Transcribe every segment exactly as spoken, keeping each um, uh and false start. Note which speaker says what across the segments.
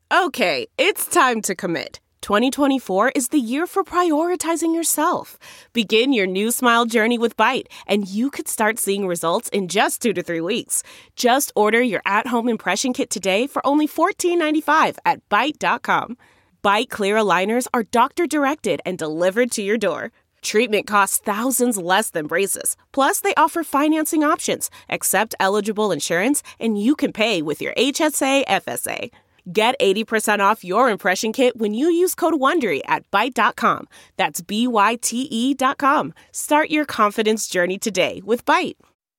Speaker 1: Okay, it's time to commit. twenty twenty-four is the year for prioritizing yourself. Begin your new smile journey with Byte, and you could start seeing results in just two to three weeks. Just order your at-home impression kit today for only fourteen ninety-five at byte dot com. Byte clear aligners are doctor-directed and delivered to your door. Treatment costs thousands less than braces. Plus, they offer financing options, accept eligible insurance, and you can pay with your H S A F S A. Get eighty percent off your impression kit when you use code WONDERY at byte dot com. That's B Y T E dot com. Start your confidence journey today with Byte.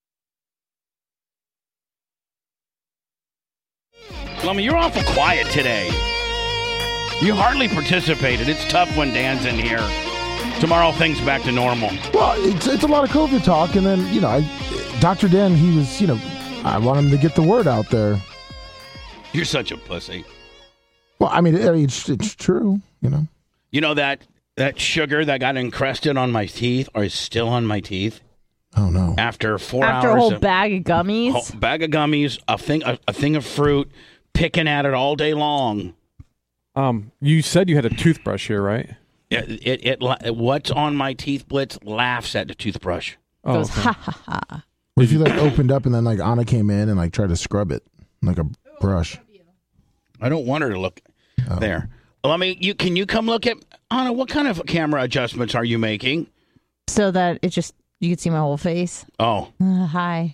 Speaker 2: Lummy, you're awful quiet today. You hardly participated. It's tough when Dan's in here. Tomorrow, things back to normal.
Speaker 3: Well, it's it's a lot of COVID talk, and then, you know, I, Doctor Dan, he was, you know, I want him to get the word out there.
Speaker 2: You're such a pussy.
Speaker 3: Well, I mean, it's, it's true, you know.
Speaker 2: You know that that sugar that got encrusted on my teeth or is still on my teeth?
Speaker 3: Oh, no.
Speaker 2: After four
Speaker 4: After
Speaker 2: hours.
Speaker 4: a whole
Speaker 2: of,
Speaker 4: bag of gummies?
Speaker 2: whole bag of gummies, a thing, a, a thing of fruit, picking at it all day long.
Speaker 5: Um, you said you had a toothbrush here, right?
Speaker 2: It, it, it, what's on my teeth, Blitz, laughs at the toothbrush.
Speaker 5: Oh,
Speaker 4: Goes,
Speaker 5: okay.
Speaker 4: ha ha ha.
Speaker 3: What if you, like, opened up and then, like, Anna came in and, like, tried to scrub it like a brush?
Speaker 2: I don't want her to look
Speaker 3: Oh.
Speaker 2: there. Let me. You can you come look at Anna? What kind of camera adjustments are you making?
Speaker 4: So that it just, you can see my whole face.
Speaker 2: Oh,
Speaker 4: Uh, hi.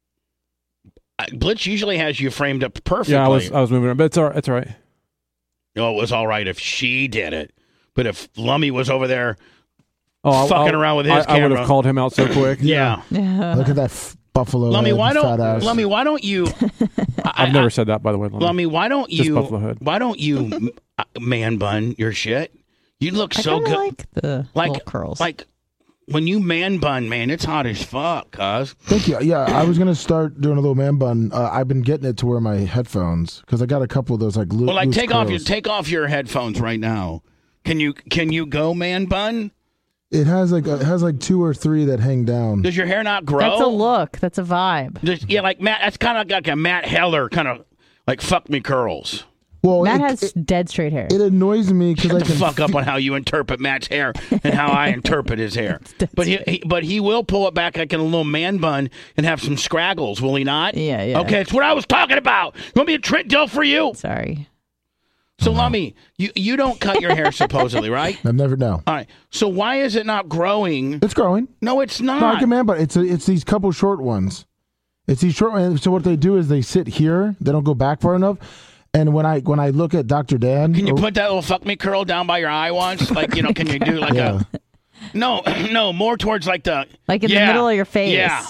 Speaker 2: I- Blitz usually has you framed up perfectly.
Speaker 5: Yeah, I was I was moving, but it's all right. It's all right.
Speaker 2: Oh, it was all right if she did it, but if Lummy was over there
Speaker 5: Oh, I'll-
Speaker 2: fucking
Speaker 5: I'll-
Speaker 2: around with his
Speaker 5: I, I would
Speaker 2: camera,
Speaker 5: have called him out so quick.
Speaker 2: yeah.
Speaker 3: Look at that f- buffalo
Speaker 2: Lummy,
Speaker 3: head,
Speaker 2: why don't
Speaker 3: fat ass.
Speaker 2: Lummy? Why don't you? I,
Speaker 5: I've never said that, by the way. Lummy.
Speaker 2: Lummy, why don't
Speaker 5: Just
Speaker 2: you?
Speaker 5: Buffalo Head.
Speaker 2: Why don't you uh, man bun your shit? You look
Speaker 4: I
Speaker 2: so
Speaker 4: kinda
Speaker 2: good.
Speaker 4: like the
Speaker 2: Like
Speaker 4: little curls.
Speaker 2: like when you man bun, man, it's hot as fuck, cuz.
Speaker 3: Thank you. Yeah, I was gonna start doing a little man bun. Uh, I've been getting it to wear my headphones because I got a couple of those like loose.
Speaker 2: Well, like
Speaker 3: loose
Speaker 2: take off your
Speaker 3: curls.
Speaker 2: take off your headphones right now. Can you can you go man bun?
Speaker 3: It has like it has like two or three that hang down.
Speaker 2: Does your hair not grow?
Speaker 4: That's a look. That's a vibe.
Speaker 2: Just, yeah, like Matt. That's kind of like a Matt Heller kind of like fuck me curls.
Speaker 3: Well,
Speaker 4: Matt
Speaker 3: it,
Speaker 4: has
Speaker 3: it,
Speaker 4: dead straight hair.
Speaker 3: it annoys me because
Speaker 2: Shut
Speaker 3: I
Speaker 2: the
Speaker 3: can
Speaker 2: fuck up
Speaker 3: fe-
Speaker 2: on how you interpret Matt's hair and how I interpret his hair. But he, he but he will pull it back like in a little man bun and have some scraggles, will he not?
Speaker 4: Yeah, yeah.
Speaker 2: Okay, it's what I was talking about. You want me to Trent Dill for you?
Speaker 4: Sorry.
Speaker 2: So, Lummy, you, you don't cut your hair supposedly, right?
Speaker 3: I've never know.
Speaker 2: All right. So why is it not growing?
Speaker 3: It's growing.
Speaker 2: No, it's not.
Speaker 3: No, I can man, but it's a, it's these couple short ones. It's these short ones. So what they do is they sit here. They don't go back far enough. And when I when I look at Doctor Dan,
Speaker 2: Can you
Speaker 3: or-
Speaker 2: put that little fuck me curl down by your eye once? Like, you know, can you do like
Speaker 3: Yeah.
Speaker 2: a... No, no, more towards like the...
Speaker 4: Like in
Speaker 2: yeah,
Speaker 4: the middle of your face.
Speaker 2: Yeah.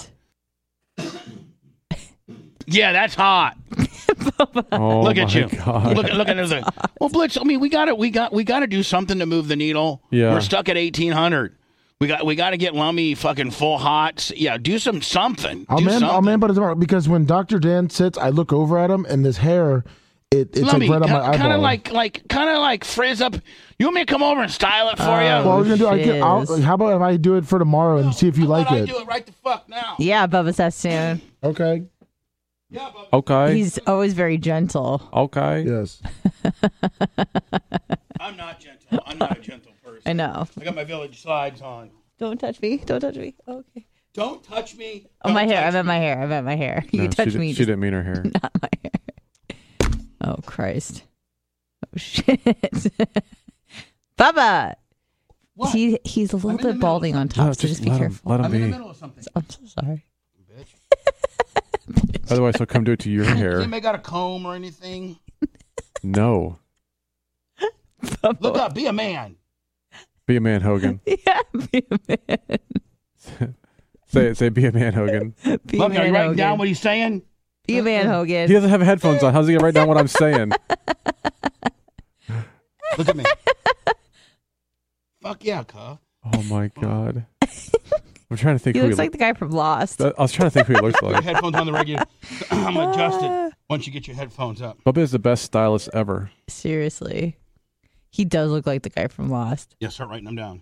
Speaker 2: Yeah, that's hot.
Speaker 5: Oh,
Speaker 2: Look at
Speaker 5: my
Speaker 2: you.
Speaker 5: God.
Speaker 2: Look, look at the. Well, Blitz. I mean, we got to we got we got to do something to move the needle.
Speaker 5: Yeah.
Speaker 2: We're stuck at eighteen hundred. We got we got to get Lummy fucking full hot. Yeah, do some something.
Speaker 3: I'll
Speaker 2: do
Speaker 3: man,
Speaker 2: something.
Speaker 3: I'll man, but it's tomorrow because when Doctor Dan sits, I look over at him and this hair, it, it's
Speaker 2: Lummy,
Speaker 3: like right on my eyeball.
Speaker 2: kind of like like kind of like frizz up. You want me to come over and style it for you?
Speaker 3: Well, I was gonna do. I can, I'll,
Speaker 4: Shiz.
Speaker 3: how about if I do it for tomorrow and see if you
Speaker 2: How
Speaker 3: like
Speaker 2: about
Speaker 3: it?
Speaker 2: I do it right the fuck now.
Speaker 4: Yeah, Bubba Sassoon.
Speaker 3: Okay.
Speaker 2: Yeah, Bubba.
Speaker 5: Okay.
Speaker 4: He's always very gentle.
Speaker 5: Okay.
Speaker 3: Yes.
Speaker 2: I'm not gentle. I'm not a gentle person.
Speaker 4: I know.
Speaker 2: I got my village slides on.
Speaker 4: Don't touch me. Don't touch me. Okay.
Speaker 2: Don't touch me.
Speaker 4: Oh, my
Speaker 2: Don't
Speaker 4: hair. I
Speaker 2: touch
Speaker 4: meant
Speaker 2: me.
Speaker 4: my hair. I meant my hair. You
Speaker 5: No,
Speaker 4: touch
Speaker 5: she,
Speaker 4: me.
Speaker 5: Did, she
Speaker 4: just
Speaker 5: didn't mean her hair.
Speaker 4: not my hair. Oh, Christ. Oh, shit. Bubba.
Speaker 2: What?
Speaker 4: He, he's a little
Speaker 2: I'm in the
Speaker 4: bit
Speaker 2: middle of
Speaker 4: balding on
Speaker 2: something.
Speaker 4: top,
Speaker 5: No,
Speaker 4: so just be
Speaker 5: let him,
Speaker 4: careful.
Speaker 5: let him
Speaker 2: I'm in the
Speaker 5: be.
Speaker 2: middle of something.
Speaker 4: I'm so sorry.
Speaker 2: Bitch.
Speaker 5: Otherwise, he'll come do it to your hair.
Speaker 2: Anybody got a comb or anything?
Speaker 5: No.
Speaker 2: Look up. Be a man.
Speaker 5: Be a man, Hogan.
Speaker 4: Yeah, be a man.
Speaker 5: Say it. Say, be a man, Hogan.
Speaker 4: Be a
Speaker 2: Lummy, are
Speaker 4: man,
Speaker 2: you writing
Speaker 4: Hogan.
Speaker 2: down what he's saying?
Speaker 4: Be a man,
Speaker 5: He
Speaker 4: Hogan.
Speaker 5: doesn't have headphones on. How's he going to write down what I'm saying?
Speaker 2: Look at me. Fuck yeah, cuh.
Speaker 5: Oh, my God. I'm trying to think
Speaker 4: He
Speaker 5: who
Speaker 4: looks
Speaker 5: he
Speaker 4: like the guy from Lost.
Speaker 5: I was trying to think who he looks
Speaker 2: Your
Speaker 5: like.
Speaker 2: headphones on the regular. I'm adjusted once you get your headphones up.
Speaker 5: Bubba is the best stylist ever.
Speaker 4: Seriously. He does look like the guy from Lost.
Speaker 2: Yeah, start writing them down.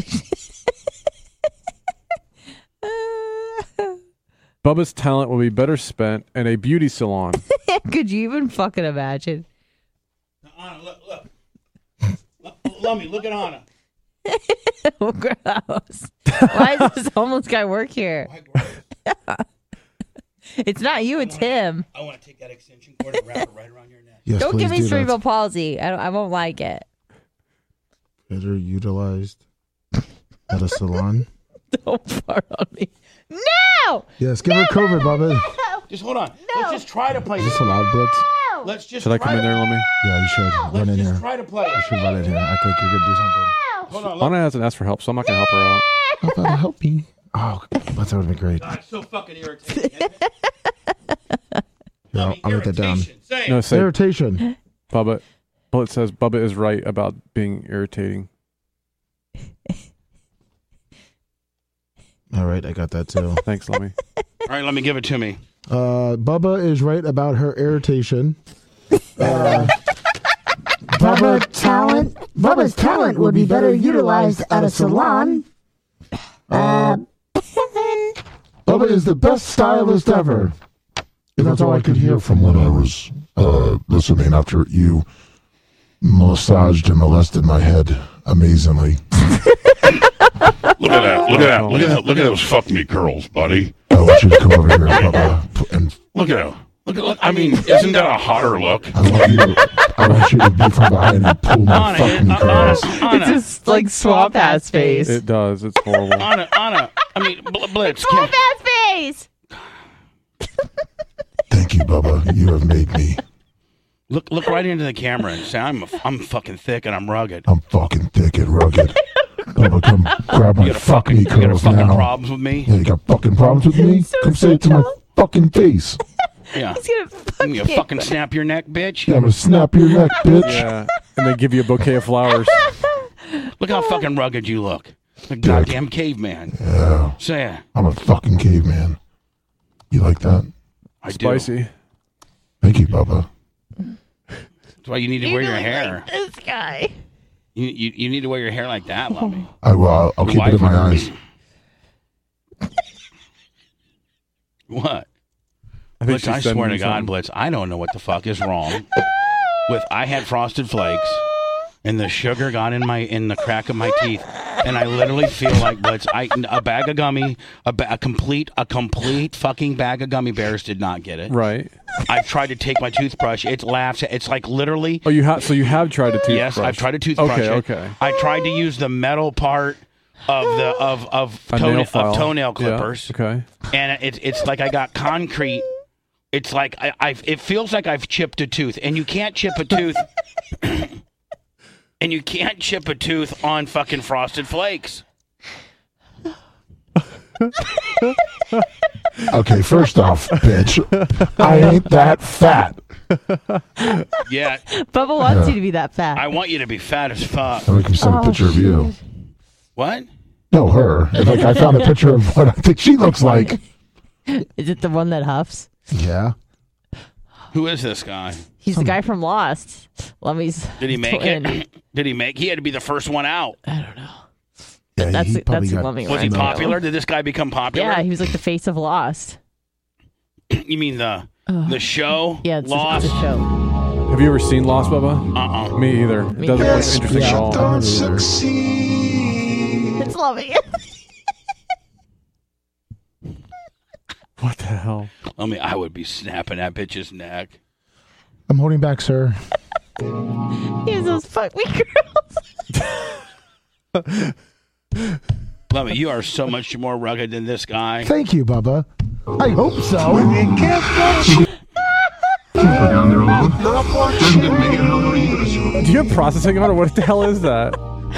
Speaker 5: Bubba's talent will be better spent in a beauty salon.
Speaker 4: Could you even fucking imagine?
Speaker 2: Anna, look, look. Let me look at Anna.
Speaker 4: Oh, gross. Why does this homeless guy work here? It's not you, it's him.
Speaker 2: I want to take that extension cord and wrap it right around your neck.
Speaker 3: Yes,
Speaker 4: Don't
Speaker 3: please
Speaker 4: give me
Speaker 3: do
Speaker 4: cerebral
Speaker 3: that.
Speaker 4: palsy. I, don't, I won't like it.
Speaker 3: Better utilized at a salon.
Speaker 4: Don't fart on me. No!
Speaker 3: Yes, give her COVID, Bubba.
Speaker 2: Just hold on. Let's just try to play.
Speaker 3: Is this allowed, Blitz?
Speaker 2: Let's just
Speaker 5: Should I
Speaker 2: try
Speaker 5: come in
Speaker 2: to-
Speaker 5: there, Lummy?
Speaker 3: Yeah, you should.
Speaker 2: Let's
Speaker 3: Run in
Speaker 2: just
Speaker 3: here.
Speaker 2: try to play.
Speaker 3: You should run in here. Act like you're going to do something.
Speaker 2: Hold on. Look.
Speaker 5: Anna hasn't asked for help, so I'm not going to help her out.
Speaker 3: How about to help me? Oh, that would have been great.
Speaker 2: God, it's so fucking irritating. isn't it?
Speaker 3: Yeah, I'll, I'll write that down.
Speaker 2: Irritation. Say it.
Speaker 5: No, say
Speaker 3: Irritation.
Speaker 5: Bubba. Well, it says Bubba is right about being irritating.
Speaker 3: All right, I got that too.
Speaker 5: Thanks, Lummy.
Speaker 2: All right, let me give it to me.
Speaker 3: Uh, Bubba is right about her irritation. Uh,
Speaker 6: Bubba talent. Bubba's talent would be better utilized at a salon. Uh,
Speaker 3: Bubba is the best stylist ever. And that's all I could hear from when I was uh, listening after you massaged and molested my head amazingly.
Speaker 7: Look at that. Look at that. Look at that. Look at those fuck me curls, buddy.
Speaker 3: I want you to come over here, Bubba. And
Speaker 7: Look at him. Look at look. I mean, isn't that a hotter look?
Speaker 3: I want you to, I want you to be from behind and pull my
Speaker 2: Anna,
Speaker 3: fucking
Speaker 2: Anna,
Speaker 3: curls.
Speaker 2: Anna, Anna,
Speaker 4: It's just like swamp ass face.
Speaker 5: It does. It's horrible.
Speaker 2: Anna, Anna. I mean, Bl- Blitz.
Speaker 4: Swamp
Speaker 2: Can,
Speaker 4: ass face!
Speaker 3: Thank you, Bubba. You have made me.
Speaker 2: look, look right into the camera and say, "I'm, a, I'm fucking thick and I'm rugged."
Speaker 3: I'm fucking thick and rugged. Bubba, come grab my
Speaker 2: You got a
Speaker 3: fuck
Speaker 2: fucking,
Speaker 3: me
Speaker 2: you got a
Speaker 3: curls
Speaker 2: fucking
Speaker 3: now.
Speaker 2: problems with me?
Speaker 3: Yeah, you got fucking problems with me?
Speaker 4: So
Speaker 3: Come say it to my
Speaker 4: jealous.
Speaker 3: fucking face.
Speaker 2: Yeah.
Speaker 4: He's gonna
Speaker 2: I'm
Speaker 4: fucking,
Speaker 2: gonna fucking snap your neck, bitch.
Speaker 3: Yeah, I'm gonna snap your neck, bitch.
Speaker 5: Yeah. And they give you a bouquet of flowers.
Speaker 2: Look how fucking rugged you look. A goddamn caveman.
Speaker 3: Yeah,
Speaker 2: Say it.
Speaker 3: I'm a fucking caveman. You like that?
Speaker 2: I do.
Speaker 5: Spicy.
Speaker 3: Thank you, Bubba.
Speaker 2: That's why you need to wear your hair.
Speaker 4: This guy.
Speaker 2: You, you you need to wear your hair like that, Lummy.
Speaker 3: I will. I'll, I'll
Speaker 2: Your
Speaker 3: keep it in
Speaker 2: wife-
Speaker 3: my eyes.
Speaker 2: What?
Speaker 5: I think
Speaker 2: Blitz,
Speaker 5: she's
Speaker 2: I
Speaker 5: sending
Speaker 2: swear to
Speaker 5: me
Speaker 2: God,
Speaker 5: something.
Speaker 2: Blitz, I don't know what the fuck is wrong with. I had Frosted Flakes, and the sugar got in my in the crack of my teeth, and I literally feel like Blitz. I a bag of gummy, a, ba- a complete a complete fucking bag of gummy bears did not get it.
Speaker 5: Right.
Speaker 2: I've tried to take my toothbrush. It laughs. It's like literally.
Speaker 5: Oh, you have. So you have tried a toothbrush.
Speaker 2: Yes, I've tried a toothbrush.
Speaker 5: Okay.
Speaker 2: it.
Speaker 5: Okay.
Speaker 2: I tried to use the metal part of the of of,
Speaker 5: A
Speaker 2: toenail,
Speaker 5: nail file.
Speaker 2: of toenail
Speaker 5: Yeah,
Speaker 2: clippers,
Speaker 5: Okay.
Speaker 2: and it's it's like I got concrete. It's like I I've, it feels like I've chipped a tooth, and you can't chip a tooth, and you can't chip a tooth on fucking Frosted Flakes.
Speaker 3: Okay, first off, bitch, I ain't that fat.
Speaker 2: Yeah,
Speaker 4: Bubba wants you to be that fat.
Speaker 2: I want you to be fat as fuck.
Speaker 3: I'm gonna send a picture of you.
Speaker 2: What?
Speaker 3: No, her. It's like I found a picture of what I think she looks like.
Speaker 4: Is it the one that huffs?
Speaker 3: Yeah.
Speaker 2: Who is this guy?
Speaker 4: He's the guy from Lost. Lummy's
Speaker 2: Did he make
Speaker 4: twin.
Speaker 2: it? Did he make? He had to be the first one out.
Speaker 3: Yeah,
Speaker 4: That's
Speaker 3: he probably
Speaker 4: that's
Speaker 3: got-
Speaker 4: Lummy.
Speaker 2: Was he
Speaker 4: right?
Speaker 2: popular? Did this guy become popular?
Speaker 4: Yeah, he was like the face of Lost.
Speaker 2: You mean the the show?
Speaker 4: Yeah, it's, a,
Speaker 2: Lost.
Speaker 4: it's a show.
Speaker 5: Have you ever seen Lost, Bubba?
Speaker 2: Uh uh
Speaker 5: Me either. It
Speaker 4: Me
Speaker 5: doesn't
Speaker 4: either.
Speaker 5: look interesting at all.
Speaker 3: Don't succeed.
Speaker 4: It's Lummy.
Speaker 5: What the hell?
Speaker 2: I mean, I would be snapping that bitch's neck.
Speaker 3: I'm holding back, sir.
Speaker 4: He has those fuck me girls.
Speaker 2: Love it. You are so much more rugged than this guy.
Speaker 3: Thank you, Bubba. I hope so.
Speaker 5: Do you have processing on it? What the hell is that?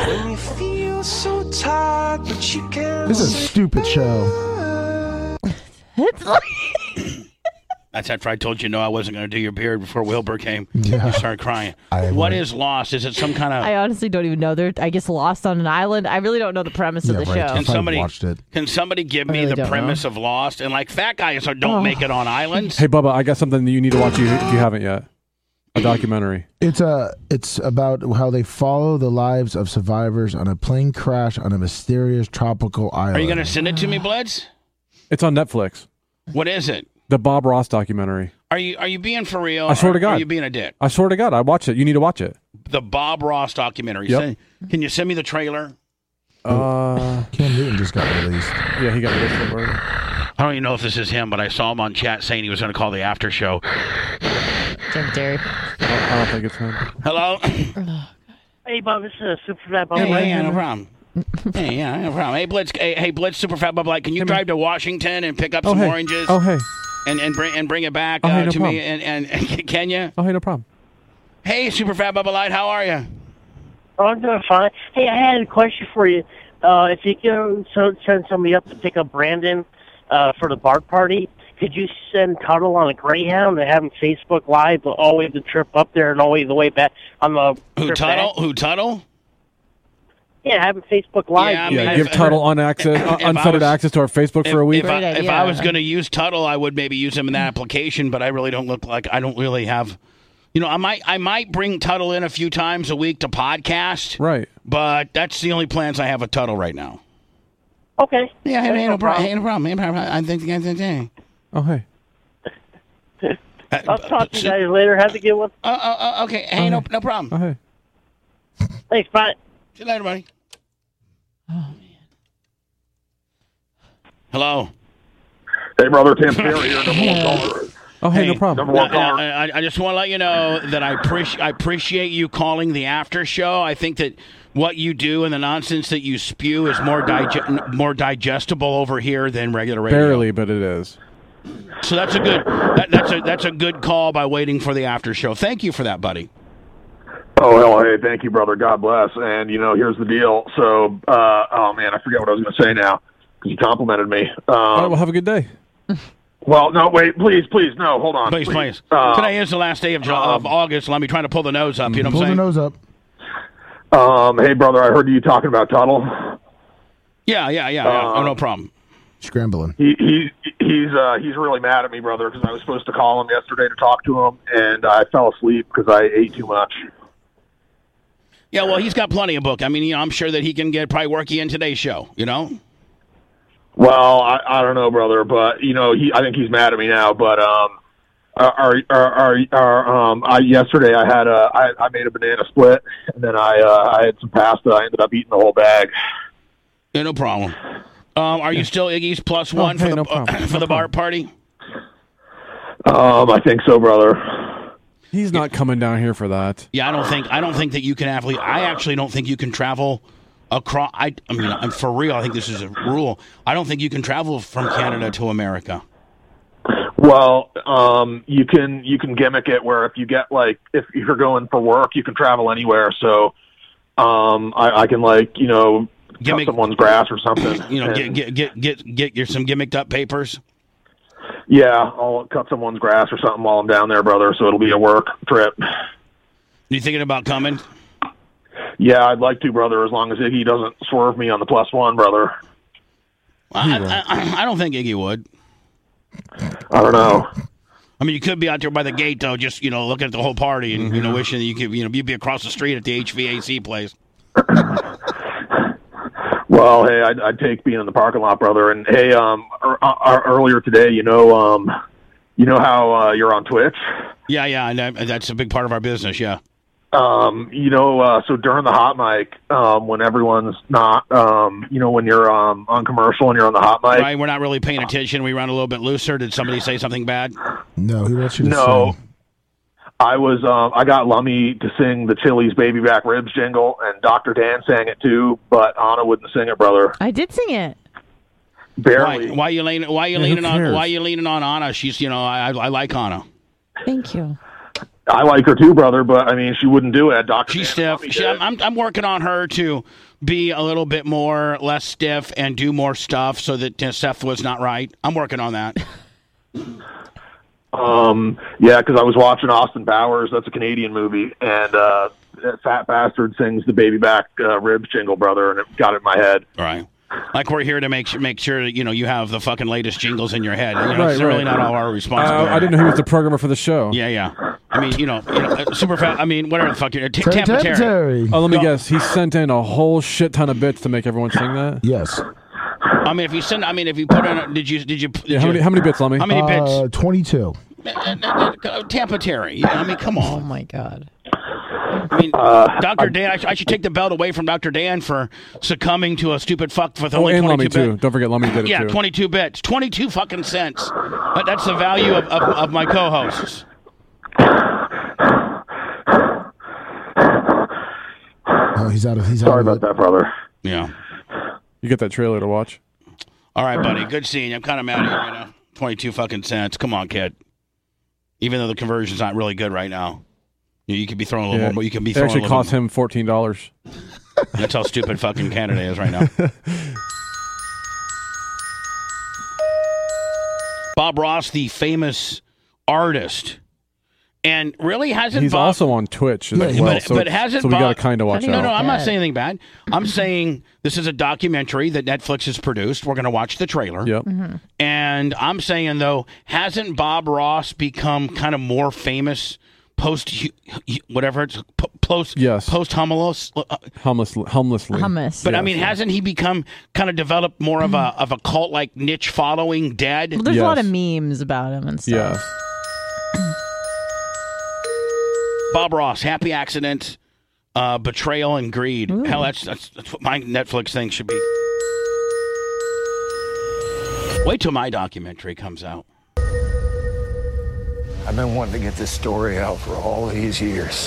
Speaker 3: This is a stupid show.
Speaker 4: It's like
Speaker 2: That's after I told you no, I wasn't going to do your beard before Wilbur came.
Speaker 3: Yeah.
Speaker 2: You started crying.
Speaker 3: I
Speaker 2: What
Speaker 3: would.
Speaker 2: is Lost? Is it some kind of?
Speaker 4: I honestly don't even know. They're I guess lost on an island. I really don't know the premise
Speaker 3: Yeah,
Speaker 4: of the
Speaker 3: right.
Speaker 4: show.
Speaker 2: Can
Speaker 3: If I
Speaker 2: somebody
Speaker 3: watched it.
Speaker 2: Can somebody give me
Speaker 4: really
Speaker 2: the
Speaker 4: don't
Speaker 2: premise
Speaker 4: know.
Speaker 2: of Lost? And like fat guys are don't
Speaker 4: Oh.
Speaker 2: make it on islands.
Speaker 5: Hey, Bubba, I got something that you need to watch if you, if you haven't yet. A documentary.
Speaker 3: It's a. It's about how they follow the lives of survivors on a plane crash on a mysterious tropical island.
Speaker 2: Are you going to send it to me, Blitz?
Speaker 5: It's on Netflix.
Speaker 2: What is it?
Speaker 5: The Bob Ross documentary.
Speaker 2: Are you are you being for real?
Speaker 5: I swear to God.
Speaker 2: Are you being a dick?
Speaker 5: I swear to God, I watch it. You need to watch it.
Speaker 2: The Bob Ross documentary.
Speaker 5: Yep.
Speaker 2: Send, can you send me the trailer?
Speaker 5: Uh,
Speaker 3: Cam Newton just got released.
Speaker 5: yeah, he got released already.
Speaker 2: I don't even know if this is him, but I saw him on chat saying he was going to call the after show.
Speaker 4: Jim Terry.
Speaker 5: I, I don't think it's him.
Speaker 2: Hello?
Speaker 8: Hey, Bob, this is a Super Fat Bob.
Speaker 2: Hey, yeah, yeah, no problem. Hey, yeah, no problem. Hey, Blitz, hey, hey Blitz, Super Fat Bub Light, can you
Speaker 5: Hey,
Speaker 2: drive to Washington and pick up
Speaker 5: Oh,
Speaker 2: some
Speaker 5: hey.
Speaker 2: oranges
Speaker 5: Oh, hey.
Speaker 2: and, and, bring, and bring it back
Speaker 5: Oh,
Speaker 2: uh,
Speaker 5: hey, no
Speaker 2: to
Speaker 5: problem.
Speaker 2: me? And, and, and Can you?
Speaker 5: Oh, hey, no problem.
Speaker 2: Hey, Super Fat Bubba Light, how are you?
Speaker 8: Oh, I'm doing fine. Hey, I had a question for you. Uh, if you can so, send somebody up to pick up Brandon uh, for the Bart party, could you send Tuttle on a Greyhound and have him Facebook Live all the way the trip up there and all the way the way back on the
Speaker 2: Who,
Speaker 8: trip
Speaker 2: Tuttle?
Speaker 8: back?
Speaker 2: Who, Tuttle?
Speaker 8: Yeah, have him Facebook Live.
Speaker 2: Yeah, I
Speaker 5: Yeah,
Speaker 2: mean,
Speaker 5: give
Speaker 2: if-
Speaker 5: Tuttle on access, uh,
Speaker 2: if I
Speaker 5: unfettered
Speaker 2: was-
Speaker 5: access to our Facebook
Speaker 2: If,
Speaker 5: for a week.
Speaker 2: if, I,
Speaker 4: Great
Speaker 2: if I
Speaker 4: idea.
Speaker 2: was going to use Tuttle, I would maybe use him in that application, but I really don't look like I don't really have. You know, I might I might bring Tuttle in a few times a week to podcast,
Speaker 5: Right.
Speaker 2: but that's the only plans I have with Tuttle right now.
Speaker 8: Okay.
Speaker 2: Yeah,
Speaker 8: That's
Speaker 2: ain't
Speaker 8: no
Speaker 2: no problem.
Speaker 8: problem.
Speaker 2: Ain't no problem. Ain't no problem. I think I think.
Speaker 5: Oh, hey.
Speaker 8: I'll talk to you guys later. Have a good one.
Speaker 2: Uh, uh, uh, okay. Hey, no, no problem.
Speaker 5: Oh, hey.
Speaker 8: Thanks, bye.
Speaker 2: See you later, buddy. Oh man. Hello.
Speaker 7: Hey, brother, Tim Perry here, number one caller.
Speaker 5: Oh, hey, no problem.
Speaker 7: Number one
Speaker 2: Now,
Speaker 7: caller.
Speaker 2: I, I just want to let you know that I, appreci- I appreciate you calling the after show. I think that what you do and the nonsense that you spew is more dige- more digestible over here than regular radio.
Speaker 5: Barely, but it is.
Speaker 2: So that's a good that, that's a that's a good call by waiting for the after show. Thank you for that, buddy.
Speaker 7: Oh, hell, hey, thank you, brother. God bless. And, you know, here's the deal. So, uh, oh, man, I forget what I was going to say now because you complimented me. Um,
Speaker 5: All right, well, have a good day.
Speaker 7: well, no, wait, please, please, no, hold on.
Speaker 2: Please, please.
Speaker 7: Uh,
Speaker 2: Today is the last day of, Ju- of August. Let me try to pull the nose up. You know
Speaker 3: Pull
Speaker 2: what I'm
Speaker 3: the
Speaker 2: saying?
Speaker 3: nose up.
Speaker 7: Um, hey, brother, I heard you talking about Tuttle.
Speaker 2: Yeah, yeah, yeah. yeah.
Speaker 7: Uh,
Speaker 2: oh, no problem.
Speaker 3: Scrambling.
Speaker 7: He, he he's uh, he's really mad at me, brother, because I was supposed to call him yesterday to talk to him, and I fell asleep because I ate too much.
Speaker 2: Yeah, well, he's got plenty of book. I mean, you know, I'm sure that he can get probably worky in today's show. You know.
Speaker 7: Well, I, I don't know, brother, but you know, he I think he's mad at me now. But um, our our our, our um, I yesterday I had a I, I made a banana split, and then I uh, I had some pasta. I ended up eating the whole bag.
Speaker 2: Yeah, no problem. Um, are you still Iggy's plus one
Speaker 5: Oh,
Speaker 2: for
Speaker 5: hey,
Speaker 2: the
Speaker 5: no problem.
Speaker 2: for
Speaker 5: No
Speaker 2: the bar
Speaker 5: problem.
Speaker 2: party?
Speaker 7: Um, I think so, brother.
Speaker 5: He's not coming down here for that.
Speaker 2: Yeah, I don't think I don't think that you can athlete. I actually don't think you can travel across. I, I mean, I'm for real. I think this is a rule. I don't think you can travel from Canada to America.
Speaker 7: Well, um, you can you can gimmick it where if you get like if you're going for work, you can travel anywhere. So, um, I, I can like you know
Speaker 2: Gimmick-
Speaker 7: cut someone's grass or something.
Speaker 2: You know,
Speaker 7: and-
Speaker 2: get get get get get your some gimmicked up papers.
Speaker 7: Yeah, I'll cut someone's grass or something while I'm down there, brother. So it'll be a work trip.
Speaker 2: You thinking about coming?
Speaker 7: Yeah, I'd like to, brother, as long as Iggy doesn't swerve me on the plus one, brother.
Speaker 2: I, I, I don't think Iggy would.
Speaker 7: I don't know.
Speaker 2: I mean, you could be out there by the gate though, just you know, looking at the whole party and you
Speaker 7: Mm-hmm.
Speaker 2: know, wishing that you could, you know, you'd be across the street at the H V A C place.
Speaker 7: Well, hey, I'd, I'd take being in the parking lot, brother. And hey, um, er, er, earlier today, you know, um, you know how uh, you're on Twitch.
Speaker 2: Yeah, yeah, and that, that's a big part of our business. Yeah.
Speaker 7: Um, you know, uh, so during the hot mic, um, when everyone's not, um, you know, when you're um, on commercial and you're on the hot mic.
Speaker 2: Right, we're not really paying attention. We run a little bit looser. Did somebody say something bad?
Speaker 3: No, who lets you to
Speaker 7: No.
Speaker 3: sing?
Speaker 7: I was um I got Lummy to sing the Chili's Baby Back Ribs jingle, and Doctor Dan sang it too, but Anna wouldn't sing it, brother.
Speaker 4: I did sing it.
Speaker 7: Barely.
Speaker 2: Why, why you leaning? Why you
Speaker 5: Yeah, who
Speaker 2: leaning on?
Speaker 5: cares?
Speaker 2: Why you leaning on Anna? She's, you know, I, I like Anna.
Speaker 4: Thank you.
Speaker 7: I like her too, brother, but I mean she wouldn't do it. Doctor
Speaker 2: She's
Speaker 7: Dan
Speaker 2: stiff.
Speaker 7: Lummy
Speaker 2: She,
Speaker 7: did.
Speaker 2: I'm, I'm, I'm working on her to be a little bit more less stiff and do more stuff so that uh, Seth was not right. I'm working on that.
Speaker 7: Um, yeah, because I was watching Austin Powers. That's a Canadian movie, and uh, that fat bastard sings the Baby Back uh, Ribs jingle, brother, and it got it in my head.
Speaker 2: All right. Like we're here to make sure, make sure that you know you have the fucking latest jingles in your head. You know,
Speaker 5: Right,
Speaker 2: it's really
Speaker 5: right.
Speaker 2: not all our responsibility.
Speaker 5: Uh, I didn't know he was the programmer for the show.
Speaker 2: Yeah, yeah. I mean, you know, you know uh, super fat. I mean, whatever the fuck you're. T-
Speaker 3: Terry
Speaker 2: Tampa Terry.
Speaker 3: Terry.
Speaker 5: Oh, let me
Speaker 2: No.
Speaker 5: guess. He sent in a whole shit ton of bits to make everyone sing that.
Speaker 3: Yes.
Speaker 2: I mean, if you send, I mean, if you put in, a, did you, did you, did
Speaker 5: Yeah, how
Speaker 2: you-
Speaker 5: many? How many bits, Lummy?
Speaker 2: How many bits?
Speaker 3: Uh, twenty-two.
Speaker 2: Tampa Terry. Yeah, I mean, come on.
Speaker 4: Oh my God.
Speaker 2: I mean,
Speaker 7: Uh,
Speaker 2: Doctor Dan. I, sh- I should take the belt away from Doctor Dan for succumbing to a stupid fuck with
Speaker 5: Oh,
Speaker 2: only
Speaker 5: and Lummy
Speaker 2: twenty-two
Speaker 5: too.
Speaker 2: bit.
Speaker 5: Don't forget Lummy did it
Speaker 2: Yeah,
Speaker 5: too.
Speaker 2: twenty-two bits, twenty-two fucking cents. That, that's the value of, of, of my co-hosts.
Speaker 3: Oh, he's out of. He's
Speaker 7: Sorry
Speaker 3: out of
Speaker 7: about
Speaker 3: it.
Speaker 7: that, brother.
Speaker 2: Yeah.
Speaker 5: You get that trailer to watch.
Speaker 2: All right, buddy. Good seeing you. I'm kind of mad at you right now. twenty-two fucking cents. Come on, kid. Even though the conversion's not really good right now. You, you could be throwing a little
Speaker 5: Yeah.
Speaker 2: more, but you can be
Speaker 5: It
Speaker 2: throwing a
Speaker 5: actually
Speaker 2: little
Speaker 5: cost
Speaker 2: more.
Speaker 5: him fourteen dollars.
Speaker 2: That's how stupid fucking Canada is right now. Bob Ross, the famous artist, and really hasn't
Speaker 5: He's
Speaker 2: Bob...
Speaker 5: also on Twitch as
Speaker 3: Yeah,
Speaker 5: well,
Speaker 2: but,
Speaker 5: so,
Speaker 2: but hasn't
Speaker 5: so we
Speaker 2: Bob...
Speaker 5: got to kind of watch
Speaker 4: How do you
Speaker 5: out.
Speaker 2: No, no, I'm not
Speaker 4: Yeah.
Speaker 2: saying anything bad. I'm saying this is a documentary that Netflix has produced. We're going to watch the trailer.
Speaker 5: Yep.
Speaker 2: And I'm saying, though, hasn't Bob Ross become kind of more famous post whatever it's po- post
Speaker 5: Yes.
Speaker 2: post humulus?
Speaker 5: Homeless, homelessly.
Speaker 4: Hummus.
Speaker 2: But I
Speaker 5: Yes,
Speaker 2: mean,
Speaker 5: yeah.
Speaker 2: hasn't he become kind of developed more of a of a cult like niche following? Dead.
Speaker 4: Well, there's a lot of
Speaker 5: Yes.
Speaker 4: memes about him and stuff.
Speaker 5: Yes.
Speaker 2: Bob Ross, happy accident, uh, betrayal, and greed.
Speaker 4: Ooh.
Speaker 2: Hell, that's, that's that's what my Netflix thing should be. Wait till my documentary comes out.
Speaker 9: I've been wanting to get this story out for all these years.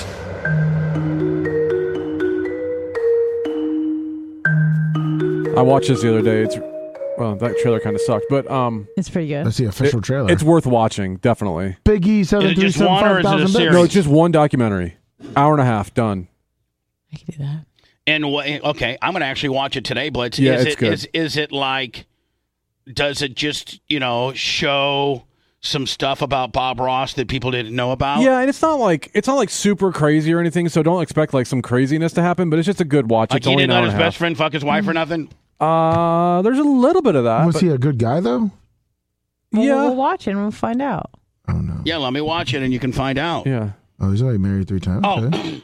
Speaker 5: I watched this the other day. It's well, that trailer kind of sucked, but um,
Speaker 4: It's pretty good.
Speaker 3: That's the official
Speaker 5: it-
Speaker 3: trailer.
Speaker 5: it's worth watching. Definitely.
Speaker 3: Big E seven three
Speaker 2: just
Speaker 3: seven
Speaker 2: one, or
Speaker 3: five
Speaker 2: is it a
Speaker 3: thousand
Speaker 2: series?
Speaker 3: bits.
Speaker 5: No, it's just one documentary, hour and a half, done.
Speaker 4: I can do that.
Speaker 2: And wha- okay, I'm going to actually watch it today, Blitz.
Speaker 5: Yeah,
Speaker 2: is
Speaker 5: it's
Speaker 2: it
Speaker 5: good.
Speaker 2: is is it like? Does it just you know show some stuff about Bob Ross that people didn't know about?
Speaker 5: Yeah, and it's not like it's not like super crazy or anything, so don't expect like some craziness to happen. But it's just a good watch.
Speaker 2: Like
Speaker 5: it's
Speaker 2: he
Speaker 5: only
Speaker 2: didn't
Speaker 5: an hour
Speaker 2: let his
Speaker 5: and a half.
Speaker 2: best friend fuck his wife or nothing.
Speaker 5: Uh, there's a little bit of that.
Speaker 3: Was
Speaker 5: but-
Speaker 3: he a good guy though?
Speaker 4: Well,
Speaker 5: Yeah.
Speaker 4: We'll watch it and we'll find out.
Speaker 3: Oh no.
Speaker 2: Yeah, let me watch it and you can find out.
Speaker 5: Yeah.
Speaker 3: Oh, he's already married three times.
Speaker 2: Oh.
Speaker 3: Okay.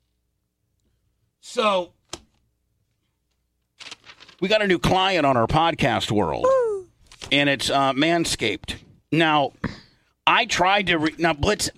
Speaker 2: So we got a new client on our podcast world, and it's uh, Manscaped. Now, I tried to re- now Blitz.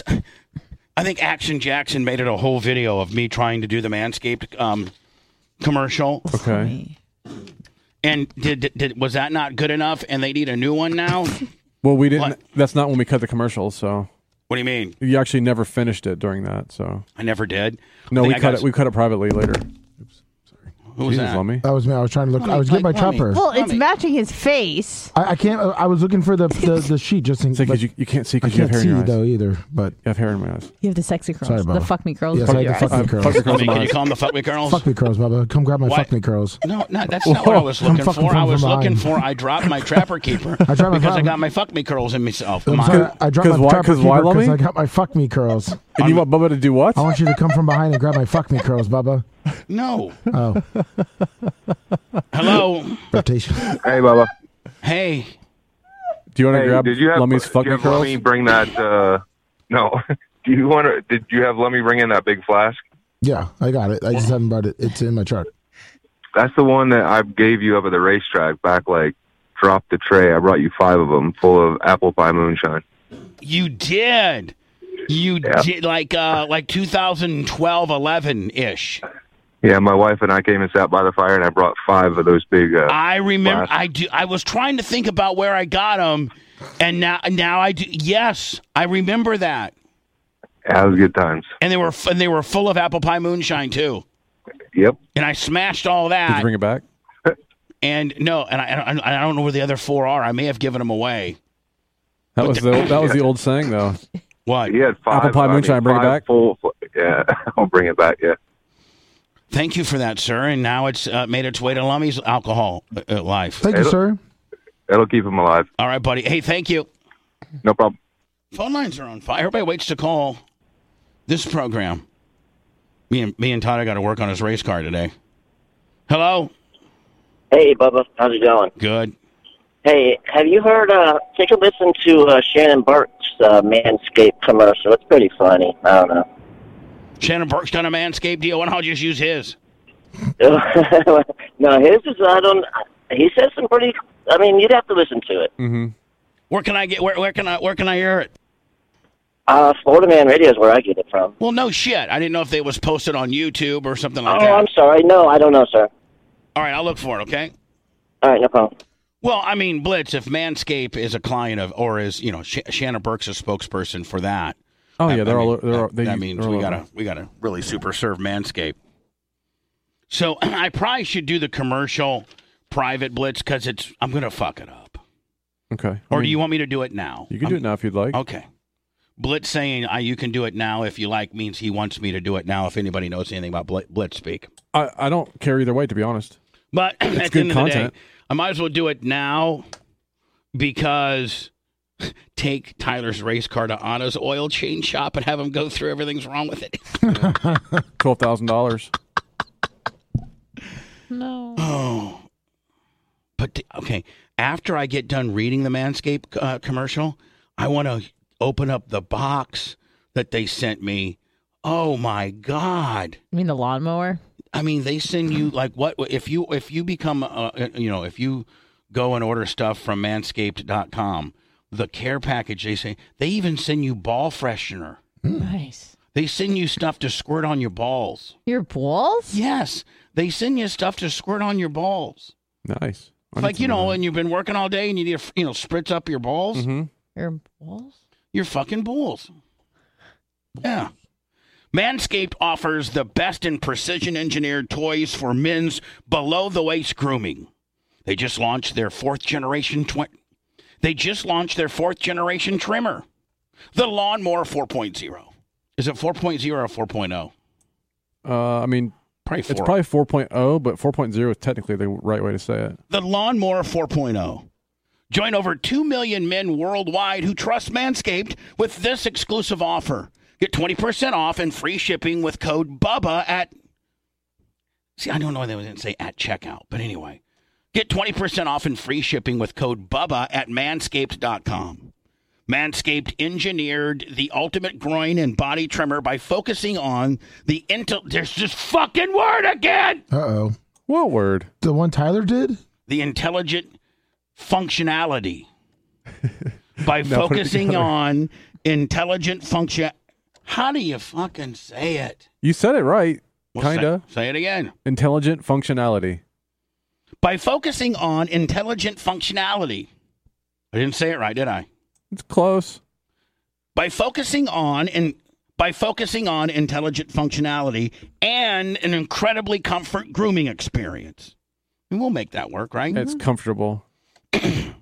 Speaker 2: I think Action Jackson made it a whole video of me trying to do the Manscaped um, commercial.
Speaker 5: Okay.
Speaker 4: Funny.
Speaker 2: And did, did, did was that not good enough? And they need a new one now.
Speaker 5: Well, we didn't.
Speaker 2: What?
Speaker 5: That's not when we cut the commercial. So
Speaker 2: What do you mean?
Speaker 5: you actually never finished it during that. So
Speaker 2: I never did.
Speaker 5: no,
Speaker 2: I
Speaker 5: we
Speaker 2: think I
Speaker 5: cut
Speaker 2: got
Speaker 5: it. We cut it privately later.
Speaker 2: Who was
Speaker 5: Jesus,
Speaker 2: that?
Speaker 5: Lummy.
Speaker 3: That was me. I was trying to look.
Speaker 2: Let me-
Speaker 3: I was getting my
Speaker 2: let- let me-
Speaker 3: chopper.
Speaker 4: Well, it's
Speaker 2: Lummy.
Speaker 4: matching his face.
Speaker 3: I, I can't. I was looking for the the, the sheet just in
Speaker 5: It's like
Speaker 3: but
Speaker 5: 'cause you, you can't see
Speaker 3: I
Speaker 5: because you have
Speaker 3: can't
Speaker 5: hair
Speaker 3: see
Speaker 5: in your eyes.
Speaker 3: though either. But
Speaker 5: You have hair in my eyes.
Speaker 4: You have the sexy curls.
Speaker 3: Sorry,
Speaker 4: the
Speaker 3: Bubba.
Speaker 4: fuck me curls.
Speaker 3: Yes,
Speaker 4: above
Speaker 3: I
Speaker 4: your
Speaker 3: have the
Speaker 4: eyes.
Speaker 3: fuck me
Speaker 5: Uh,
Speaker 3: curls.
Speaker 5: fuck your curls
Speaker 2: Lummy,
Speaker 5: in my
Speaker 2: can you
Speaker 5: eyes.
Speaker 2: call them the fuck me girls?
Speaker 3: Fuck me curls, Bubba. Come grab my
Speaker 2: What?
Speaker 3: fuck me curls.
Speaker 2: No, no, that's not what I was looking
Speaker 3: fucking
Speaker 2: for. I
Speaker 3: from
Speaker 2: was looking
Speaker 3: behind.
Speaker 2: for. I dropped my trapper keeper
Speaker 3: I tried my
Speaker 2: because I
Speaker 3: fuck-
Speaker 2: got my fuck me curls in myself.
Speaker 3: I'm
Speaker 2: Come
Speaker 3: sorry,
Speaker 2: on.
Speaker 3: I dropped
Speaker 5: 'Cause
Speaker 3: my
Speaker 5: why-
Speaker 3: trapper
Speaker 5: 'cause why,
Speaker 3: keeper
Speaker 5: Lummy?
Speaker 3: I got my fuck me curls.
Speaker 5: And you want Bubba to do what?
Speaker 3: I want you to come from behind and grab my fuck me curls, Bubba.
Speaker 2: No.
Speaker 3: Oh,
Speaker 2: Hello.
Speaker 3: rotation.
Speaker 7: Hey, Bubba.
Speaker 2: Hey.
Speaker 5: Do you want to
Speaker 7: Hey,
Speaker 5: grab
Speaker 7: did you have,
Speaker 5: Lummy's
Speaker 7: did
Speaker 5: fuck
Speaker 7: you
Speaker 5: me
Speaker 7: have
Speaker 5: curls?
Speaker 7: Lummy bring that? Uh, no. Do you want to? Did you have Lummy bring in that big flask?
Speaker 3: Yeah, I got it. I just haven't brought it. It's in my truck.
Speaker 7: That's the one that I gave you up at the racetrack back. Like, drop the tray. I brought you five of them, full of apple pie moonshine.
Speaker 2: You did. You
Speaker 7: Yeah.
Speaker 2: did like uh like two thousand twelve, eleven ish.
Speaker 7: Yeah, my wife and I came and sat by the fire, and I brought five of those big. Uh,
Speaker 2: I remember.
Speaker 7: Glass.
Speaker 2: I do. I was trying to think about where I got them, and now now I do. Yes, I remember that.
Speaker 7: that was good times.
Speaker 2: And they were f- and they were full of apple pie moonshine too.
Speaker 7: Yep.
Speaker 2: And I smashed all
Speaker 5: Did
Speaker 2: that.
Speaker 5: you bring it back?
Speaker 2: And no, and I, I I don't know where the other four are. I may have given them away.
Speaker 5: That was the that was the old saying though.
Speaker 2: What?
Speaker 7: He had five.
Speaker 5: Apple pie
Speaker 7: I mean,
Speaker 5: moonshine, bring it
Speaker 7: five
Speaker 5: back?
Speaker 7: Full, yeah, I'll bring it back. Yeah.
Speaker 2: Thank you for that, sir. And now it's uh, made its way to Lummy's alcohol uh, uh, life.
Speaker 3: Thank you,
Speaker 7: It'll-
Speaker 3: sir.
Speaker 7: That'll keep him alive.
Speaker 2: All right, buddy. Hey, thank you.
Speaker 7: No problem.
Speaker 2: Phone lines are on fire. Everybody waits to call this program. Me and me and Todd got to work on his race car today. Hello.
Speaker 8: Hey, Bubba. How's it going?
Speaker 2: Good.
Speaker 8: Hey, have you heard, uh, take a listen to uh, Shannon Burke's uh, Manscaped commercial. It's pretty funny. I don't know.
Speaker 2: Shannon Burke's done a Manscaped deal. Why don't I just use his?
Speaker 8: No, his is, I don't, he says some pretty, I mean, you'd have to listen to it.
Speaker 5: Mm-hmm.
Speaker 2: Where can I get? Where where can I where can I hear it?
Speaker 8: Uh, Florida Man Radio is where I get it from.
Speaker 2: Well, no shit. I didn't know if it was posted on YouTube or something like
Speaker 8: oh,
Speaker 2: that.
Speaker 8: I'm sorry. No, I don't know, sir.
Speaker 2: All right, I'll look for it, okay?
Speaker 8: All right, no problem.
Speaker 2: Well, I mean, Blitz, if Manscaped is a client of, or is, you know, Sh- Shannon Burke's a spokesperson for that.
Speaker 5: Oh, yeah,
Speaker 2: that,
Speaker 5: they're
Speaker 2: I mean,
Speaker 5: all, they're all,
Speaker 2: that,
Speaker 5: they,
Speaker 2: that means we gotta, we gotta really super serve Manscaped. So I probably should do the commercial private Blitz because it's, I'm going to fuck it up.
Speaker 5: Okay. I
Speaker 2: Or
Speaker 5: mean,
Speaker 2: do you want me to do it now?
Speaker 5: You can
Speaker 2: I'm,
Speaker 5: do it now if you'd like.
Speaker 2: Okay. Blitz saying uh, you can do it now if you like means he wants me to do it now if anybody knows anything about Bl- Blitz speak.
Speaker 5: I, I don't care either way, to be honest.
Speaker 2: But
Speaker 5: It's
Speaker 2: at the
Speaker 5: good
Speaker 2: end
Speaker 5: content.
Speaker 2: of the day, I might as well do it now because take Tyler's race car to Anna's oil change shop and have him go through everything's wrong with it.
Speaker 5: twelve thousand dollars.
Speaker 4: No.
Speaker 2: Oh. But, okay, after I get done reading the Manscaped uh, commercial, I want to open up the box that they sent me. Oh, my God.
Speaker 4: You mean the lawnmower?
Speaker 2: I mean, they send you, like, what, if you, if you become, uh, you know, if you go and order stuff from manscaped dot com, the care package, they say, they even send you ball freshener.
Speaker 4: Nice.
Speaker 2: They send you stuff to squirt on your balls.
Speaker 4: Your balls?
Speaker 2: Yes. They send you stuff to squirt on your balls.
Speaker 5: Nice. I need
Speaker 2: Like, you
Speaker 5: some of
Speaker 2: know,
Speaker 5: that.
Speaker 2: when you've been working all day and you need to, you know, spritz up your balls.
Speaker 5: Mm-hmm.
Speaker 4: Your balls?
Speaker 2: Your fucking balls. Yeah. Manscaped offers the best in precision-engineered toys for men's below-the-waist grooming. They just launched their fourth-generation twi- They just launched their fourth-generation trimmer, the Lawnmower four point oh. Is it four point oh or four point oh?
Speaker 5: Uh, I mean,
Speaker 2: Probably four.
Speaker 5: it's probably four point oh, but four point oh is technically the right way to say it.
Speaker 2: The Lawnmower four point oh. Join over two million men worldwide who trust Manscaped with this exclusive offer. Get twenty percent off and free shipping with code BUBBA at... See, I don't know why they didn't say at checkout, but anyway. Get twenty percent off and free shipping with code BUBBA at manscaped dot com. Manscaped engineered the ultimate groin and body trimmer by focusing on the... Intel- There's this fucking word again!
Speaker 3: Uh-oh.
Speaker 5: What word?
Speaker 3: The one Tyler did?
Speaker 2: The intelligent functionality by
Speaker 5: Now put it
Speaker 2: focusing
Speaker 5: together.
Speaker 2: on intelligent function. How do you fucking say it?
Speaker 5: You said it right.
Speaker 2: Well,
Speaker 5: Kinda.
Speaker 2: Say, say it again.
Speaker 5: Intelligent functionality.
Speaker 2: By focusing on intelligent functionality. I didn't say it right, did I?
Speaker 5: It's close.
Speaker 2: By focusing on and by focusing on intelligent functionality and an incredibly comfort grooming experience. And we'll make that work, right?
Speaker 5: It's comfortable.
Speaker 2: And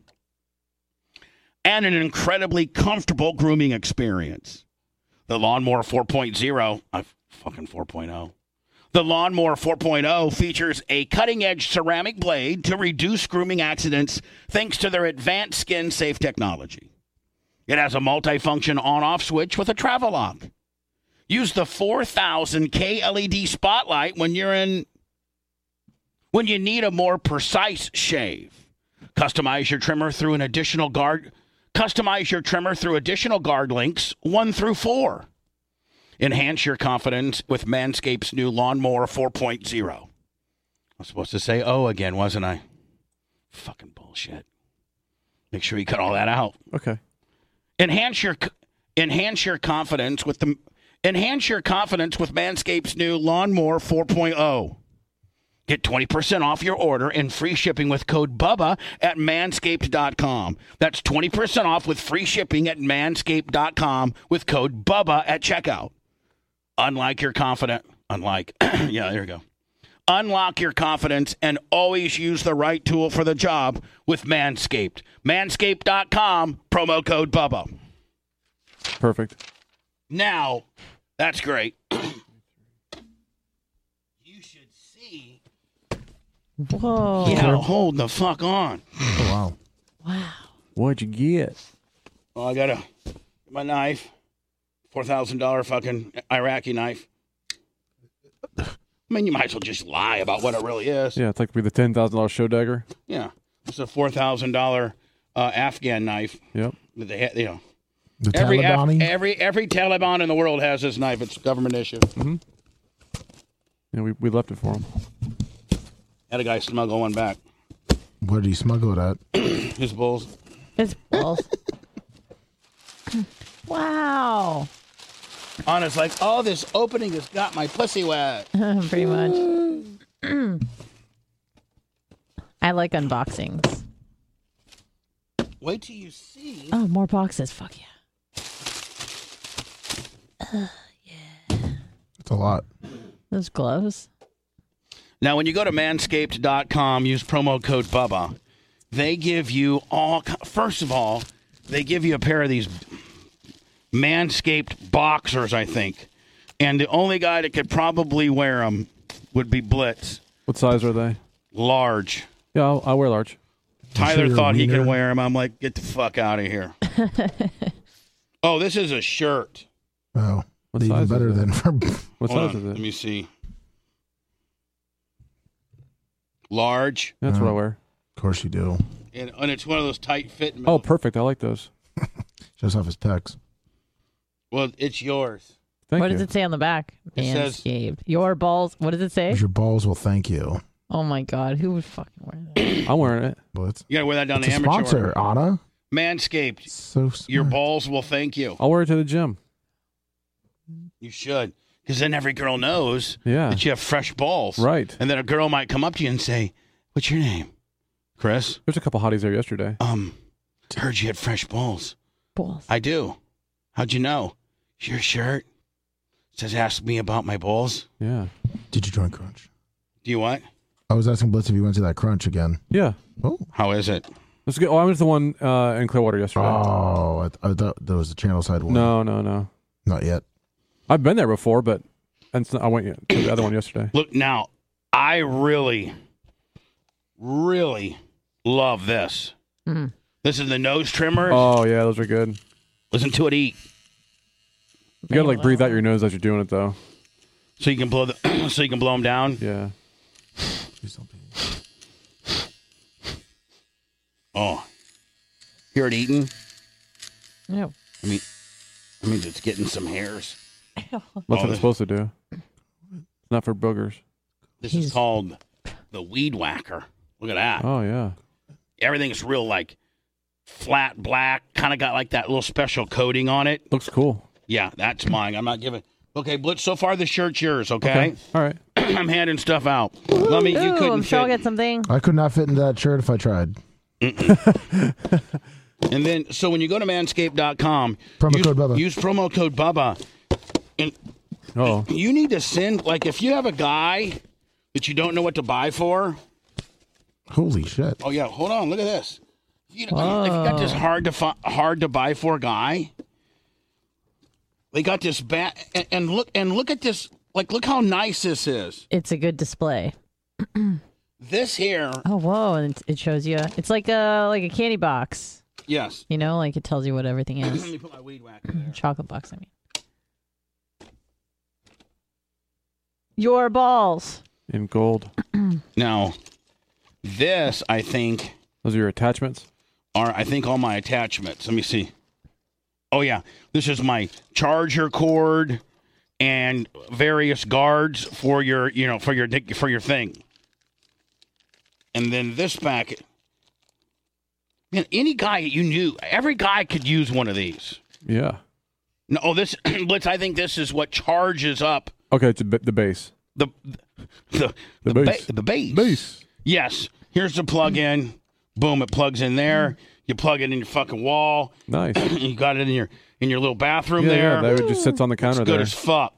Speaker 2: an incredibly comfortable grooming experience. The Lawnmower four point oh, uh, fucking four point oh. The Lawnmower four point oh features a cutting-edge ceramic blade to reduce grooming accidents thanks to their advanced skin-safe technology. It has a multifunction on-off switch with a travel lock. Use the four thousand K L E D spotlight when you're in when you need a more precise shave. Customize your trimmer through an additional guard. Customize your trimmer through additional guard links one through four. Enhance your confidence with Manscaped's new Lawnmower four point oh. I was supposed to say oh again, wasn't I? Fucking bullshit. Make sure you cut all that out.
Speaker 5: Okay.
Speaker 2: Enhance your enhance your confidence with the enhance your confidence with Manscaped's new Lawnmower four point oh. Get twenty percent off your order and free shipping with code BUBBA at manscaped dot com. That's twenty percent off with free shipping at manscaped dot com with code BUBBA at checkout. Unlike your confident, unlike, yeah, there you go. Unlock your confidence and always use the right tool for the job with Manscaped. manscaped dot com, promo code BUBBA.
Speaker 5: Perfect.
Speaker 2: Now, that's great. You should see.
Speaker 4: Whoa.
Speaker 2: Yeah, hold the fuck on.
Speaker 3: Oh, wow.
Speaker 4: Wow.
Speaker 5: What'd you get?
Speaker 2: Well, I got a my knife, four thousand dollar fucking Iraqi knife. I mean, you might as well just lie about what it really is.
Speaker 5: Yeah, it's like be the ten thousand dollar show dagger.
Speaker 2: Yeah, it's a four thousand dollar uh, Afghan knife.
Speaker 5: Yep.
Speaker 2: That they ha- you know,
Speaker 3: The
Speaker 2: every Af-
Speaker 3: Taliban?
Speaker 2: every every Taliban in the world has this knife. It's government issue.
Speaker 5: Mm-hmm. Yeah, we we left it for him.
Speaker 2: Had a guy smuggle one back.
Speaker 3: Where did he smuggle it at?
Speaker 2: His bulls.
Speaker 4: His balls. Wow.
Speaker 2: Anna's like, oh, this opening has got my pussy wet.
Speaker 4: Pretty much. I like unboxings.
Speaker 2: Wait till you see.
Speaker 4: Oh, more boxes. Fuck yeah. Uh, yeah.
Speaker 3: It's a lot.
Speaker 4: Those gloves.
Speaker 2: Now, when you go to manscaped dot com, use promo code Bubba. They give you all. First of all, they give you a pair of these Manscaped boxers, I think. And the only guy that could probably wear them would be Blitz.
Speaker 5: What size are they?
Speaker 2: Large.
Speaker 5: Yeah, I'll, I'll wear large.
Speaker 2: Tyler
Speaker 3: sure
Speaker 2: thought he
Speaker 3: wiener-
Speaker 2: could wear them. I'm like, get the fuck out of here. Oh, this is a shirt.
Speaker 3: Oh,
Speaker 5: What
Speaker 3: even
Speaker 5: size is
Speaker 3: better
Speaker 5: it?
Speaker 3: than for.
Speaker 5: What
Speaker 2: Hold
Speaker 5: size
Speaker 2: on,
Speaker 5: is
Speaker 2: let
Speaker 5: it?
Speaker 2: me see. Large.
Speaker 5: That's what I
Speaker 3: Oh.
Speaker 5: wear.
Speaker 3: Of course you do.
Speaker 2: And, and it's one of those tight fit.
Speaker 5: Oh, perfect. I like those.
Speaker 3: Shows off his pecs.
Speaker 2: Well, it's yours.
Speaker 5: Thank
Speaker 4: what
Speaker 5: you.
Speaker 4: does it say on the back?
Speaker 2: It says-
Speaker 4: Manscaped. Your balls. What does it say?
Speaker 3: Your balls will thank you.
Speaker 4: Oh my god, who would fucking wear that?
Speaker 5: I'm wearing it.
Speaker 3: Blitz.
Speaker 2: You gotta wear that down
Speaker 3: It's
Speaker 2: the
Speaker 3: a
Speaker 2: amateur.
Speaker 3: sponsor, Anna.
Speaker 2: Manscaped.
Speaker 3: So smart.
Speaker 2: Your balls will thank you.
Speaker 5: I'll wear it to the gym.
Speaker 2: You should. Because then every girl knows
Speaker 5: Yeah.
Speaker 2: that you have fresh balls.
Speaker 5: Right.
Speaker 2: And then a girl might come up to you and say, what's your name? Chris?
Speaker 5: There's a couple hotties there yesterday.
Speaker 2: Um, heard you had fresh balls.
Speaker 4: Balls.
Speaker 2: I do. How'd you know? Your shirt says ask me about my balls.
Speaker 5: Yeah.
Speaker 3: Did you join Crunch?
Speaker 2: Do you what?
Speaker 3: I was asking Blitz if he went to that Crunch again.
Speaker 5: Yeah.
Speaker 3: Oh.
Speaker 2: How is it?
Speaker 5: Let's go. Oh, I went to the one uh, in Clearwater yesterday.
Speaker 3: Oh, I, th- I thought there was the channel side one.
Speaker 5: No, no, no.
Speaker 3: Not yet.
Speaker 5: I've been there before, but and it's not- I went to the other one yesterday.
Speaker 2: Look, now, I really, really love this.
Speaker 4: Mhm.
Speaker 2: This is the nose trimmer.
Speaker 5: Oh yeah, those are good.
Speaker 2: Listen to it eat.
Speaker 5: You gotta like breathe out your nose as you're doing it though.
Speaker 2: So you can blow the so you can blow them down.
Speaker 5: Yeah.
Speaker 2: Oh, hear it eating?
Speaker 4: No.
Speaker 2: I mean, I mean it's getting some hairs.
Speaker 5: That's
Speaker 2: Oh,
Speaker 5: what
Speaker 2: this-
Speaker 5: it's supposed to do. It's not for boogers.
Speaker 2: This is called the Weed Whacker. Look at that.
Speaker 5: Oh yeah.
Speaker 2: Everything's real like flat black, kind of got like that little special coating on it.
Speaker 5: Looks cool.
Speaker 2: Yeah, that's mine. I'm not giving. Okay, Blitz. So far, the shirt's yours. Okay.
Speaker 5: All right.
Speaker 2: I'm handing stuff out. Let me. You
Speaker 4: Ooh,
Speaker 2: couldn't
Speaker 4: I'm sure I'll
Speaker 2: fit.
Speaker 4: get something.
Speaker 3: I could not fit into that shirt if I tried.
Speaker 2: And then, so when you go to manscaped dot com,
Speaker 3: Promo
Speaker 2: use,
Speaker 3: code Bubba.
Speaker 2: use promo code Bubba. And
Speaker 5: Oh.
Speaker 2: you need to send, like, if you have a guy that you don't know what to buy for.
Speaker 3: Holy shit.
Speaker 2: Oh, yeah. Hold on. Look at this. You know, if you got this hard to fi- hard to buy for guy, they got this bat, and, and look and look at this. Like, look how nice this is.
Speaker 4: It's a good display.
Speaker 2: This here,
Speaker 4: Oh whoa, and it- it shows you. It's like a like a candy box.
Speaker 2: yes.
Speaker 4: You know, like it tells you what everything
Speaker 2: Let
Speaker 4: is.
Speaker 2: me put my weed whacker there.
Speaker 4: Chocolate box. I mean. Your balls.
Speaker 5: In gold.
Speaker 2: Now, this I think
Speaker 5: Those are your attachments.
Speaker 2: are I think all my attachments. Let me see. Oh yeah, this is my charger cord and various guards for your, you know, for your dick- for your thing. And then this packet. Man, any guy you knew, every guy could use one of these.
Speaker 5: Yeah.
Speaker 2: No, oh, this Blitz. I think this is what charges up
Speaker 5: Okay, it's a bit, the base.
Speaker 2: the the
Speaker 5: The
Speaker 2: the,
Speaker 5: base.
Speaker 2: Ba- the base.
Speaker 5: Base.
Speaker 2: Yes. Here's the plug-in. Boom! It plugs in there. You plug it in your fucking wall.
Speaker 5: Nice.
Speaker 2: You got it in your in your little bathroom
Speaker 5: Yeah,
Speaker 2: there.
Speaker 5: yeah, that just sits on the counter
Speaker 2: It's good
Speaker 5: there.
Speaker 2: as fuck.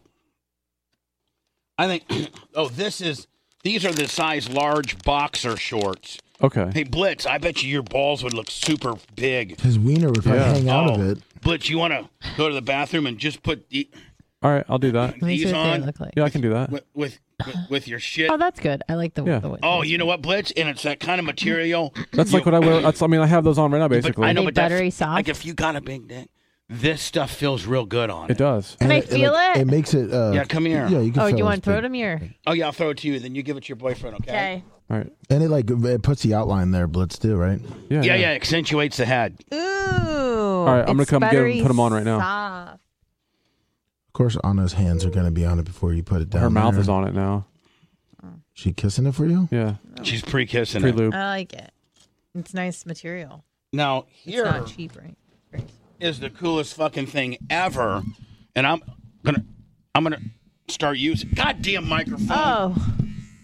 Speaker 2: I think. Oh, this is. These are the size large boxer shorts.
Speaker 5: Okay.
Speaker 2: Hey, Blitz, I bet you your balls would look super big.
Speaker 3: His wiener would probably
Speaker 5: Yeah.
Speaker 3: hang out
Speaker 2: Oh,
Speaker 3: of it.
Speaker 2: Blitz, you want to go to the bathroom and just put the,
Speaker 5: All right, I'll do that.
Speaker 4: Let me see
Speaker 2: these
Speaker 4: what they
Speaker 2: on
Speaker 4: look like.
Speaker 5: Yeah, I can do that.
Speaker 2: with with, with, with your shit?
Speaker 4: Oh, that's good. I like the.
Speaker 5: Yeah.
Speaker 4: the way
Speaker 2: Oh, you know what, Blitz? And it's that kind of material.
Speaker 5: That's like what I wear. That's. I mean, I have those on right now,
Speaker 2: But
Speaker 5: basically.
Speaker 2: I know,
Speaker 4: They
Speaker 2: but that's,
Speaker 4: buttery soft?
Speaker 2: like if you got a big dick, this stuff feels real good on it.
Speaker 5: It does.
Speaker 4: Can
Speaker 3: And
Speaker 4: I
Speaker 3: it-
Speaker 4: feel
Speaker 3: like,
Speaker 4: it?
Speaker 3: It makes it. Uh,
Speaker 2: Yeah, come here.
Speaker 3: Yeah, you can.
Speaker 4: Oh,
Speaker 3: feel
Speaker 4: you
Speaker 3: his
Speaker 4: want to throw
Speaker 3: big-
Speaker 4: it in here?
Speaker 2: Oh yeah, I'll throw it to you. Then you give it to your boyfriend, okay?
Speaker 4: Okay.
Speaker 5: All right.
Speaker 3: And it like it puts the outline there, Blitz too, right?
Speaker 5: Yeah.
Speaker 2: Yeah, yeah, accentuates the head.
Speaker 4: Ooh.
Speaker 5: All right, I'm gonna
Speaker 4: it's
Speaker 5: come get 'em and
Speaker 4: buttery
Speaker 5: put 'em on right now.
Speaker 4: soft.
Speaker 3: Of course, Anna's hands are going to be on it before you put it down.
Speaker 5: Her mouth
Speaker 3: there.
Speaker 5: is on it now.
Speaker 3: She kissing it for you?
Speaker 5: Yeah.
Speaker 2: She's pre-kissing it.
Speaker 5: Pre-lube.
Speaker 4: I like it. It's nice material.
Speaker 2: Now
Speaker 4: It's
Speaker 2: here,
Speaker 4: not cheap, right? Right.
Speaker 2: is the coolest fucking thing ever, and I'm gonna I'm gonna start using goddamn microphone.
Speaker 4: Oh.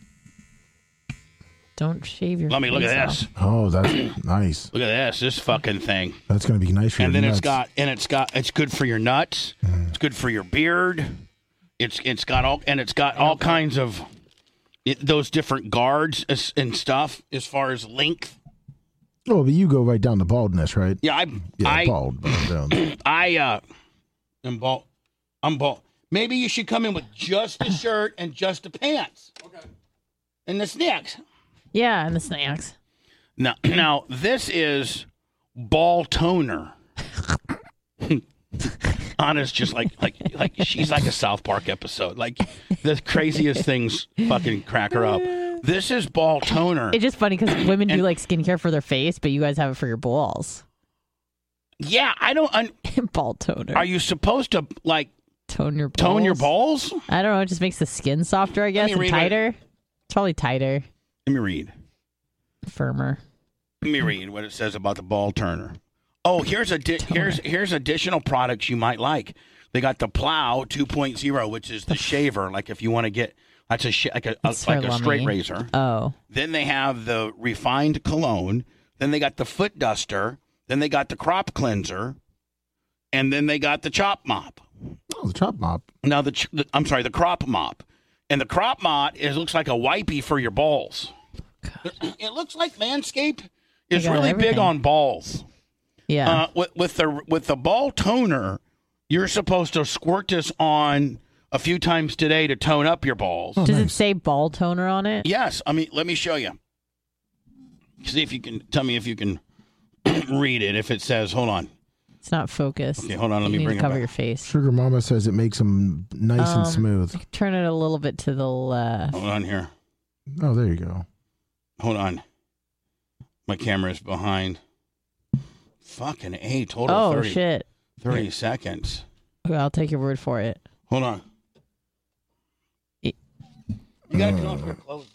Speaker 4: Don't shave your
Speaker 2: Let me look
Speaker 4: face
Speaker 2: at
Speaker 4: off.
Speaker 2: this.
Speaker 3: Oh, that's nice.
Speaker 2: Look at this. This fucking thing.
Speaker 3: That's gonna be nice for
Speaker 2: And
Speaker 3: your
Speaker 2: then
Speaker 3: nuts.
Speaker 2: it's got and it's got it's good for your nuts.
Speaker 3: Mm.
Speaker 2: It's good for your beard. It's it's got all and it's got all kinds of it, those different guards as- and stuff as far as length.
Speaker 3: Oh, but you go right down to baldness, right?
Speaker 2: Yeah, I
Speaker 3: Yeah,
Speaker 2: I
Speaker 3: bald. bald down.
Speaker 2: I uh am bald. I'm bald. Maybe you should come in with just a shirt and just the pants. Okay. And the snacks.
Speaker 4: Yeah, and the snacks.
Speaker 2: Now, now this is ball toner. Honest, just like like like she's like a South Park episode. Like the craziest things fucking crack her up. This is ball toner.
Speaker 4: It's just funny because women
Speaker 2: And-
Speaker 4: do like skincare for their face, but you guys have it for your balls.
Speaker 2: Yeah, I don't. Un-
Speaker 4: Ball toner.
Speaker 2: Are you supposed to like
Speaker 4: tone your balls?
Speaker 2: tone your balls?
Speaker 4: I don't know. It just makes the skin softer, I guess,
Speaker 2: me
Speaker 4: and
Speaker 2: read what-
Speaker 4: tighter. It's probably tighter,
Speaker 2: Let me read.
Speaker 4: firmer.
Speaker 2: Let me read what it says about the ball turner. Oh, here's a di- here's here's additional products you might like. They got the Plow two point oh, which is the shaver. Like if you want to get that's a sh- like a, a
Speaker 4: It's
Speaker 2: like
Speaker 4: for
Speaker 2: a straight
Speaker 4: Lummi.
Speaker 2: razor.
Speaker 4: Oh,
Speaker 2: Then they have the refined cologne. Then they got the foot duster. Then they got the crop cleanser, and then they got the chop mop.
Speaker 3: Oh, the chop mop.
Speaker 2: Now the, ch- the I'm sorry, the crop mop, and the crop mop is looks like a wipey for your balls. It looks like Manscaped is
Speaker 4: got
Speaker 2: really
Speaker 4: everything.
Speaker 2: big on balls.
Speaker 4: yeah.
Speaker 2: Uh, with, with the with the ball toner, you're supposed to squirt this on a few times today to tone up your balls.
Speaker 3: Oh,
Speaker 4: Does it
Speaker 3: nice.
Speaker 4: say ball toner on it?
Speaker 2: Yes, I mean, let me show you. See if you can tell me if you can read it. If it says, hold on.
Speaker 4: It's not focused.
Speaker 2: Okay, hold on, let
Speaker 4: you
Speaker 2: me
Speaker 4: need
Speaker 2: bring
Speaker 4: to
Speaker 2: it
Speaker 4: cover
Speaker 2: back.
Speaker 4: your face.
Speaker 3: Sugar Mama says it makes them nice
Speaker 4: Um,
Speaker 3: and smooth.
Speaker 4: Turn it a little bit to the left.
Speaker 2: Hold on here.
Speaker 3: Oh, there you go.
Speaker 2: Hold on. My camera is behind. Fucking A, total
Speaker 4: Oh
Speaker 2: thirty,
Speaker 4: shit!
Speaker 2: thirty seconds.
Speaker 4: Okay, I'll take your word for it.
Speaker 2: Hold on.
Speaker 4: E-
Speaker 2: You gotta come up here closer.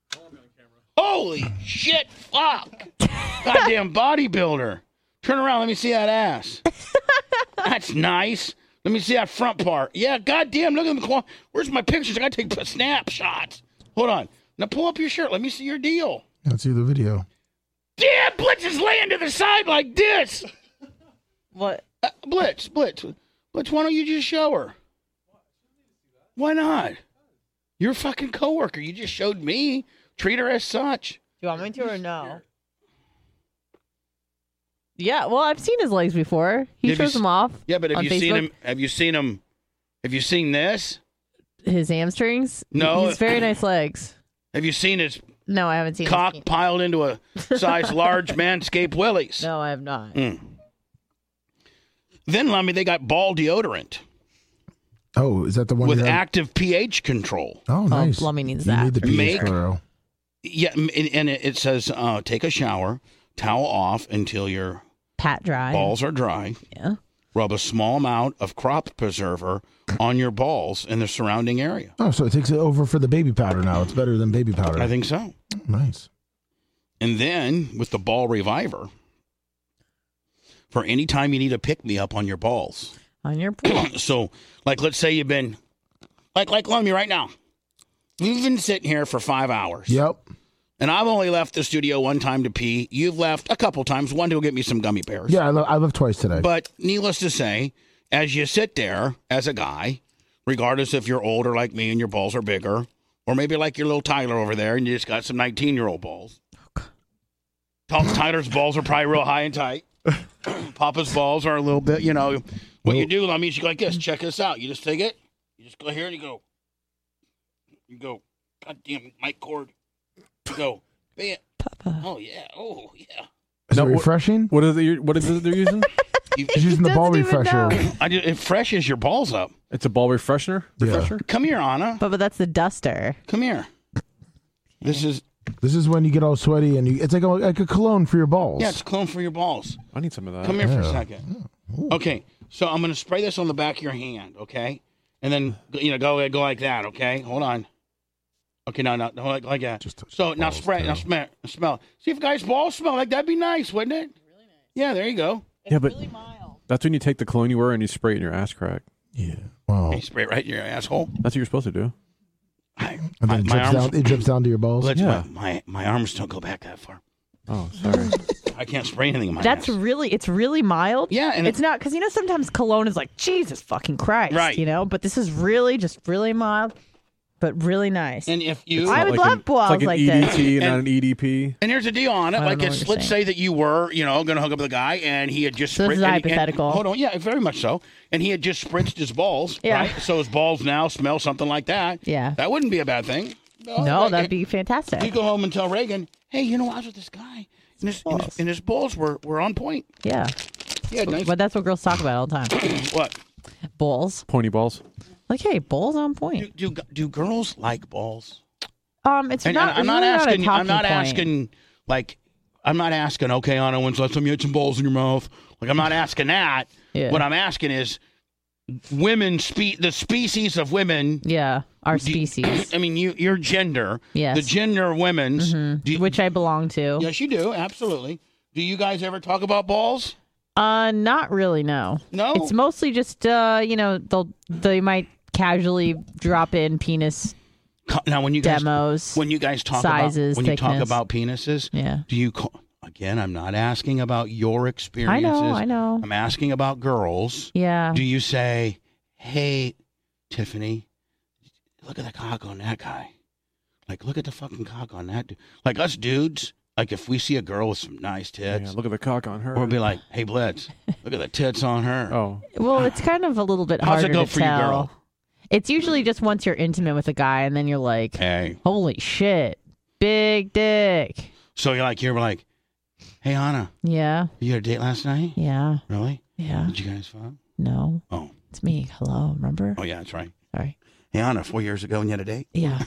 Speaker 2: Holy shit, fuck. Goddamn bodybuilder. Turn around, let me see that ass. That's nice. Let me see that front part. Yeah, goddamn, look at the clo- Where's my pictures? I gotta take snapshots. Hold on. Now pull up your shirt. Let me see your deal.
Speaker 3: Let's see the video.
Speaker 2: Damn, Blitz is laying to the side like this.
Speaker 4: What?
Speaker 2: Uh, Blitz, Blitz, Blitz, why don't you just show her? Why not? You're a fucking coworker. You just showed me. Treat her as such.
Speaker 4: Do you want me to or no? Yeah, well, I've seen his legs before. He
Speaker 2: Have you
Speaker 4: shows
Speaker 2: s-
Speaker 4: them off.
Speaker 2: Yeah, but have
Speaker 4: on
Speaker 2: you seen
Speaker 4: Facebook.
Speaker 2: him? Have you seen him? Have you seen this?
Speaker 4: His hamstrings?
Speaker 2: No.
Speaker 4: He's very nice legs.
Speaker 2: Have you seen his
Speaker 4: No, I haven't seen
Speaker 2: cock
Speaker 4: his
Speaker 2: piled into a size large Manscaped Willies?
Speaker 4: No, I have not.
Speaker 2: Mm. Then, Lummy, they got ball deodorant
Speaker 3: Oh, is that the one
Speaker 2: with
Speaker 3: you have?
Speaker 2: active pH control.
Speaker 3: Oh, nice.
Speaker 4: Lummi needs
Speaker 3: you
Speaker 4: that.
Speaker 3: need the pH
Speaker 2: Make-
Speaker 3: girl.
Speaker 2: Yeah, m- and, and it it says uh, take a shower, towel off until your
Speaker 4: Pat dry.
Speaker 2: balls are dry.
Speaker 4: Yeah.
Speaker 2: Rub a small amount of crop preserver on your balls and the surrounding area.
Speaker 3: Oh, so it takes it over for the baby powder now. It's better than baby powder.
Speaker 2: I think so.
Speaker 3: Nice.
Speaker 2: And then with the ball reviver, for any time you need a pick me up on your balls.
Speaker 4: On your pool.
Speaker 2: So, like, let's say you've been, like, like Lummy right now. We've been sitting here for five hours.
Speaker 3: Yep.
Speaker 2: And I've only left the studio one time to pee. You've left a couple times. One to go get me some gummy bears.
Speaker 3: Yeah, I, lo- I left twice today.
Speaker 2: But needless to say, as you sit there as a guy, regardless if you're older like me and your balls are bigger, or maybe like your little Tyler over there and you just got some nineteen-year-old balls. Tyler's balls are probably real high and tight. Papa's balls are a little bit, you know. What you do, I mean, you go like this. Check this out. You just take it. You just go here and you go. You go. Goddamn mic cord. You go. Bam.
Speaker 4: Papa.
Speaker 2: Oh, yeah. Oh, yeah.
Speaker 3: Is
Speaker 5: No,
Speaker 3: it
Speaker 5: what-
Speaker 3: refreshing?
Speaker 5: What is it? What is it they're using?
Speaker 2: You,
Speaker 3: She's using the ball
Speaker 4: doesn't even
Speaker 3: refresher.
Speaker 4: know.
Speaker 2: I do, it freshes your balls up.
Speaker 5: It's a ball refreshener.
Speaker 3: Yeah.
Speaker 5: Refresher.
Speaker 2: Come here, Anna.
Speaker 4: But but that's the duster.
Speaker 2: Come here. This is,
Speaker 3: This is when you get all sweaty and you, it's like a, like a cologne for your balls.
Speaker 2: yeah, it's cologne for your balls.
Speaker 5: I need some of that.
Speaker 2: Come here for a
Speaker 3: Yeah.
Speaker 2: second. Okay, so I'm going to spray this on the back of your hand, okay? And then, you know, go go like that, okay? Hold on. Okay, no, no, no like, like that.
Speaker 3: Just touch
Speaker 2: So
Speaker 3: the
Speaker 2: now
Speaker 3: balls,
Speaker 2: spray,
Speaker 3: too.
Speaker 2: now smell, smell. See if a guy's balls smell like that'd be nice, wouldn't it? Really nice. Yeah, there you go.
Speaker 5: Yeah, but That's when you take the cologne you wear and you spray it in your ass crack.
Speaker 3: Yeah. Wow.
Speaker 2: You spray it right in your asshole.
Speaker 5: That's what you're supposed to do.
Speaker 2: I,
Speaker 3: And then
Speaker 2: my,
Speaker 3: it
Speaker 2: my
Speaker 3: drips,
Speaker 2: arms,
Speaker 3: down, it drips down to your balls.
Speaker 2: Let's-
Speaker 5: Yeah.
Speaker 2: my, my my arms don't go back that far.
Speaker 5: Oh, sorry.
Speaker 2: I can't spray anything in my
Speaker 4: That's
Speaker 2: ass.
Speaker 4: really, it's really mild.
Speaker 2: Yeah, and
Speaker 4: it's
Speaker 2: it-
Speaker 4: not, because you know sometimes cologne is like, Jesus fucking Christ.
Speaker 2: Right.
Speaker 4: You know, but this is really just really mild, but really nice.
Speaker 2: And if you,
Speaker 4: I would
Speaker 5: like
Speaker 4: love
Speaker 5: an,
Speaker 4: balls
Speaker 5: it's like
Speaker 4: like
Speaker 5: an E D
Speaker 4: this.
Speaker 5: T and,
Speaker 2: And-
Speaker 5: not an E D P.
Speaker 2: and here's a deal on it.
Speaker 4: I don't
Speaker 2: Like,
Speaker 4: know
Speaker 2: it's,
Speaker 4: what you're
Speaker 2: let's
Speaker 4: saying.
Speaker 2: say that you were, you know, going to hook up with a guy, and he had just
Speaker 4: So this is
Speaker 2: sprit- and- and-
Speaker 4: hypothetical.
Speaker 2: hold on, yeah, very much so. And he had just spritzed his balls,
Speaker 4: Yeah.
Speaker 2: right? So his balls now smell something like that.
Speaker 4: Yeah.
Speaker 2: That wouldn't be a bad thing.
Speaker 4: No,
Speaker 2: like,
Speaker 4: that'd be fantastic.
Speaker 2: You go home and tell Reagan, hey, you know, I was with this guy, and his, and his, and his balls were, were on point.
Speaker 4: Yeah.
Speaker 2: Yeah, nice.
Speaker 4: But that's what girls talk about all the time.
Speaker 2: What?
Speaker 4: Balls.
Speaker 5: Pointy balls.
Speaker 4: Like, hey, balls on point.
Speaker 2: Do, do do girls like balls?
Speaker 4: Um, it's
Speaker 2: And,
Speaker 4: not.
Speaker 2: and I'm
Speaker 4: it's
Speaker 2: not
Speaker 4: really not a
Speaker 2: asking. I'm
Speaker 4: talking
Speaker 2: not
Speaker 4: point.
Speaker 2: asking. Like, I'm not asking. Okay, Anna, when's the last time you had some balls in your mouth? Like, I'm not asking that.
Speaker 4: Yeah.
Speaker 2: What I'm asking is, women spe- the species of women.
Speaker 4: Yeah, our
Speaker 2: do you-
Speaker 4: species.
Speaker 2: I mean, you, your gender.
Speaker 4: Yes.
Speaker 2: The gender of women's. do you-
Speaker 4: Which I belong to.
Speaker 2: yes, you do. Absolutely. Do you guys ever talk about balls?
Speaker 4: Uh, not really. No.
Speaker 2: No?
Speaker 4: It's mostly just uh, you know, they'll they might casually drop in penis
Speaker 2: Co- Now, when you guys
Speaker 4: demos.
Speaker 2: when you guys talk
Speaker 4: sizes,
Speaker 2: about when you talk
Speaker 4: thickness.
Speaker 2: about penises,
Speaker 4: Yeah.
Speaker 2: do you call, again? I'm not asking about your experiences.
Speaker 4: I know.
Speaker 2: I'm asking about girls.
Speaker 4: Yeah.
Speaker 2: Do you say, "Hey, Tiffany, look at the cock on that guy. Like, look at the fucking cock on that dude." Like us dudes, like if we see a girl with some nice tits,
Speaker 5: Yeah, look at the cock on her.
Speaker 2: we'll be like, "Hey, Blitz, look at the tits on her."
Speaker 5: Oh.
Speaker 4: Well, it's kind of a little bit
Speaker 2: How's
Speaker 4: harder
Speaker 2: it go
Speaker 4: to
Speaker 2: for you,
Speaker 4: tell.
Speaker 2: girl?
Speaker 4: It's usually just once you're intimate with a guy, and then you're like,
Speaker 2: Hey.
Speaker 4: "Holy shit, big dick."
Speaker 2: So you're like, you're like, "Hey, Anna,
Speaker 4: Yeah.
Speaker 2: you had a date last night?
Speaker 4: Yeah.
Speaker 2: Really?
Speaker 4: Yeah.
Speaker 2: Did you guys fuck?
Speaker 4: No.
Speaker 2: Oh,
Speaker 4: It's me. Hello. Remember?
Speaker 2: oh yeah, that's right.
Speaker 4: Sorry.
Speaker 2: Hey, Anna, four years ago, when you had a date?
Speaker 4: Yeah.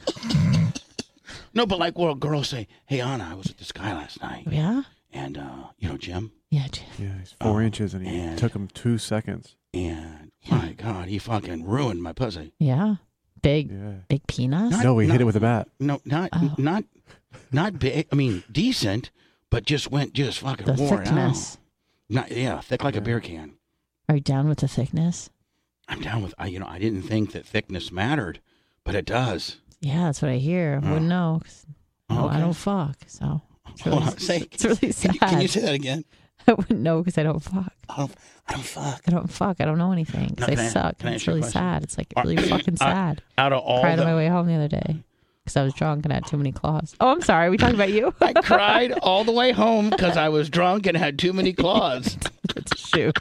Speaker 2: No, but like, well, girls say, "Hey, Anna, I was with this guy last night,
Speaker 4: Yeah.
Speaker 2: and uh, you know, Jim,
Speaker 4: Yeah. Jim.
Speaker 5: Yeah, he's four
Speaker 2: Oh,
Speaker 5: inches and he
Speaker 2: and-
Speaker 5: took him two seconds.
Speaker 2: and my God, he fucking ruined my pussy."
Speaker 4: Yeah. Big,
Speaker 5: Yeah.
Speaker 4: big penis.
Speaker 2: Not-
Speaker 5: No, he
Speaker 2: no.
Speaker 5: hit it with a bat.
Speaker 2: No, not
Speaker 4: Oh.
Speaker 2: not not big. I mean, decent, but just went just fucking
Speaker 4: The
Speaker 2: wore it
Speaker 4: thickness.
Speaker 2: out. Not yeah, thick like a
Speaker 5: Yeah.
Speaker 2: beer can.
Speaker 4: Are you down with the thickness?
Speaker 2: I'm down with. I you know I didn't think that thickness mattered, but it does.
Speaker 4: Yeah, that's what I hear. I wouldn't know. 'Cause, no,
Speaker 2: Okay.
Speaker 4: I don't fuck. So it's
Speaker 2: Hold
Speaker 4: really,
Speaker 2: on, say-
Speaker 4: it's really
Speaker 2: Can
Speaker 4: sad.
Speaker 2: you, can you say that again?
Speaker 4: I wouldn't know because I don't fuck.
Speaker 2: I don't. I don't fuck.
Speaker 4: I don't fuck. I don't know anything because
Speaker 2: No,
Speaker 4: I
Speaker 2: can I-
Speaker 4: suck.
Speaker 2: can I
Speaker 4: It's
Speaker 2: ask you a
Speaker 4: really
Speaker 2: question?
Speaker 4: sad. It's like
Speaker 2: Are-
Speaker 4: really fucking
Speaker 2: uh,
Speaker 4: sad.
Speaker 2: Out of all
Speaker 4: Cried on my
Speaker 2: the,
Speaker 4: way home the other day because I was drunk and had too many claws. Oh, I'm sorry. Are we talking about you?
Speaker 2: I cried all the way home because I was drunk and had too many claws.
Speaker 4: That's a shoot.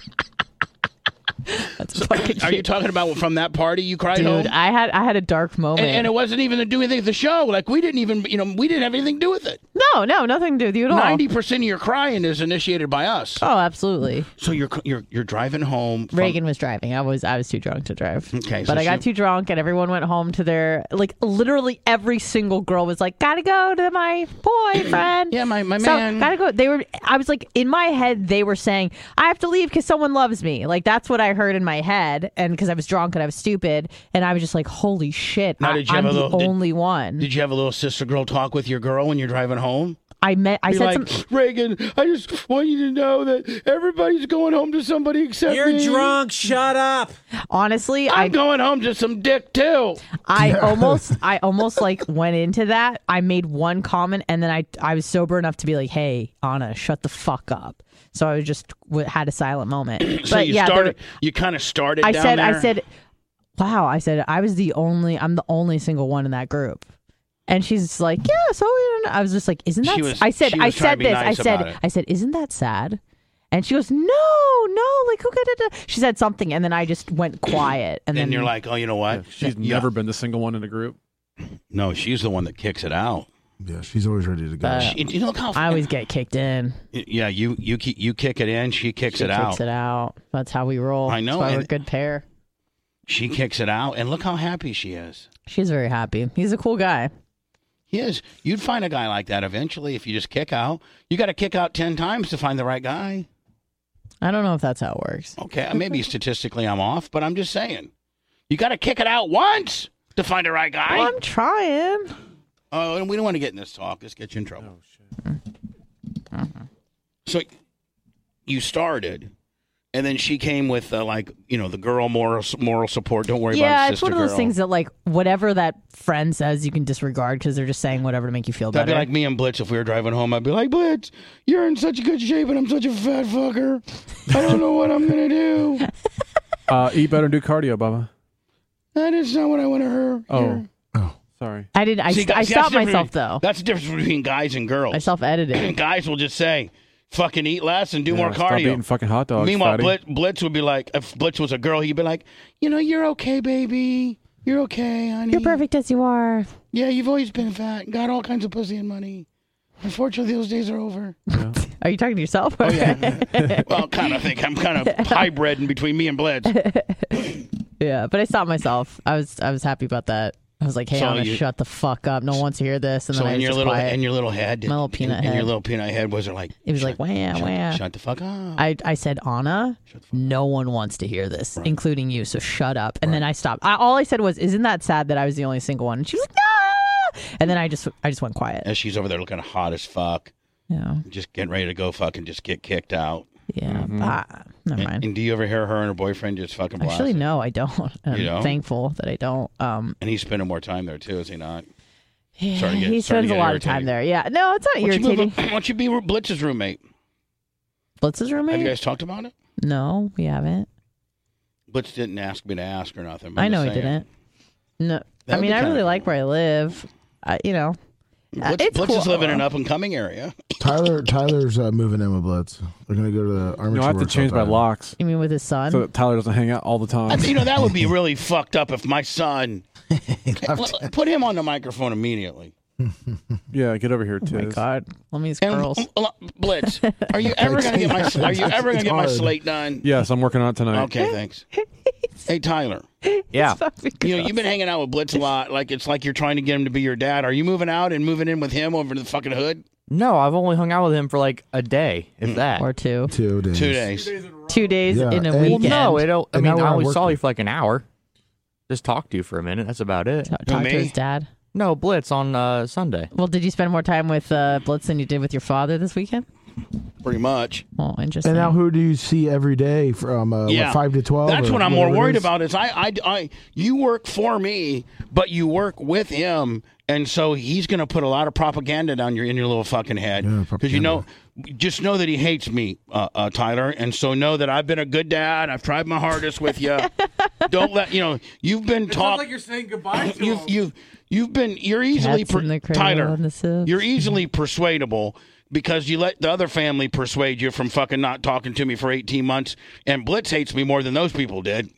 Speaker 4: That's a fucking
Speaker 2: Are you
Speaker 4: shoot.
Speaker 2: talking about from that party you cried
Speaker 4: Dude,
Speaker 2: home?
Speaker 4: I had I had a dark moment.
Speaker 2: And, and it wasn't even to do anything with the show. Like we didn't even, you know, we didn't have anything to do with it.
Speaker 4: no, no, nothing to do with you at all.
Speaker 2: Ninety percent of your crying is initiated by us.
Speaker 4: Oh, absolutely.
Speaker 2: So you're you're you're driving home. From,
Speaker 4: Reagan was driving. I was I was too drunk to drive.
Speaker 2: Okay, so
Speaker 4: but I got
Speaker 2: she-
Speaker 4: too drunk, and everyone went home to their like. Literally every single girl was like, "Gotta go to my boyfriend."
Speaker 2: Yeah, my my
Speaker 4: So
Speaker 2: man.
Speaker 4: gotta go. They were. I was like, in my head, they were saying, "I have to leave because someone loves me." Like that's what I heard in my head, and because I was drunk and I was stupid, and I was just like, "Holy shit!
Speaker 2: Now,
Speaker 4: I,
Speaker 2: did you
Speaker 4: I'm
Speaker 2: have a
Speaker 4: the
Speaker 2: little- did-
Speaker 4: only one."
Speaker 2: Did you have a little sister girl talk with your girl when you're driving home?
Speaker 4: I met. I
Speaker 2: Be
Speaker 4: said
Speaker 2: like,
Speaker 4: some.
Speaker 2: Reagan, I just want you to know that everybody's going home to somebody except
Speaker 10: You're
Speaker 2: me.
Speaker 10: drunk. Shut up.
Speaker 4: Honestly,
Speaker 2: I'm
Speaker 4: I
Speaker 2: going home to some dick too.
Speaker 4: I almost I almost like went into that. I made one comment and then I I was sober enough to be like, "Hey, Anna, shut the fuck up." So I just w- had a silent moment.
Speaker 2: So
Speaker 4: but
Speaker 2: you
Speaker 4: yeah, there-
Speaker 2: started. You kind of started.
Speaker 4: I
Speaker 2: down
Speaker 4: said
Speaker 2: there.
Speaker 4: I said, "Wow," I said I was the only I'm the only single one in that group. And she's like, "Yeah, so we don't know." I was just like, "Isn't that?"
Speaker 2: She was-
Speaker 4: I said,
Speaker 2: she
Speaker 4: "I
Speaker 2: was trying to
Speaker 4: said
Speaker 2: be
Speaker 4: this."
Speaker 2: nice
Speaker 4: I said,
Speaker 2: about it.
Speaker 4: "I said, isn't that sad?" And she goes, "No, no, like who could it?" She said something, and then I just went quiet. And
Speaker 2: And
Speaker 4: then
Speaker 2: you're like, oh, you know what?
Speaker 5: She's
Speaker 2: Yeah.
Speaker 5: never been the single one in a group.
Speaker 2: No, she's the one that kicks it out.
Speaker 3: Yeah, she's always ready to go.
Speaker 4: Uh,
Speaker 2: She, you know, look how
Speaker 4: I always get kicked in.
Speaker 2: Yeah, you you ki- you kick it in, she kicks
Speaker 4: She
Speaker 2: it
Speaker 4: kicks
Speaker 2: out.
Speaker 4: it out. That's how we roll.
Speaker 2: I know,
Speaker 4: That's why we're a
Speaker 2: and-
Speaker 4: good pair.
Speaker 2: She kicks it out, and look how happy she is.
Speaker 4: She's very happy. He's a cool guy.
Speaker 2: He is. You'd find a guy like that eventually if you just kick out. You got to kick out ten times to find the right guy.
Speaker 4: I don't know if that's how it works.
Speaker 2: Okay, maybe statistically I'm off, but I'm just saying. You got to kick it out once to find the right guy.
Speaker 4: Well, I'm trying.
Speaker 2: Oh, and we don't want to get in this talk. This gets you in trouble.
Speaker 5: Oh shit.
Speaker 2: So you started. And then she came with uh, like you know the girl moral moral support. Don't worry about
Speaker 4: Yeah,
Speaker 2: it,
Speaker 4: it's
Speaker 2: sister
Speaker 4: one of those
Speaker 2: girl.
Speaker 4: things that like whatever that friend says, you can disregard because they're just saying whatever to make you feel
Speaker 2: That'd
Speaker 4: better.
Speaker 2: be like me and Blitz if we were driving home. I'd be like, Blitz, you're in such good shape and I'm such a fat fucker. I don't know what I'm gonna do.
Speaker 5: Uh, eat better and do cardio, Bubba.
Speaker 2: That is not what I want to hear.
Speaker 5: Oh, oh, sorry.
Speaker 4: I did. I,
Speaker 2: See,
Speaker 4: st- I
Speaker 2: see, that's
Speaker 4: stopped
Speaker 2: the difference
Speaker 4: myself
Speaker 2: between-
Speaker 4: though.
Speaker 2: That's the difference between guys and girls.
Speaker 4: I self-edited.
Speaker 2: Guys will just say, fucking eat less and do
Speaker 5: Yeah,
Speaker 2: more
Speaker 5: stop
Speaker 2: cardio.
Speaker 5: eating fucking hot dogs,
Speaker 2: Meanwhile,
Speaker 5: fatty.
Speaker 2: Blitz, Blitz would be like, if Blitz was a girl, he'd be like, you know, you're okay, baby. You're okay, honey.
Speaker 4: You're perfect as you are.
Speaker 2: Yeah, you've always been fat and got all kinds of pussy and money. Unfortunately, those days are over.
Speaker 5: Yeah.
Speaker 4: Are you talking to yourself?
Speaker 2: Oh, yeah. Well, kind of think. I'm kind of hybrid in between me and Blitz.
Speaker 4: Yeah, but I stopped myself. I was I was happy about that. I was like, hey,
Speaker 2: So
Speaker 4: Anna,
Speaker 2: you-
Speaker 4: shut the fuck up. No one wants to hear this. And
Speaker 2: So
Speaker 4: then I
Speaker 2: in
Speaker 4: was
Speaker 2: your
Speaker 4: just
Speaker 2: little
Speaker 4: quiet.
Speaker 2: in your little head,
Speaker 4: My little peanut
Speaker 2: in, in
Speaker 4: head.
Speaker 2: your little peanut head, was it like?
Speaker 4: It was like, wah,
Speaker 2: shut,
Speaker 4: wah.
Speaker 2: Shut the fuck up.
Speaker 4: I, I said, Anna, no one wants to hear this,
Speaker 2: Right.
Speaker 4: including you, so shut up. And then I stopped. I, all I said was, isn't that sad that I was the only single one? And she was like, no! And then I just I just went quiet.
Speaker 2: And she's over there looking hot as fuck,
Speaker 4: Yeah,
Speaker 2: just getting ready to go fucking just get kicked out.
Speaker 4: yeah.
Speaker 5: Mm-hmm.
Speaker 4: Ah, never
Speaker 2: And,
Speaker 4: mind.
Speaker 2: and do you ever hear her and her boyfriend just fucking blast?
Speaker 4: Actually, no, I don't. I'm
Speaker 2: You don't?
Speaker 4: thankful that I don't. Um,
Speaker 2: And he's spending more time there too, is he not?
Speaker 4: yeah,
Speaker 2: Starting to get-
Speaker 4: he
Speaker 2: starting
Speaker 4: spends
Speaker 2: to
Speaker 4: a
Speaker 2: get
Speaker 4: lot of time
Speaker 2: irritating.
Speaker 4: there. Yeah, no, it's not
Speaker 2: Why don't you move
Speaker 4: irritating.
Speaker 2: up- why don't you be Blitz's roommate?
Speaker 4: Blitz's roommate?
Speaker 2: Have you guys talked about it?
Speaker 4: No, we haven't.
Speaker 2: Blitz didn't ask me to ask or nothing. but
Speaker 4: I
Speaker 2: I'm
Speaker 4: know he
Speaker 2: just saying.
Speaker 4: didn't. No, I
Speaker 2: That'd
Speaker 4: mean,
Speaker 2: be
Speaker 4: I
Speaker 2: kinda
Speaker 4: really
Speaker 2: cool.
Speaker 4: like where I live. I, you know, uh,
Speaker 2: Blitz,
Speaker 4: it's
Speaker 2: Blitz
Speaker 4: cool.
Speaker 2: is living in an up and coming area.
Speaker 3: Tyler, Tyler's uh, moving in with Blitz. They're gonna go to the armature.
Speaker 5: No, I have to
Speaker 3: works
Speaker 5: change
Speaker 3: all
Speaker 5: my
Speaker 3: the time.
Speaker 5: locks
Speaker 4: You mean with his son?
Speaker 5: so that Tyler doesn't hang out all the
Speaker 2: I
Speaker 5: time.
Speaker 2: think, you know, that would be really fucked up if my son. Put him on the microphone immediately.
Speaker 5: Yeah, get over here,
Speaker 4: oh my
Speaker 5: Tiz.
Speaker 4: God, let me
Speaker 2: And
Speaker 4: girls.
Speaker 2: uh, Blitz, are you ever gonna get my Are you ever gonna
Speaker 3: It's
Speaker 2: get my
Speaker 3: hard.
Speaker 2: slate done?
Speaker 5: Yes, I'm working on it tonight.
Speaker 2: Okay, thanks. Hey Tyler,
Speaker 10: Yeah.
Speaker 2: you know you've been hanging out with Blitz a lot. Like it's like you're trying to get him to be your dad. Are you moving out and moving in with him over to the fucking hood?
Speaker 10: No, I've only hung out with him for like a day, if that.
Speaker 4: Or two.
Speaker 3: Two days.
Speaker 2: Two days.
Speaker 4: Two days
Speaker 3: Yeah,
Speaker 4: in a
Speaker 3: and-
Speaker 10: Well,
Speaker 4: weekend.
Speaker 10: no, it don't, I
Speaker 3: And
Speaker 10: mean,
Speaker 3: now
Speaker 10: I
Speaker 3: we're
Speaker 10: only saw
Speaker 3: working.
Speaker 10: you for like an hour. Just talked to you for a minute. That's about it.
Speaker 4: Talk,
Speaker 2: Who,
Speaker 4: talk
Speaker 2: me?
Speaker 4: to his dad.
Speaker 10: No, Blitz on uh, Sunday.
Speaker 4: Well, did you spend more time with uh, Blitz than you did with your father this weekend?
Speaker 2: Pretty much.
Speaker 4: Oh, interesting.
Speaker 3: And now, who do you see every day from uh,
Speaker 2: Yeah.
Speaker 3: what, five to twelve?
Speaker 2: That's
Speaker 3: or
Speaker 2: what I'm more
Speaker 3: whatever it
Speaker 2: worried
Speaker 3: is?
Speaker 2: about. Is I, I, I, you work for me, but you work with him, and so he's going to put a lot of propaganda down your in your little fucking head.
Speaker 3: Yeah,
Speaker 2: Because you know, just know that he hates me, uh, uh, Tyler, and so know that I've been a good dad. I've tried my hardest with you. Don't let you know you've been taught.
Speaker 5: you're saying goodbye
Speaker 2: You've you've you've been you're easily
Speaker 4: Cats in the cradle
Speaker 2: Tyler.
Speaker 4: and the sips.
Speaker 2: You're easily persuadable because you let the other family persuade you from fucking not talking to me for eighteen months. And Blitz hates me more than those people did.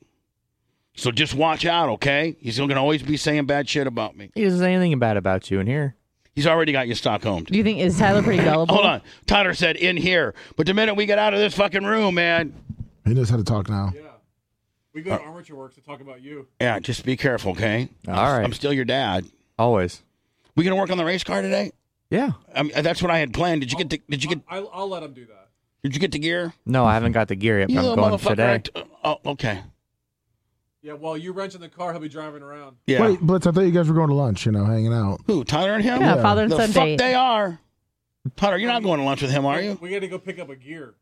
Speaker 2: So just watch out, okay? He's going to always be saying bad shit about me.
Speaker 10: He doesn't say anything bad about you in here.
Speaker 2: He's already got you Stockholmed.
Speaker 4: Do you think is Tyler pretty gullible?
Speaker 2: Hold on. Tyler said in here. But the minute we get out of this fucking room, man.
Speaker 3: He knows how to talk now.
Speaker 5: Yeah. We go to Armature Works to talk about you.
Speaker 2: Yeah, just be careful, okay?
Speaker 10: All right.
Speaker 2: I'm still your dad.
Speaker 10: Always.
Speaker 2: We going to work on the race car today?
Speaker 10: Yeah.
Speaker 2: I mean, that's what I had planned. Did you get the, did you get
Speaker 5: I'll, I'll let him do that.
Speaker 2: did you get the gear?
Speaker 10: No, I haven't got the gear yet, but
Speaker 2: You
Speaker 10: I'm
Speaker 2: little
Speaker 10: going
Speaker 2: motherfucker.
Speaker 10: today.
Speaker 2: I t- Oh, okay.
Speaker 5: Yeah, while you wrench in the car, he'll be driving around.
Speaker 2: Yeah.
Speaker 3: Wait, Blitz, I thought you guys were going to lunch, you know, hanging out.
Speaker 2: Who, Tyler and him?
Speaker 4: Yeah,
Speaker 3: Yeah.
Speaker 4: father and
Speaker 2: The
Speaker 4: son
Speaker 2: fuck
Speaker 4: date.
Speaker 2: they are. Tyler, you're not going to lunch with him, are you?
Speaker 5: We got to go pick up a gear.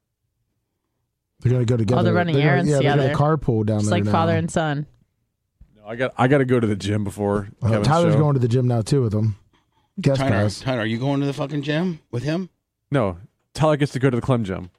Speaker 3: They're going to go together.
Speaker 4: Oh, they're running
Speaker 3: gonna-
Speaker 4: errands
Speaker 3: yeah,
Speaker 4: together.
Speaker 3: They're going to carpool down
Speaker 4: Just
Speaker 3: there
Speaker 4: like
Speaker 3: now.
Speaker 4: father and son.
Speaker 5: No, I got I got to go to the gym before
Speaker 3: Uh,
Speaker 5: Kevin's
Speaker 3: Tyler's
Speaker 5: show.
Speaker 3: going to the gym now, too, with him. Guest
Speaker 2: Tyler,
Speaker 3: pass.
Speaker 2: Tyler, are you going to the fucking gym with him?
Speaker 5: No, Tyler gets to go to the Clem gym.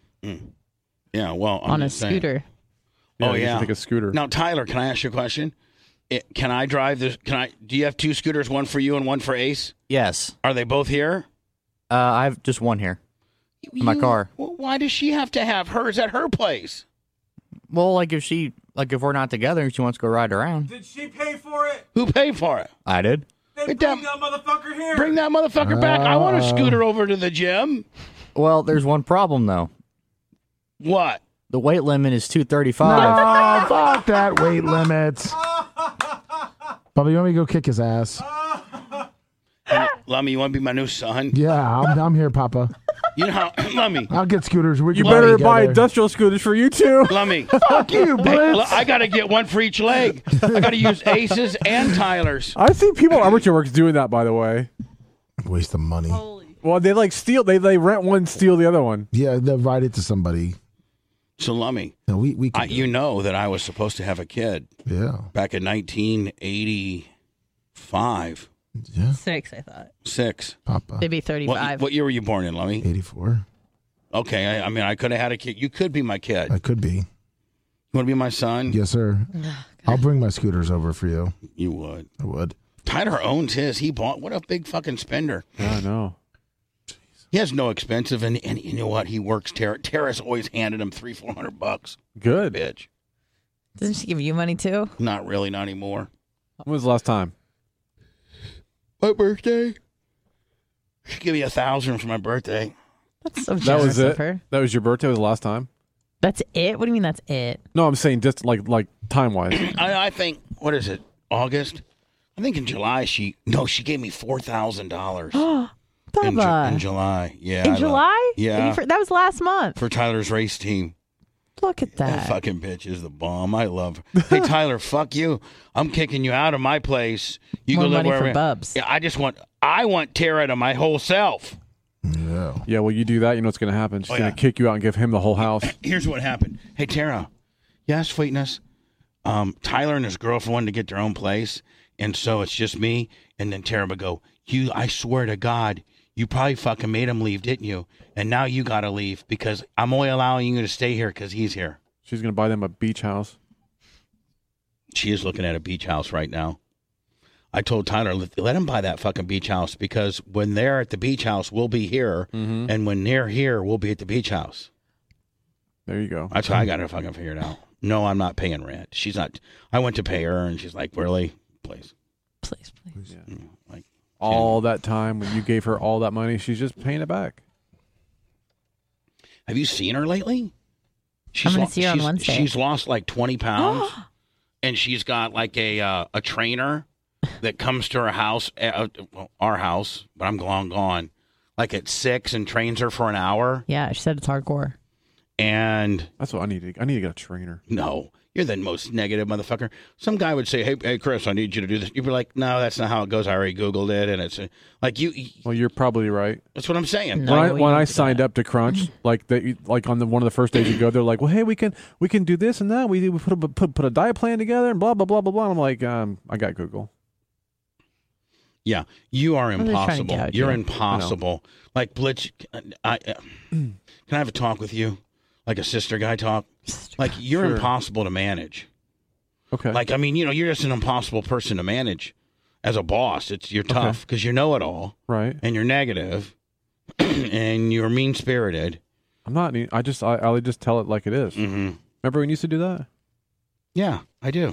Speaker 2: Yeah, well, I'm
Speaker 4: On a
Speaker 2: just saying.
Speaker 4: scooter.
Speaker 5: Yeah,
Speaker 2: Oh,
Speaker 5: he gets to
Speaker 2: yeah.
Speaker 5: take a scooter.
Speaker 2: Now, Tyler, can I ask you a question? It, can I drive this? Can I? Do you have two scooters, one for you and one for Ace?
Speaker 10: Yes.
Speaker 2: Are they both here?
Speaker 10: Uh, I have just one here. In my car.
Speaker 2: Well, why does she have to have hers at her place?
Speaker 10: Well, like if she, like if we're not together and she wants to go ride around.
Speaker 5: Did she pay for it?
Speaker 2: Who paid for it?
Speaker 10: I did.
Speaker 5: Then
Speaker 2: Hey,
Speaker 5: bring
Speaker 2: Dad-
Speaker 5: that motherfucker here.
Speaker 2: Bring that motherfucker back. I want a
Speaker 3: Uh.
Speaker 2: scooter over to the gym.
Speaker 10: Well, there's one problem though.
Speaker 2: What?
Speaker 10: The weight limit is two thirty-five.
Speaker 3: No, fuck that weight limit. Bubba, you want me to go kick his ass?
Speaker 2: Lummy, you want to be my new son?
Speaker 3: Yeah, I'm, I'm here, Papa.
Speaker 2: You know how, Lummy,
Speaker 3: I'll get scooters. We
Speaker 5: You
Speaker 3: can
Speaker 5: better
Speaker 3: ride
Speaker 5: buy
Speaker 3: together.
Speaker 5: industrial scooters for you too.
Speaker 2: Lummy.
Speaker 3: Fuck you,
Speaker 2: Hey,
Speaker 3: Blitz.
Speaker 2: look, I got to get one for each leg. I got to use Ace's and Tyler's.
Speaker 5: I see people at Armature Works doing that, by the way.
Speaker 3: Waste of money.
Speaker 5: Well, they like steal. They they rent one, steal the other one.
Speaker 3: Yeah, they'll ride it to somebody.
Speaker 2: So, Lummy,
Speaker 3: No, we we
Speaker 2: I,
Speaker 3: can.
Speaker 2: you know that I was supposed to have a kid
Speaker 3: yeah.
Speaker 2: back in nineteen eighty-five.
Speaker 3: Yeah.
Speaker 4: Six, I thought.
Speaker 2: Six.
Speaker 3: Papa.
Speaker 4: Maybe
Speaker 2: What,
Speaker 4: thirty-five.
Speaker 2: what year were you born in, Lummy?
Speaker 3: eighty-four.
Speaker 2: Okay, I, I mean, I could have had a kid. You could be my kid.
Speaker 3: I could be.
Speaker 2: You want to be my son?
Speaker 3: Yes, sir. I'll bring my scooters over for you.
Speaker 2: You would.
Speaker 3: I would.
Speaker 2: Tyler owns his. He bought. What a big fucking spender.
Speaker 5: Yeah, I know.
Speaker 2: He has no expensive, and, and you know what? He works. Tara. Tara's always handed him three, four hundred bucks.
Speaker 5: Good.
Speaker 2: Bitch.
Speaker 4: Doesn't she give you money too?
Speaker 2: Not really, not anymore.
Speaker 5: When was the last time?
Speaker 2: My birthday. She gave me a thousand for my birthday.
Speaker 4: That's so
Speaker 5: That
Speaker 4: generous
Speaker 5: was
Speaker 4: of
Speaker 5: it.
Speaker 4: her.
Speaker 5: That was your birthday. Was the last time?
Speaker 4: That's it? What do you mean that's it?
Speaker 5: No, I'm saying just like like time wise.
Speaker 2: I, I think. What is it? August. I think in July she. No, she gave me four thousand dollars. In, Ju-
Speaker 4: Bubba.
Speaker 2: in July, yeah.
Speaker 4: In
Speaker 2: I love-
Speaker 4: July?
Speaker 2: yeah.
Speaker 4: For- that was last month.
Speaker 2: For Tyler's race team.
Speaker 4: Look at
Speaker 2: That
Speaker 4: that.
Speaker 2: fucking bitch is the bomb. I love her. Hey, Tyler, fuck you. I'm kicking you out of my place. You
Speaker 4: More
Speaker 2: go live
Speaker 4: money
Speaker 2: wherever.
Speaker 4: for Bubs.
Speaker 2: Yeah, I just want. I want Tara to my whole self.
Speaker 3: Yeah.
Speaker 5: Yeah, well, you do that, you know what's going to happen. She's
Speaker 2: Oh,
Speaker 5: going
Speaker 2: yeah.
Speaker 5: to kick you out and give him the whole house.
Speaker 2: Here's what happened. Hey, Tara. Yes, sweetness. Um, Tyler and his girlfriend wanted to get their own place, and so it's just me. And then Tara would go, "You, I swear to God, you probably fucking made him leave, didn't you? And now you got to leave because I'm only allowing you to stay here because he's here."
Speaker 5: She's going to buy them a beach house.
Speaker 2: She is looking at a beach house right now. I told Tyler, let, let him buy that fucking beach house because when they're at the beach house, we'll be here.
Speaker 5: Mm-hmm.
Speaker 2: And when they're here, we'll be at the beach house.
Speaker 5: There you go.
Speaker 2: That's how I got to fucking figure it out. No, I'm not paying rent. She's not. I went to pay her, and she's like, really? Please.
Speaker 4: Please, please.
Speaker 5: Yeah.
Speaker 2: Like
Speaker 5: All that time when you gave her all that money, she's just paying it back.
Speaker 2: Have you seen her lately? She's
Speaker 4: I'm gonna
Speaker 2: lo-
Speaker 4: see her on
Speaker 2: she's-
Speaker 4: Wednesday.
Speaker 2: She's lost like twenty pounds, and she's got like a uh, a trainer that comes to her house, uh, well, our house, but I'm long gone, like at six and trains her for an hour.
Speaker 4: Yeah, she said it's hardcore.
Speaker 2: And
Speaker 5: That's what I need to. I need to get a trainer.
Speaker 2: no, you're the most negative motherfucker. Some guy would say, "Hey, hey, Chris, I need you to do this." You'd be like, "No, that's not how it goes. I already Googled it, and it's uh, like you."
Speaker 5: Well, you're probably right.
Speaker 2: That's what I'm saying.
Speaker 4: No.
Speaker 5: When I
Speaker 4: you
Speaker 5: when
Speaker 4: don't
Speaker 5: I
Speaker 4: do
Speaker 5: signed
Speaker 4: that.
Speaker 5: up to Crunch, like they like on the one of the first days you go, they're like, "Well, hey, we can we can do this and that. We we put a, put put a diet plan together and blah blah blah blah blah." And I'm like, um, I got Google.
Speaker 2: Yeah, you are
Speaker 4: Well, they're trying to
Speaker 2: impossible.
Speaker 4: gouge
Speaker 2: You're
Speaker 4: you.
Speaker 2: impossible. Like Blitz, I, I, uh, can I have a talk with you, like a sister guy talk? Like you're
Speaker 5: Sure.
Speaker 2: impossible to manage.
Speaker 5: Okay.
Speaker 2: Like I mean, you know, you're just an impossible person to manage as a boss. It's you're tough because you know it all,
Speaker 5: right.
Speaker 2: and you're negative, and you're mean spirited.
Speaker 5: I'm not. I just I I just tell it like it is.
Speaker 2: Mm-hmm.
Speaker 5: Remember when you used to do that?
Speaker 2: Yeah, I do.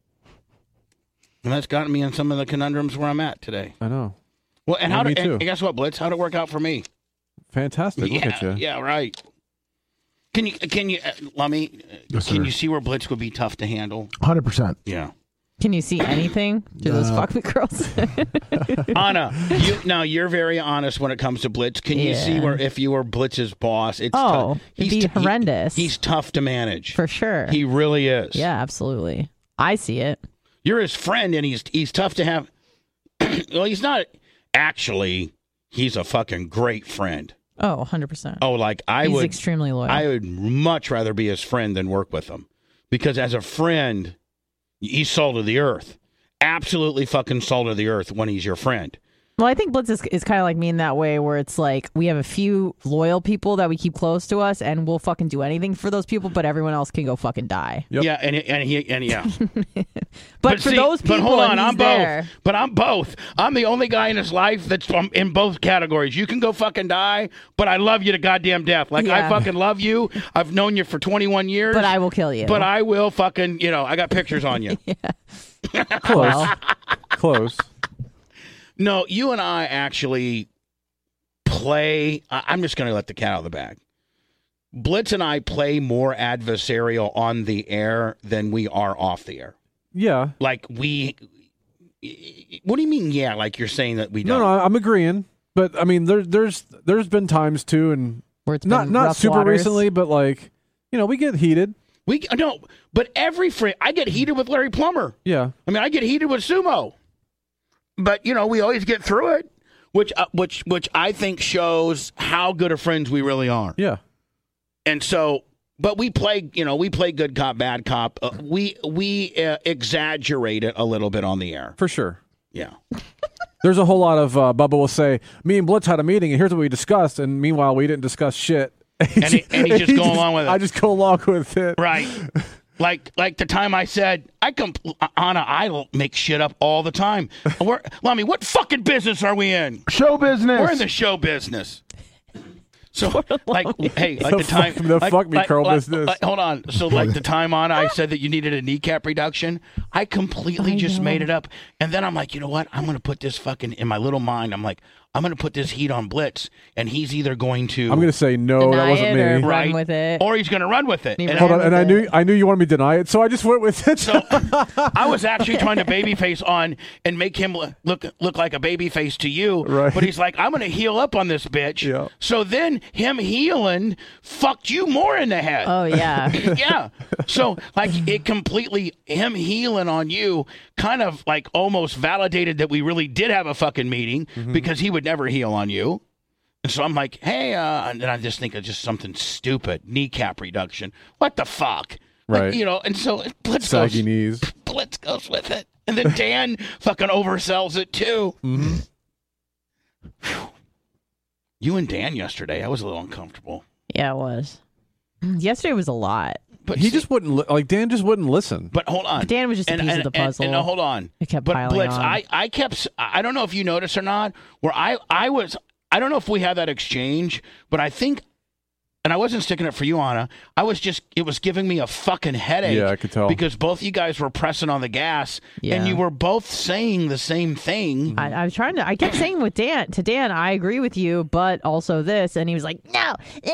Speaker 2: And that's gotten me in some of the conundrums where I'm at today.
Speaker 5: I know.
Speaker 2: Well, and
Speaker 5: Yeah,
Speaker 2: how
Speaker 5: me
Speaker 2: did
Speaker 5: too.
Speaker 2: and guess what, Blitz? How'd it work out for me?
Speaker 5: Fantastic.
Speaker 2: yeah,
Speaker 5: Look at you.
Speaker 2: yeah, right. Can you can you uh, Lummy? uh,
Speaker 3: Yes,
Speaker 2: can
Speaker 3: sir.
Speaker 2: you see where Blitz would be tough to handle?
Speaker 3: one hundred percent.
Speaker 2: Yeah.
Speaker 4: Can you see anything through those fuck me girls?
Speaker 2: Anna, you now you're very honest when it comes to Blitz. Can you see
Speaker 4: Yeah.
Speaker 2: where if you were Blitz's boss, it's
Speaker 4: Oh,
Speaker 2: tough.
Speaker 4: it'd
Speaker 2: He's
Speaker 4: be
Speaker 2: t- he-
Speaker 4: horrendous.
Speaker 2: he's tough to manage.
Speaker 4: For sure.
Speaker 2: He really is.
Speaker 4: Yeah, absolutely. I see it.
Speaker 2: You're his friend, and he's he's tough to have. Well, he's not actually. He's a fucking great friend.
Speaker 4: Oh, one hundred percent.
Speaker 2: Oh, like I
Speaker 4: He's
Speaker 2: would.
Speaker 4: extremely loyal.
Speaker 2: I would much rather be his friend than work with him, because as a friend, he's salt of the earth. Absolutely fucking salt of the earth when he's your friend.
Speaker 4: Well, I think Blitz is, is kind of like me in that way where it's like we have a few loyal people that we keep close to us and we'll fucking do anything for those people, but everyone else can go fucking die.
Speaker 5: Yep.
Speaker 2: Yeah, and and he and yeah.
Speaker 4: But, for
Speaker 2: see-
Speaker 4: those people,
Speaker 2: but hold on,
Speaker 4: he's
Speaker 2: I'm
Speaker 4: there.
Speaker 2: both. But I'm both. I'm the only guy in his life that's um, in both categories. You can go fucking die, but I love you to goddamn death. Like I
Speaker 4: Yeah.
Speaker 2: fucking love you. I've known you for twenty-one years.
Speaker 4: But I will kill you.
Speaker 2: But I will fucking. You know, I got pictures on you.
Speaker 5: Close.
Speaker 4: Well,
Speaker 5: Close.
Speaker 2: No, you and I actually play. I- I'm just going to let the cat out of the bag. Blitz and I play more adversarial on the air than we are off the air.
Speaker 5: Yeah.
Speaker 2: Like we. What do you mean? Yeah, like you're saying that we
Speaker 5: No,
Speaker 2: don't.
Speaker 5: no, I'm agreeing. But I mean, there, there's there's been times too, and
Speaker 4: where it's
Speaker 5: not
Speaker 4: been
Speaker 5: not
Speaker 4: rough
Speaker 5: super
Speaker 4: waters.
Speaker 5: recently, but like, you know, we get heated.
Speaker 2: We no, but every friend I get heated with Larry Plummer.
Speaker 5: Yeah.
Speaker 2: I mean, I get heated with Sumo. But you know, we always get through it, which uh, which which I think shows how good of friends we really are.
Speaker 5: Yeah.
Speaker 2: And so, but we play, you know, we play good cop, bad cop. Uh, we we uh, exaggerate it a little bit on the air.
Speaker 5: For sure.
Speaker 2: Yeah.
Speaker 5: There's a whole lot of uh, Bubba will say, me and Blitz had a meeting, and here's what we discussed, and meanwhile we didn't discuss shit.
Speaker 2: And he, and he just go along with it.
Speaker 5: I just go along with it.
Speaker 2: Right. Like like the time I said, I compl- Anna, I make shit up all the time. We're, Lummy, what fucking business are we in?
Speaker 3: Show business.
Speaker 2: We're in the show business. So, like, hey, like
Speaker 5: the
Speaker 2: the time,
Speaker 5: fuck, the
Speaker 2: like,
Speaker 5: fuck me,
Speaker 2: like,
Speaker 5: Carl
Speaker 2: like,
Speaker 5: business.
Speaker 2: like, hold on. So, like the time on, I said that you needed a kneecap reduction. I completely
Speaker 4: I
Speaker 2: just
Speaker 4: know.
Speaker 2: made it up, and then I'm like, you know what? I'm gonna put this fucking in my little mind. I'm like, I'm gonna put this heat on Blitz, and he's either going to,
Speaker 5: I'm going to say no, that
Speaker 4: Deny
Speaker 5: wasn't
Speaker 4: it
Speaker 5: me.
Speaker 4: or run
Speaker 2: right,
Speaker 4: with it.
Speaker 2: or he's gonna run with it.
Speaker 4: He
Speaker 2: And
Speaker 5: Hold
Speaker 2: I-
Speaker 5: on, and I
Speaker 4: with
Speaker 5: knew
Speaker 4: it.
Speaker 5: I knew you wanted me to deny it, so I just went with it.
Speaker 2: So I was actually trying to babyface on and make him look look, look like a babyface to you.
Speaker 5: Right.
Speaker 2: But he's like, I'm going to heal up on this bitch.
Speaker 5: Yeah.
Speaker 2: So then him healing fucked you more in the head.
Speaker 4: Oh yeah.
Speaker 2: Yeah. So like it completely, him healing on you kind of like almost validated that we really did have a fucking meeting because he would never heal on you. And so I'm like, hey, uh, and then I just think of just something stupid, kneecap reduction. What the fuck? Like,
Speaker 5: Right.
Speaker 2: you know, and so Blitz
Speaker 5: Saggy
Speaker 2: goes,
Speaker 5: knees.
Speaker 2: Blitz goes with it. And then Dan fucking oversells it too.
Speaker 5: Mm-hmm.
Speaker 2: Whew. You and Dan yesterday, I was a little uncomfortable.
Speaker 4: Yeah, it was. Yesterday was a lot.
Speaker 2: But
Speaker 5: He
Speaker 2: see-
Speaker 5: just wouldn't, li- like, Dan just wouldn't listen.
Speaker 2: But hold on.
Speaker 4: Dan was just a
Speaker 2: and,
Speaker 4: piece
Speaker 2: and,
Speaker 4: of the
Speaker 2: and-
Speaker 4: puzzle.
Speaker 2: And, no, hold on.
Speaker 4: It kept
Speaker 2: But
Speaker 4: piling
Speaker 2: Blitz,
Speaker 4: on.
Speaker 2: I, I kept, I don't know if you noticed or not, where I, I was, I don't know if we had that exchange, but I think, and I wasn't sticking up for you, Anna. I was just, it was giving me a fucking headache.
Speaker 5: Yeah, I could tell.
Speaker 2: Because both you guys were pressing on the gas,
Speaker 4: Yeah.
Speaker 2: and you were both saying the same thing.
Speaker 4: I, I was trying to. I kept saying with Dan to Dan, I agree with you, but also this, and he was like, "No,"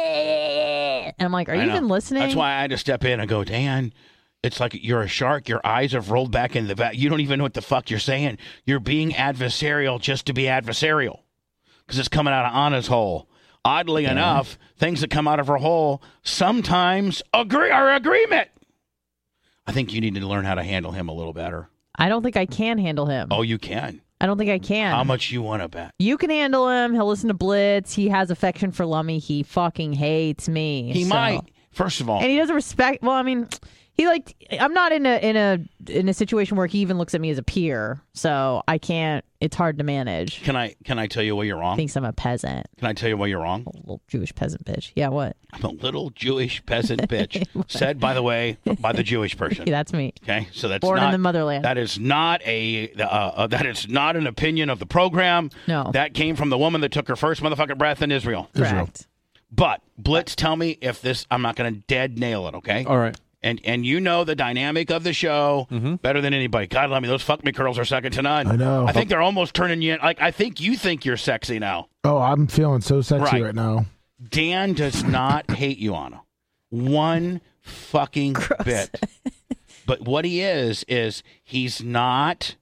Speaker 4: and I'm like, "Are
Speaker 2: I
Speaker 4: you
Speaker 2: know.
Speaker 4: even listening?"
Speaker 2: That's why I had to step in and go, Dan, it's like you're a shark. Your eyes have rolled back in the back. You don't even know what the fuck you're saying. You're being adversarial just to be adversarial because it's coming out of Anna's hole. Oddly enough, things that come out of her hole sometimes agree are agreement. I think you need to learn how to handle him a little better.
Speaker 4: I don't think I can handle him.
Speaker 2: Oh, you can.
Speaker 4: I don't think I can.
Speaker 2: How much you want to bet?
Speaker 4: You can handle him. He'll listen to Blitz. He has affection for Lummy. He fucking hates me.
Speaker 2: He
Speaker 4: so-
Speaker 2: might. First of all,
Speaker 4: and he doesn't respect. Well, I mean, he like. I'm not in a in a in a situation where he even looks at me as a peer, so I can't. It's hard to manage.
Speaker 2: can I can I tell you why you're wrong?
Speaker 4: Thinks I'm a peasant,
Speaker 2: Can I tell you why you're wrong?
Speaker 4: a little Jewish peasant bitch. Yeah, what?
Speaker 2: I'm a little Jewish peasant bitch. Said, by the way, by the Jewish person.
Speaker 4: Yeah, that's me.
Speaker 2: Okay, so that's
Speaker 4: Born in
Speaker 2: not,
Speaker 4: the motherland.
Speaker 2: That is not a uh, uh, that is not an opinion of the program.
Speaker 4: No.
Speaker 2: that came from the woman that took her first motherfucking breath in Israel.
Speaker 4: Correct.
Speaker 2: But Blitz, tell me if this. I'm not going to dead nail it. Okay.
Speaker 5: All right.
Speaker 2: And and you know the dynamic of the show better than anybody. God, let me. Those fuck me curls are second to none.
Speaker 3: I know.
Speaker 2: I think they're almost turning you. Like I think you think you're sexy now.
Speaker 3: Oh, I'm feeling so sexy
Speaker 2: Right.
Speaker 3: right, now.
Speaker 2: Dan does not hate you, Anna. One fucking bit. But what he is, is he's not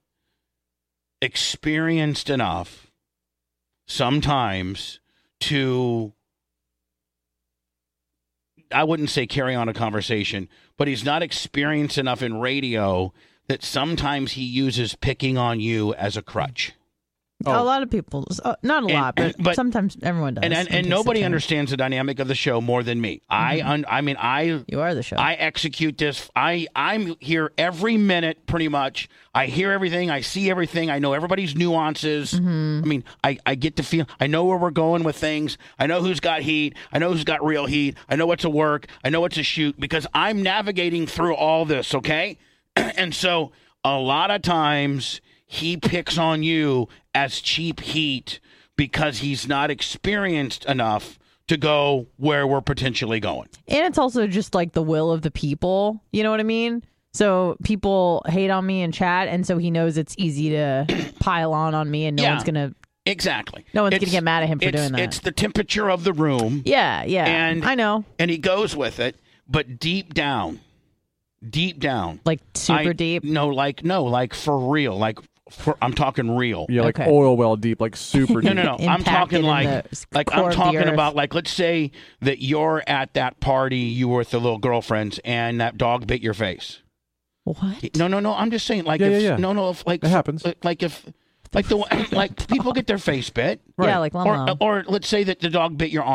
Speaker 2: experienced enough sometimes to, I wouldn't say carry on a conversation, but he's not experienced enough in radio that sometimes he uses picking on you as a crutch.
Speaker 5: Oh.
Speaker 4: A lot of people, uh, not a
Speaker 2: And-
Speaker 4: lot, but,
Speaker 2: and- but-
Speaker 4: sometimes everyone does.
Speaker 2: And and,
Speaker 4: It
Speaker 2: and
Speaker 4: takes
Speaker 2: nobody
Speaker 4: the turn.
Speaker 2: understands the dynamic of the show more than me. I un, I mean I
Speaker 4: You are the show.
Speaker 2: I execute this. I I'm here every minute, pretty much. I hear everything. I see everything. I know everybody's nuances.
Speaker 4: Mm-hmm.
Speaker 2: I mean, I, I get to feel. I know where we're going with things. I know who's got heat. I know who's got real heat. I know what to work. I know what to shoot because I'm navigating through all this. Okay, and so a lot of times he picks on you as cheap heat because he's not experienced enough to go where we're potentially going.
Speaker 4: And it's also just like the will of the people. You know what I mean? So people hate on me in chat, and so he knows it's easy to pile on on me, and no
Speaker 2: Yeah.
Speaker 4: one's gonna.
Speaker 2: Exactly.
Speaker 4: No one's
Speaker 2: It's-
Speaker 4: gonna get mad at him for
Speaker 2: it's,
Speaker 4: doing that.
Speaker 2: It's the temperature of the room.
Speaker 4: Yeah, yeah.
Speaker 2: And
Speaker 4: I know.
Speaker 2: And he goes with it, but deep down, deep down,
Speaker 4: like super
Speaker 2: I-
Speaker 4: deep.
Speaker 2: No, like no, like for real, like for, I'm talking real.
Speaker 5: Yeah, like
Speaker 4: Okay.
Speaker 5: oil well deep, like super
Speaker 2: No,
Speaker 5: deep.
Speaker 2: no, no. I'm
Speaker 4: Impacted
Speaker 2: talking
Speaker 4: in
Speaker 2: like,
Speaker 4: the s-
Speaker 2: like
Speaker 4: core
Speaker 2: I'm
Speaker 4: of the
Speaker 2: talking
Speaker 4: earth.
Speaker 2: about like, let's say that you're at that party, you were with the little girlfriends, and that dog bit your face.
Speaker 4: What?
Speaker 2: No, no, no. I'm just saying, like,
Speaker 5: Yeah,
Speaker 2: if,
Speaker 5: yeah, yeah.
Speaker 2: no, no, if, like,
Speaker 5: It happens.
Speaker 2: Like, like if, like the, like people get their face bit,
Speaker 4: Yeah, like
Speaker 2: or,
Speaker 4: Lama.
Speaker 2: or let's say that the dog bit your arm.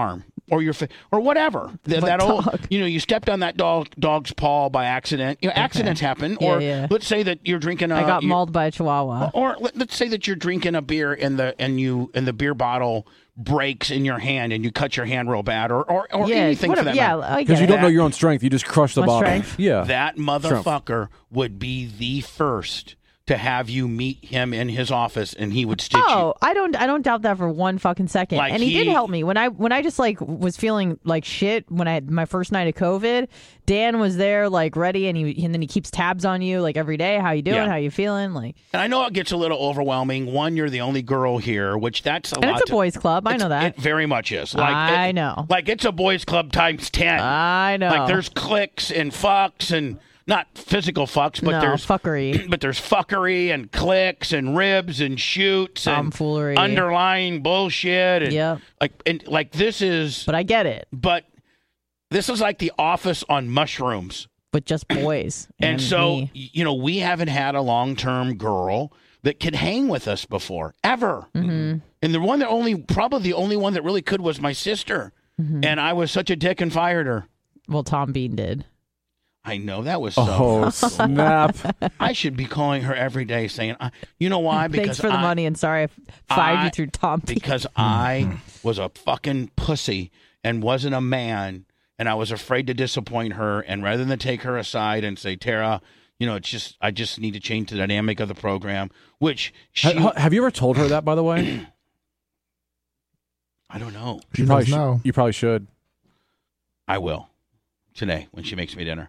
Speaker 2: or your fa- or whatever. That, that old, you know, you stepped on that dog dog's paw by accident. You know, accidents okay. happen.
Speaker 4: Yeah,
Speaker 2: or
Speaker 4: yeah.
Speaker 2: let's say that you're drinking. A,
Speaker 4: I got
Speaker 2: you,
Speaker 4: mauled by a chihuahua.
Speaker 2: Or let, let's say that you're drinking a beer and the and you and the beer bottle breaks in your hand and you cut your hand real bad, or or, or
Speaker 4: yeah,
Speaker 2: anything
Speaker 4: whatever,
Speaker 2: for that
Speaker 4: yeah,
Speaker 2: matter.
Speaker 5: Because you don't know your own strength, you just crush the
Speaker 4: My
Speaker 5: bottle.
Speaker 4: strength?
Speaker 5: Yeah,
Speaker 2: that motherfucker would be the first to have you meet him in his office, and he would stitch
Speaker 4: oh,
Speaker 2: you.
Speaker 4: I don't, I don't doubt that for one fucking second.
Speaker 2: Like
Speaker 4: and he,
Speaker 2: he-
Speaker 4: did help me when I, when I just like was feeling like shit when I had my first night of COVID. Dan was there, like ready, and he, and then he keeps tabs on you, like every day. How you doing?
Speaker 2: Yeah.
Speaker 4: How you feeling? Like,
Speaker 2: And I know it gets a little overwhelming. One, you're the only girl here, which that's a
Speaker 4: and
Speaker 2: lot.
Speaker 4: it's a
Speaker 2: to-
Speaker 4: boys' club. I
Speaker 2: it's-
Speaker 4: know that.
Speaker 2: It very much is. Like
Speaker 4: I
Speaker 2: it-
Speaker 4: know.
Speaker 2: Like it's a boys' club times ten.
Speaker 4: I know.
Speaker 2: Like there's clicks and fucks and not physical fucks, but
Speaker 4: No,
Speaker 2: there's
Speaker 4: fuckery.
Speaker 2: But there's fuckery and clicks and ribs and shoots and
Speaker 4: Tomfoolery.
Speaker 2: underlying bullshit. And
Speaker 4: Yep.
Speaker 2: Like and like this is.
Speaker 4: But I get it.
Speaker 2: But this is like The Office on mushrooms.
Speaker 4: With just boys.
Speaker 2: And,
Speaker 4: and
Speaker 2: so,
Speaker 4: me.
Speaker 2: you know, we haven't had a long-term girl that could hang with us before, ever.
Speaker 4: Mm-hmm.
Speaker 2: And the one that only, probably the only one that really could was my sister.
Speaker 4: Mm-hmm.
Speaker 2: And I was such a dick and fired her.
Speaker 4: Well, Tom Bean did.
Speaker 2: I know that was so.
Speaker 5: Oh, snap.
Speaker 2: I should be calling her every day saying, I- you know why? Because
Speaker 4: Thanks for the
Speaker 2: I,
Speaker 4: money, and sorry I fired
Speaker 2: I-
Speaker 4: you through Tom Bean.
Speaker 2: Because I was a fucking pussy and wasn't a man, and I was afraid to disappoint her. And rather than take her aside and say, Tara, you know, it's just, I just need to change the dynamic of the program, which she,
Speaker 5: Ha- have you ever told her that, by the way?
Speaker 2: I don't know.
Speaker 3: She
Speaker 5: you probably
Speaker 3: does
Speaker 5: should-
Speaker 3: know.
Speaker 5: You probably should.
Speaker 2: I will today when she makes me dinner.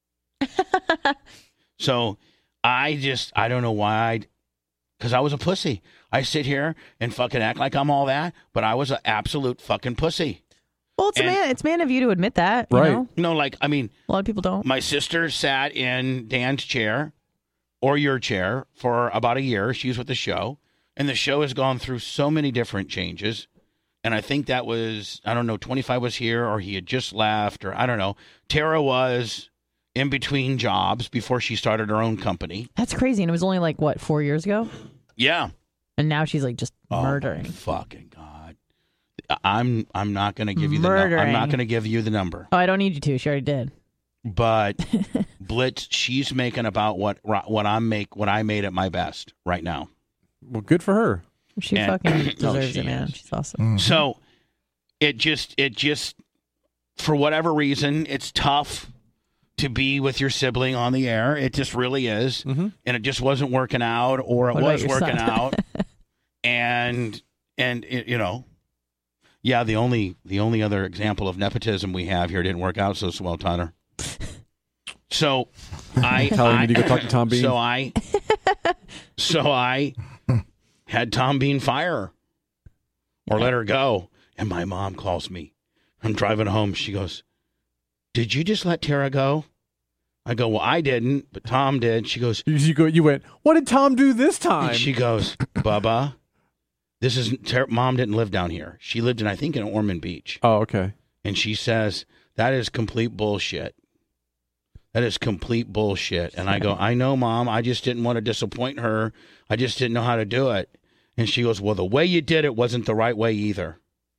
Speaker 2: So I just, I don't know why I, because I was a pussy. I sit here and fucking act like I'm all that, but I was an absolute fucking pussy.
Speaker 4: Well, it's
Speaker 2: And-
Speaker 4: man, it's man of you to admit that. You
Speaker 5: Right.
Speaker 4: know?
Speaker 2: You know, like, I mean,
Speaker 4: A lot of people don't.
Speaker 2: my sister sat in Dan's chair or your chair for about a year. She was with the show, and the show has gone through so many different changes. And I think that was, I don't know, twenty-five was here or he had just left, or I don't know. Tara was in between jobs before she started her own company.
Speaker 4: That's crazy. And it was only like, what, four years ago?
Speaker 2: Yeah.
Speaker 4: And now she's like just
Speaker 2: Oh,
Speaker 4: murdering.
Speaker 2: my fucking God. I'm I'm not going to give you the number. I'm
Speaker 4: Murdering.
Speaker 2: not going to give you the number.
Speaker 4: Oh, I don't need you to. She already did.
Speaker 2: But Blitz, she's making about what what I'm make what I made at my best right now.
Speaker 5: Well, good for her.
Speaker 4: She
Speaker 2: And-
Speaker 4: fucking
Speaker 2: No,
Speaker 4: deserves
Speaker 2: she
Speaker 4: it, man.
Speaker 2: is.
Speaker 4: She's awesome.
Speaker 2: So it just it just for whatever reason it's tough to be with your sibling on the air. It just really is,
Speaker 5: Mm-hmm.
Speaker 2: and it just wasn't working out, or it
Speaker 4: What about
Speaker 2: was
Speaker 4: your
Speaker 2: working
Speaker 4: son?
Speaker 2: out, and and it, you know, yeah. The only the only other example of nepotism we have here didn't work out so well, Tyler. So I
Speaker 5: Tell him
Speaker 2: I-
Speaker 5: you go talk to Tom Bean.
Speaker 2: So I so I had Tom Bean fire her or let her go. And my mom calls me. I'm driving home. She goes, "Did you just let Tara go?" I go, "Well, I didn't, but Tom did." She goes,
Speaker 5: You, you go. You went. What did Tom do this time?
Speaker 2: and she goes, "Bubba, this is Tara, Mom didn't live down here. She lived in, I think, in Ormond Beach."
Speaker 5: oh, okay.
Speaker 2: And she says, "That is complete bullshit. That is complete bullshit." And I go, "I know, Mom. I just didn't want to disappoint her. I just didn't know how to do it." And she goes, "Well, the way you did it wasn't the right way either."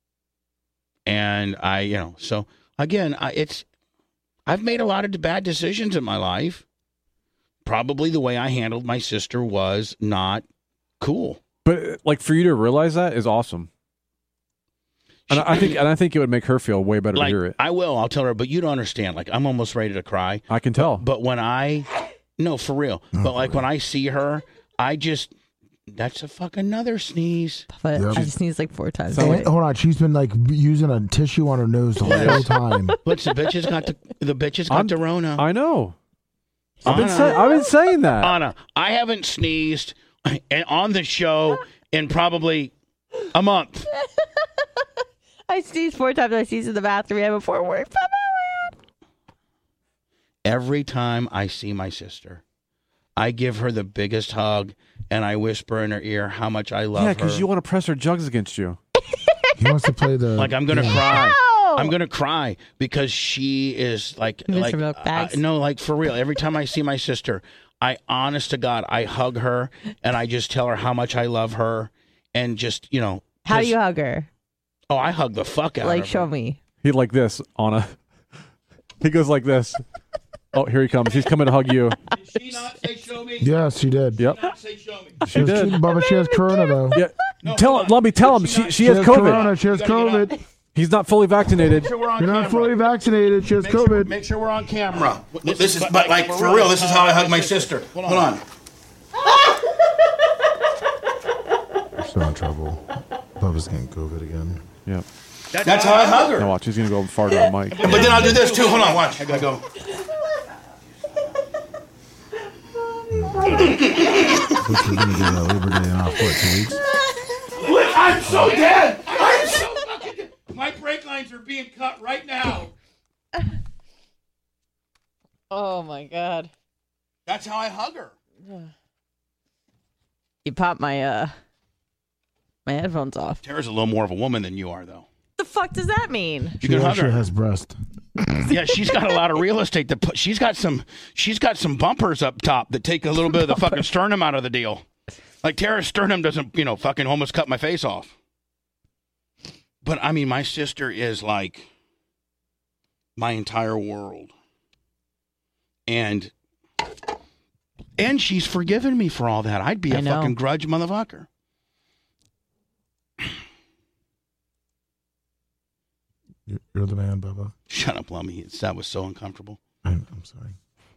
Speaker 2: And I, you know, so again, I, it's, I've made a lot of bad decisions in my life. Probably the way I handled my sister was not cool.
Speaker 5: But uh, like for you to realize that is awesome. And I I think and I think it would make her feel way better
Speaker 2: Like,
Speaker 5: to hear it.
Speaker 2: I will, I'll tell her, but you don't understand. Like, I'm almost ready to cry.
Speaker 5: I can tell.
Speaker 2: But when I, no, for real. But like when I see her, I just, that's a fucking another sneeze.
Speaker 4: But
Speaker 3: Yep.
Speaker 4: I just sneezed like four times.
Speaker 3: Hey,
Speaker 4: a day.
Speaker 3: hold on, she's been like using a tissue on her nose the whole time.
Speaker 2: But the bitch has got the, the bitch has got
Speaker 5: I'm-
Speaker 2: the Rona.
Speaker 5: I know. I've been
Speaker 2: Anna.
Speaker 5: say, I've been saying that.
Speaker 2: Anna, I haven't sneezed on the show in probably a month.
Speaker 4: I sneezed four times. I sneezed in the bathroom yeah, before work.
Speaker 2: Every time I see my sister, I give her the biggest hug and I whisper in her ear how much I love
Speaker 5: yeah,
Speaker 2: her.
Speaker 5: because you want to press her jugs against you.
Speaker 3: He wants to play the
Speaker 2: Like I'm gonna
Speaker 3: yeah.
Speaker 2: cry.
Speaker 4: Ow!
Speaker 2: I'm gonna cry because she is like
Speaker 4: Mister
Speaker 2: like
Speaker 4: Milk Bags.
Speaker 2: uh, no, like for real. Every time I see my sister, I honest to God, I hug her and I just tell her how much I love her and just you know.
Speaker 4: How do
Speaker 2: just-
Speaker 4: you hug her?
Speaker 2: Oh, I hug the fuck out
Speaker 4: Like,
Speaker 2: of her.
Speaker 4: show me.
Speaker 5: He like this on a. He goes like this. Oh, here he comes. He's coming to hug you.
Speaker 2: Did she not say show me?
Speaker 3: Yes, she did.
Speaker 5: Yep.
Speaker 2: Did not say show me.
Speaker 3: She was
Speaker 5: did.
Speaker 3: cheating, Bubba. She has corona, though.
Speaker 5: Yeah.
Speaker 2: No,
Speaker 5: tell
Speaker 2: hold
Speaker 5: him.
Speaker 2: on.
Speaker 5: Let me tell him.
Speaker 2: Did
Speaker 5: She,
Speaker 2: not-
Speaker 5: she
Speaker 3: She
Speaker 5: has
Speaker 3: has
Speaker 5: COVID.
Speaker 3: corona. She has
Speaker 2: You gotta get
Speaker 3: COVID.
Speaker 5: He's not fully vaccinated.
Speaker 2: Make sure we're on
Speaker 3: You're not
Speaker 2: camera.
Speaker 3: fully vaccinated. She has
Speaker 2: Make sure,
Speaker 3: COVID.
Speaker 2: make sure we're on camera. This, this is, but like, for real, this is how I hug my sister. Hold on.
Speaker 3: You're so in trouble. Bubba's getting COVID again.
Speaker 5: Yep.
Speaker 2: That's how I hug her.
Speaker 5: Now watch. He's gonna go farther on Mike.
Speaker 2: But then I'll do this too. Hold on, watch. I gotta go.
Speaker 3: Which we're going to do that Labor Day in off, what, two weeks?
Speaker 2: I'm so dead. I'm so fucking dead. My brake lines are being cut right now.
Speaker 4: Oh my god.
Speaker 2: That's how I hug her.
Speaker 4: You popped my uh my headphones off.
Speaker 2: Tara's a little more of a woman than you are, though.
Speaker 4: The fuck does that mean?
Speaker 2: You
Speaker 3: She
Speaker 2: can hug
Speaker 3: actually
Speaker 2: her.
Speaker 3: has breast.
Speaker 2: Yeah, she's got a lot of real estate to put. She's got some. She's got some bumpers up top that take a little bit of the fucking sternum out of the deal. Like Tara's sternum doesn't, you know, fucking almost cut my face off. But I mean, my sister is like my entire world, and and she's forgiven me for all that. I'd be a
Speaker 4: I know.
Speaker 2: fucking grudge motherfucker.
Speaker 3: You're, you're the man, Bubba.
Speaker 2: Shut up, Lummy. It's, that was so uncomfortable.
Speaker 3: I'm, I'm sorry.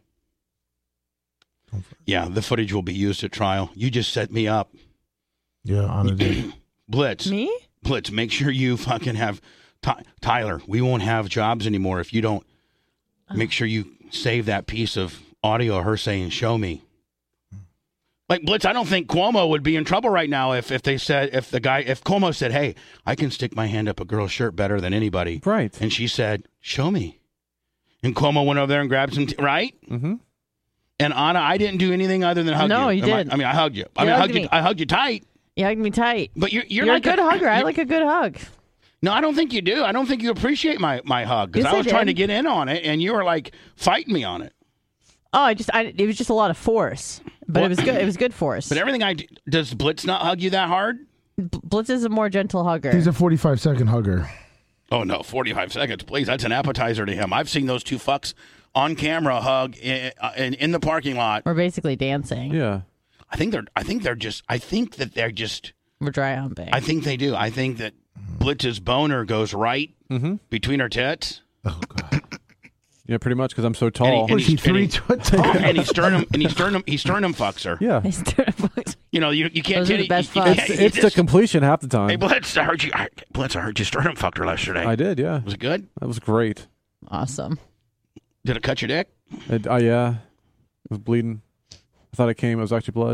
Speaker 3: Don't fret.
Speaker 2: Yeah, the footage will be used at trial. You just set me up.
Speaker 3: Yeah, Anna did.
Speaker 2: Blitz.
Speaker 4: Me?
Speaker 2: Blitz, make sure you fucking have Ty- Tyler. We won't have jobs anymore if you don't make sure you save that piece of audio of her saying, show me. Like, Blitz, I don't think Cuomo would be in trouble right now if, if they said, if the guy, if Cuomo said, hey, I can stick my hand up a girl's shirt better than anybody.
Speaker 5: Right.
Speaker 2: And she said, show me. And Cuomo went over there and grabbed some, t- right?
Speaker 5: Mm-hmm.
Speaker 2: And Anna, I didn't do anything other than hug
Speaker 4: No,
Speaker 2: you.
Speaker 4: you
Speaker 2: Am I-
Speaker 4: did.
Speaker 2: I, mean, I hugged you. I
Speaker 4: You
Speaker 2: mean, I
Speaker 4: hugged
Speaker 2: hugged you.
Speaker 4: me.
Speaker 2: I hugged you tight.
Speaker 4: You hugged me tight.
Speaker 2: But you're you're,
Speaker 4: You're
Speaker 2: like
Speaker 4: a good hugger. I
Speaker 2: you're-
Speaker 4: like a good hug.
Speaker 2: No, I don't think you do. I don't think you appreciate my, my hug because
Speaker 4: Yes,
Speaker 2: I
Speaker 4: I
Speaker 2: was trying to
Speaker 4: did.
Speaker 2: get in on it, and you were like fighting me on it.
Speaker 4: Oh, I just I, it was just a lot of force, but
Speaker 2: Well-
Speaker 4: it was good. It was good force.
Speaker 2: But everything I do, does Blitz not hug you that hard?
Speaker 4: B- Blitz is a more gentle hugger.
Speaker 3: He's a forty-five second hugger.
Speaker 2: Oh no, forty-five seconds, please. That's an appetizer to him. I've seen those two fucks on camera hug in, in, in the parking lot.
Speaker 4: We're basically dancing.
Speaker 5: Yeah.
Speaker 2: I think they're. I think they're just. I think that they're just.
Speaker 4: We're dry humping.
Speaker 2: I think they do. I think that Blitz's boner goes right
Speaker 5: Mm-hmm.
Speaker 2: between her tits.
Speaker 3: Oh, God.
Speaker 5: Yeah, pretty much because I'm so tall.
Speaker 2: And
Speaker 3: Was he
Speaker 2: he's- and
Speaker 3: three
Speaker 2: he-
Speaker 3: foot tall?
Speaker 2: And he sternum and he sternum he sternum fucks her.
Speaker 5: Yeah.
Speaker 4: He's doing fucks.
Speaker 2: You know, you you can't
Speaker 4: Those are
Speaker 2: get
Speaker 4: the
Speaker 2: it.
Speaker 4: best
Speaker 2: you, you
Speaker 4: fucks.
Speaker 2: can't-
Speaker 5: It's,
Speaker 2: you
Speaker 5: it's the
Speaker 2: just-
Speaker 5: completion half the time.
Speaker 2: Hey, Blitz, I heard you. I, Blitz, I heard you sternum fucked her yesterday.
Speaker 5: I did, yeah.
Speaker 2: Was it good?
Speaker 5: That was great.
Speaker 4: Awesome.
Speaker 2: Did it cut your dick?
Speaker 5: It, uh, yeah. It was bleeding. I thought it came. It was actually blood.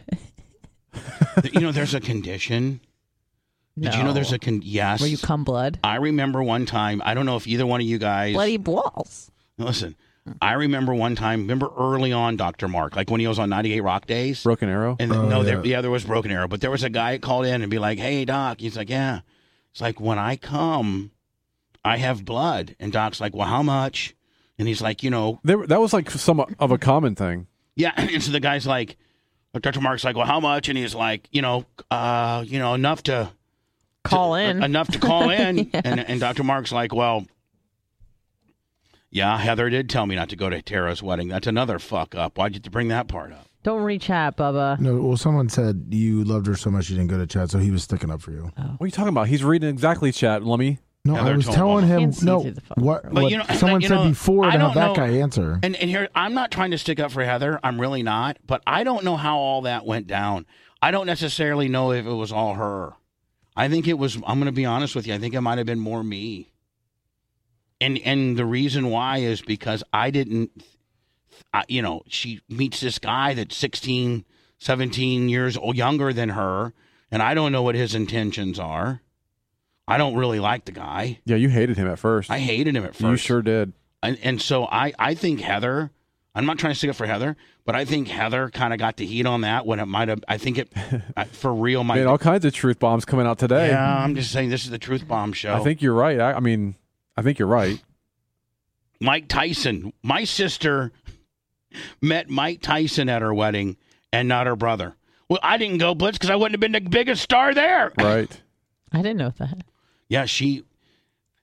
Speaker 2: You know, there's a condition. Did you know there's a con? Yes.
Speaker 4: Where you cum blood?
Speaker 2: I remember one time. I don't know if either one of you guys.
Speaker 4: Bloody balls.
Speaker 2: Listen, I remember one time. Remember early on, Doctor Mark, like when he was on ninety-eight Rock Days.
Speaker 5: Broken Arrow.
Speaker 2: And
Speaker 3: Oh,
Speaker 2: no,
Speaker 3: yeah.
Speaker 2: there, yeah, there was Broken Arrow, but there was a guy that called in and be like, "Hey, Doc," he's like, "Yeah." It's like when I come, I have blood, and Doc's like, "Well, how much?" And he's like, "You know,
Speaker 5: There, that was like some of a common thing.
Speaker 2: yeah." And so the guy's like, Doctor Mark's like, "Well, how much?" And he's like, "You know, uh, you know, enough to
Speaker 4: Call
Speaker 2: to-
Speaker 4: in.
Speaker 2: enough to call in."
Speaker 4: Yeah.
Speaker 2: And and Doctor Mark's like, "Well, yeah, Heather did tell me not to go to Tara's wedding. That's another fuck up. Why'd you have to bring that part up?"
Speaker 4: Don't reach out, Bubba.
Speaker 3: No, well, someone said you loved her so much you didn't go to chat, so he was sticking up for you.
Speaker 5: What are you talking about? He's reading exactly chat, Lummy.
Speaker 3: No,
Speaker 2: Heather
Speaker 3: I was
Speaker 2: told
Speaker 3: telling
Speaker 2: him.
Speaker 3: him
Speaker 4: Can't see
Speaker 3: no.
Speaker 4: through the phone.
Speaker 3: What,
Speaker 2: But
Speaker 3: what
Speaker 2: you know,
Speaker 3: someone
Speaker 2: you
Speaker 3: said
Speaker 2: know,
Speaker 3: before
Speaker 2: I
Speaker 3: to have
Speaker 2: don't
Speaker 3: that
Speaker 2: know.
Speaker 3: guy answer.
Speaker 2: And and here, I'm not trying to stick up for Heather. I'm really not. But I don't know how all that went down. I don't necessarily know if it was all her. I think it was. I'm going to be honest with you. I think it might have been more me. And and the reason why is because I didn't. I, you know, she meets this guy that's sixteen, seventeen years old, younger than her, and I don't know what his intentions are. I don't really like the guy.
Speaker 5: Yeah, you hated him at first.
Speaker 2: I hated him at first.
Speaker 5: You sure did.
Speaker 2: And, and so I, I think Heather, I'm not trying to stick up for Heather, but I think Heather kind of got the heat on that when it might have, I think it, uh, for real, might
Speaker 5: Man, all kinds of truth bombs coming out today.
Speaker 2: Yeah, I'm just saying this is the Truth Bomb show.
Speaker 5: I think you're right. I, I mean, I think you're right.
Speaker 2: Mike Tyson, my sister met Mike Tyson at her wedding and not her brother. Well, I didn't go, Blitz, because I wouldn't have been the biggest star there.
Speaker 5: Right.
Speaker 4: I didn't know that.
Speaker 2: Yeah, she,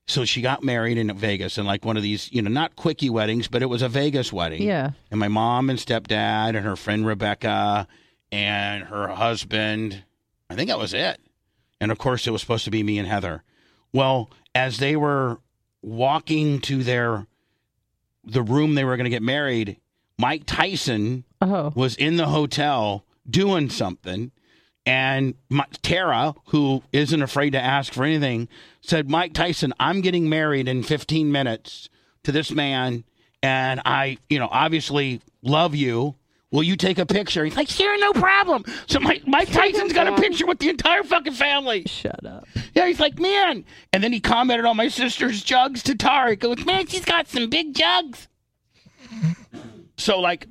Speaker 2: So she got married in Vegas in like one of these, you know, not quickie weddings, but it was a Vegas wedding.
Speaker 4: Yeah.
Speaker 2: And my mom and stepdad and her friend Rebecca and her husband. I think that was it. And of course, it was supposed to be me and Heather. Well, as they were walking to their the room they were going to get married, Mike Tyson
Speaker 4: oh.
Speaker 2: was in the hotel doing something. And my, Tara, who isn't afraid to ask for anything, said, Mike Tyson, I'm getting married in fifteen minutes to this man. And I, you know, obviously love you. Will you take a picture? He's like, sure, no problem. So Mike, Mike Tyson's got a picture with the entire fucking family.
Speaker 4: Shut up.
Speaker 2: Yeah, he's like, man. And then he commented on my sister's jugs to Tara. He goes, man, she's got some big jugs. So, like,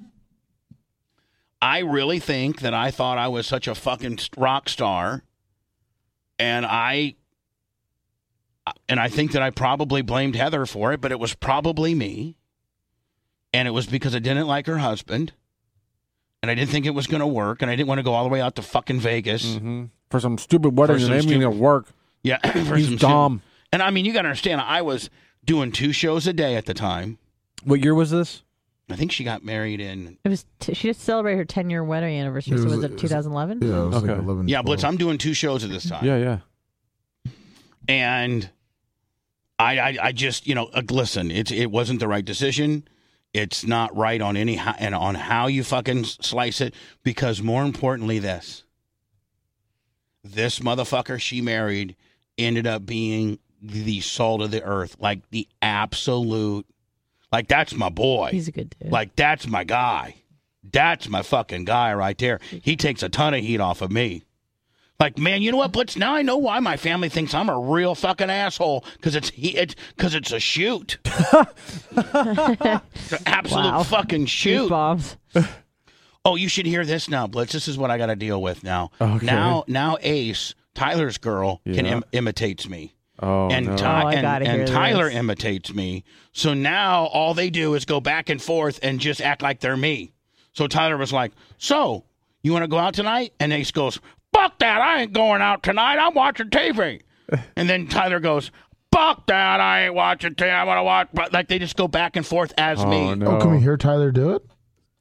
Speaker 2: I really think that I thought I was such a fucking rock star. And I, and I think that I probably blamed Heather for it, but it was probably me. And it was because I didn't like her husband. And I didn't think it was going to work, and I didn't want to go all the way out to fucking Vegas.
Speaker 5: Mm-hmm. For some stupid wedding that ain't going to work.
Speaker 2: Yeah. for
Speaker 5: He's
Speaker 2: some
Speaker 5: dumb.
Speaker 2: Stupid, and I mean, you got to understand, I was doing two shows a day at the time.
Speaker 5: What year was this?
Speaker 2: I think she got married in...
Speaker 4: It was t- she just celebrated her ten-year wedding anniversary,
Speaker 3: It
Speaker 4: so
Speaker 3: was-
Speaker 4: was it
Speaker 3: it was-
Speaker 4: twenty eleven?
Speaker 3: Yeah, it was
Speaker 5: Okay.
Speaker 3: like eleven.
Speaker 2: Yeah, Blitz,
Speaker 3: twelve.
Speaker 2: I'm doing two shows at this time.
Speaker 5: Yeah, yeah.
Speaker 2: And I, I, I just, you know, uh, listen, it, it wasn't the right decision. It's not right on any and on how you fucking slice it, because more importantly, this this motherfucker she married ended up being the salt of the earth, like the absolute, like that's my boy.
Speaker 4: He's a good dude.
Speaker 2: Like that's my guy. That's my fucking guy right there. He takes a ton of heat off of me. Like, man, you know what, Blitz? Now I know why my family thinks I'm a real fucking asshole, because it's he, it's because it's a shoot. It's an absolute
Speaker 4: Wow.
Speaker 2: fucking shoot.
Speaker 4: Goosebumps.
Speaker 2: Oh, you should hear this now, Blitz. This is what I got to deal with now.
Speaker 5: Okay.
Speaker 2: Now, now, Ace, Tyler's girl, can
Speaker 5: Yeah.
Speaker 2: Im- imitates me.
Speaker 5: Oh,
Speaker 2: and
Speaker 5: no.
Speaker 2: Ty-
Speaker 4: Oh, I
Speaker 2: and,
Speaker 4: gotta
Speaker 2: and
Speaker 4: hear
Speaker 2: Tyler
Speaker 4: this.
Speaker 2: imitates me. So now all they do is go back and forth and just act like they're me. So Tyler was like, so you want to go out tonight? And Ace goes, fuck that. I ain't going out tonight. I'm watching T V. And then Tyler goes, fuck that. I ain't watching T V. I want to watch. But like they just go back and forth as
Speaker 5: Oh,
Speaker 2: me.
Speaker 5: no.
Speaker 3: Oh, can we hear Tyler do it?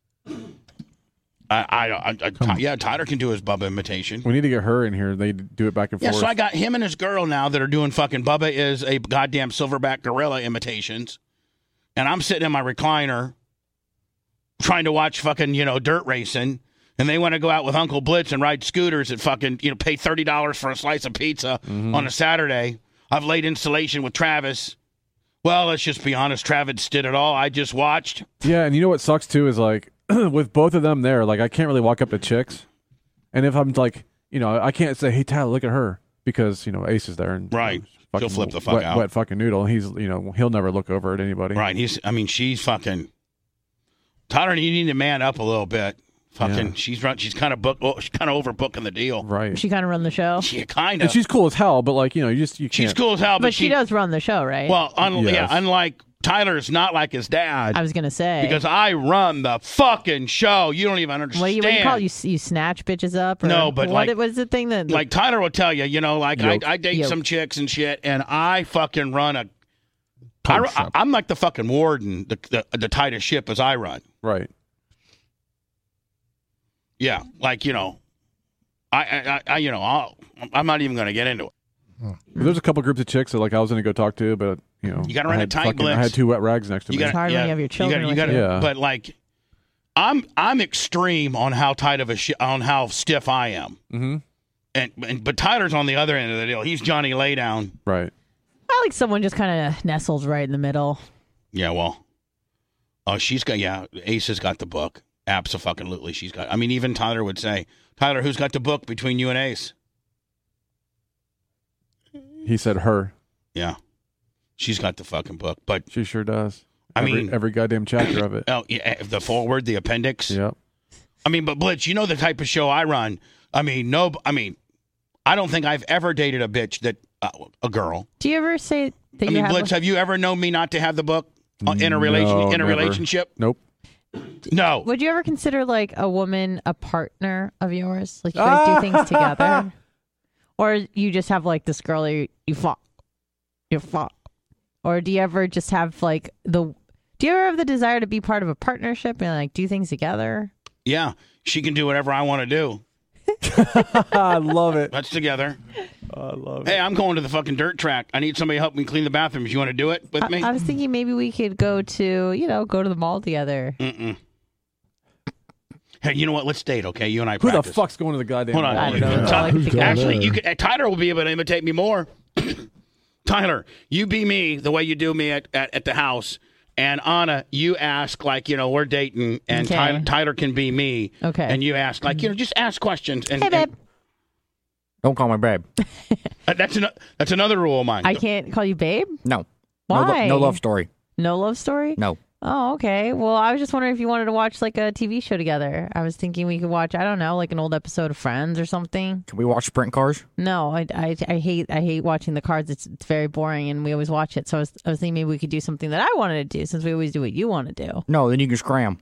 Speaker 2: I, I, I, I Ty- yeah, Tyler can do his Bubba imitation.
Speaker 5: We need to get her in here. They do it back and
Speaker 2: Yeah,
Speaker 5: forth.
Speaker 2: so I got him and his girl now that are doing fucking Bubba is a goddamn silverback gorilla imitations. And I'm sitting in my recliner trying to watch fucking, you know, dirt racing. And they want to go out with Uncle Blitz and ride scooters and fucking, you know, pay thirty dollars for a slice of pizza
Speaker 5: Mm-hmm.
Speaker 2: on a Saturday. I've laid installation with Travis. Well, let's just be honest. Travis did it all. I just watched.
Speaker 5: Yeah, and you know what sucks too is like with both of them there, like I can't really walk up to chicks, and if I'm like, you know, I can't say, "Hey, Tyler, look at her," because you know Ace is there, and
Speaker 2: Right.
Speaker 5: fucking
Speaker 2: She'll flip the fuck
Speaker 5: wet,
Speaker 2: out.
Speaker 5: wet fucking noodle. He's, you know, he'll never look over at anybody.
Speaker 2: Right. He's, I mean, she's fucking. Tyler, you need to man up a little bit. Fucking,
Speaker 5: Yeah.
Speaker 2: she's run. She's kind of book. Oh, she's kind of overbooking the deal.
Speaker 5: Right.
Speaker 4: She kind of run the show,
Speaker 2: She kind
Speaker 5: And
Speaker 2: of.
Speaker 5: she's cool as hell, but like you know, you just you can't.
Speaker 2: She's cool as hell, but,
Speaker 4: but she, does run the show, right?
Speaker 2: Well, un-
Speaker 5: Yes.
Speaker 2: yeah, unlike Tyler's not like his dad.
Speaker 4: I was gonna say
Speaker 2: because I run the fucking show. You don't even understand.
Speaker 4: What do you, what do you call it? You, you snatch bitches up? Or
Speaker 2: No, but
Speaker 4: what,
Speaker 2: like-
Speaker 4: what is the thing that
Speaker 2: Like Tyler will tell you, you know, like I,
Speaker 5: Yoke.
Speaker 2: I date
Speaker 4: Yoke.
Speaker 2: some chicks and shit, and I fucking run a. I,
Speaker 3: Pump
Speaker 2: ru-
Speaker 3: shop.
Speaker 2: I'm like the fucking warden, the, the the tightest ship as I run.
Speaker 5: Right.
Speaker 2: Yeah, like you know, I, I, I you know, I'll, I'm not even going to get into it.
Speaker 5: There's a couple groups of chicks that like I was going to go talk to, but you know,
Speaker 2: You gotta
Speaker 5: I
Speaker 2: run a
Speaker 5: had
Speaker 2: tight
Speaker 5: fucking- I
Speaker 2: blitz.
Speaker 5: had two wet rags next to
Speaker 2: You
Speaker 5: me.
Speaker 2: got
Speaker 4: hard when you have your children
Speaker 2: You
Speaker 4: with
Speaker 2: got,
Speaker 4: you.
Speaker 5: Yeah.
Speaker 2: But like, I'm I'm extreme on how tight of a shi on how stiff I am.
Speaker 5: Mm-hmm.
Speaker 2: And, and but Tyler's on the other end of the deal. He's Johnny Laydown.
Speaker 5: Right.
Speaker 4: I like someone just kind of nestles right in the middle.
Speaker 2: Yeah, well, oh, she's got yeah. Ace has got the book. Abso-fucking-lutely, she's got. I mean, even Tyler would say, Tyler, who's got the book between you and Ace?
Speaker 5: He said her.
Speaker 2: Yeah, she's got the fucking book. But
Speaker 5: She sure does.
Speaker 2: I
Speaker 5: every,
Speaker 2: mean-
Speaker 5: every goddamn chapter of it.
Speaker 2: oh, yeah, the forward, the appendix.
Speaker 5: Yep.
Speaker 2: I mean, but Blitz, you know the type of show I run. I mean, no, I mean, I don't think I've ever dated a bitch that uh, a girl.
Speaker 4: Do you ever say that
Speaker 2: I
Speaker 4: you
Speaker 2: mean,
Speaker 4: have?
Speaker 2: Blitz,
Speaker 4: a-
Speaker 2: have you ever known me not to have the book uh, in a relation
Speaker 5: No,
Speaker 2: in a
Speaker 5: never.
Speaker 2: relationship?
Speaker 5: Nope.
Speaker 2: No.
Speaker 4: Would you ever consider like a woman a partner of yours? Like you guys do things together, or you just have like this girl that you, you fuck, you fuck. Or do you ever just have like the? Do you ever have the desire to be part of a partnership and like do things together?
Speaker 2: Yeah, she can do whatever I want to do.
Speaker 5: I love it.
Speaker 2: Let's together.
Speaker 5: I love it.
Speaker 2: Hey, I'm going to the fucking dirt track. I need somebody to help me clean the bathrooms. You want to do it with
Speaker 4: I,
Speaker 2: me?
Speaker 4: I was thinking maybe we could go to, you know, go to the mall together.
Speaker 2: Mm-mm. Hey, you know what? Let's date, okay? You and I
Speaker 5: Who
Speaker 2: practice.
Speaker 5: the fuck's going to the goddamn
Speaker 2: Hold on.
Speaker 5: mall?
Speaker 4: I don't know.
Speaker 2: Ty-
Speaker 4: I like to
Speaker 2: Actually,
Speaker 3: go.
Speaker 2: you could, uh, Tyler will be able to imitate me more. Tyler, you be me the way you do me at, at, at the house. And Anna, you ask like, you know, we're dating, and
Speaker 4: Okay.
Speaker 2: Tyler, Tyler can be me.
Speaker 4: Okay.
Speaker 2: And you ask like, you know, just ask questions. And,
Speaker 4: Hey, babe.
Speaker 2: and-
Speaker 10: Don't call me babe.
Speaker 2: uh, that's an, that's another rule of mine.
Speaker 4: I can't call you babe?
Speaker 10: No. No, lo-
Speaker 4: Why?
Speaker 10: no love story.
Speaker 4: No love story?
Speaker 10: No.
Speaker 4: Oh, okay. Well, I was just wondering if you wanted to watch like a T V show together. I was thinking we could watch, I don't know, like an old episode of Friends or something.
Speaker 10: Can we watch sprint cars?
Speaker 4: No, I, I, I hate I hate watching the cards. It's it's very boring, and we always watch it. So I was, I was thinking maybe we could do something that I wanted to do, since we always do what you want to do.
Speaker 10: No, then you can scram.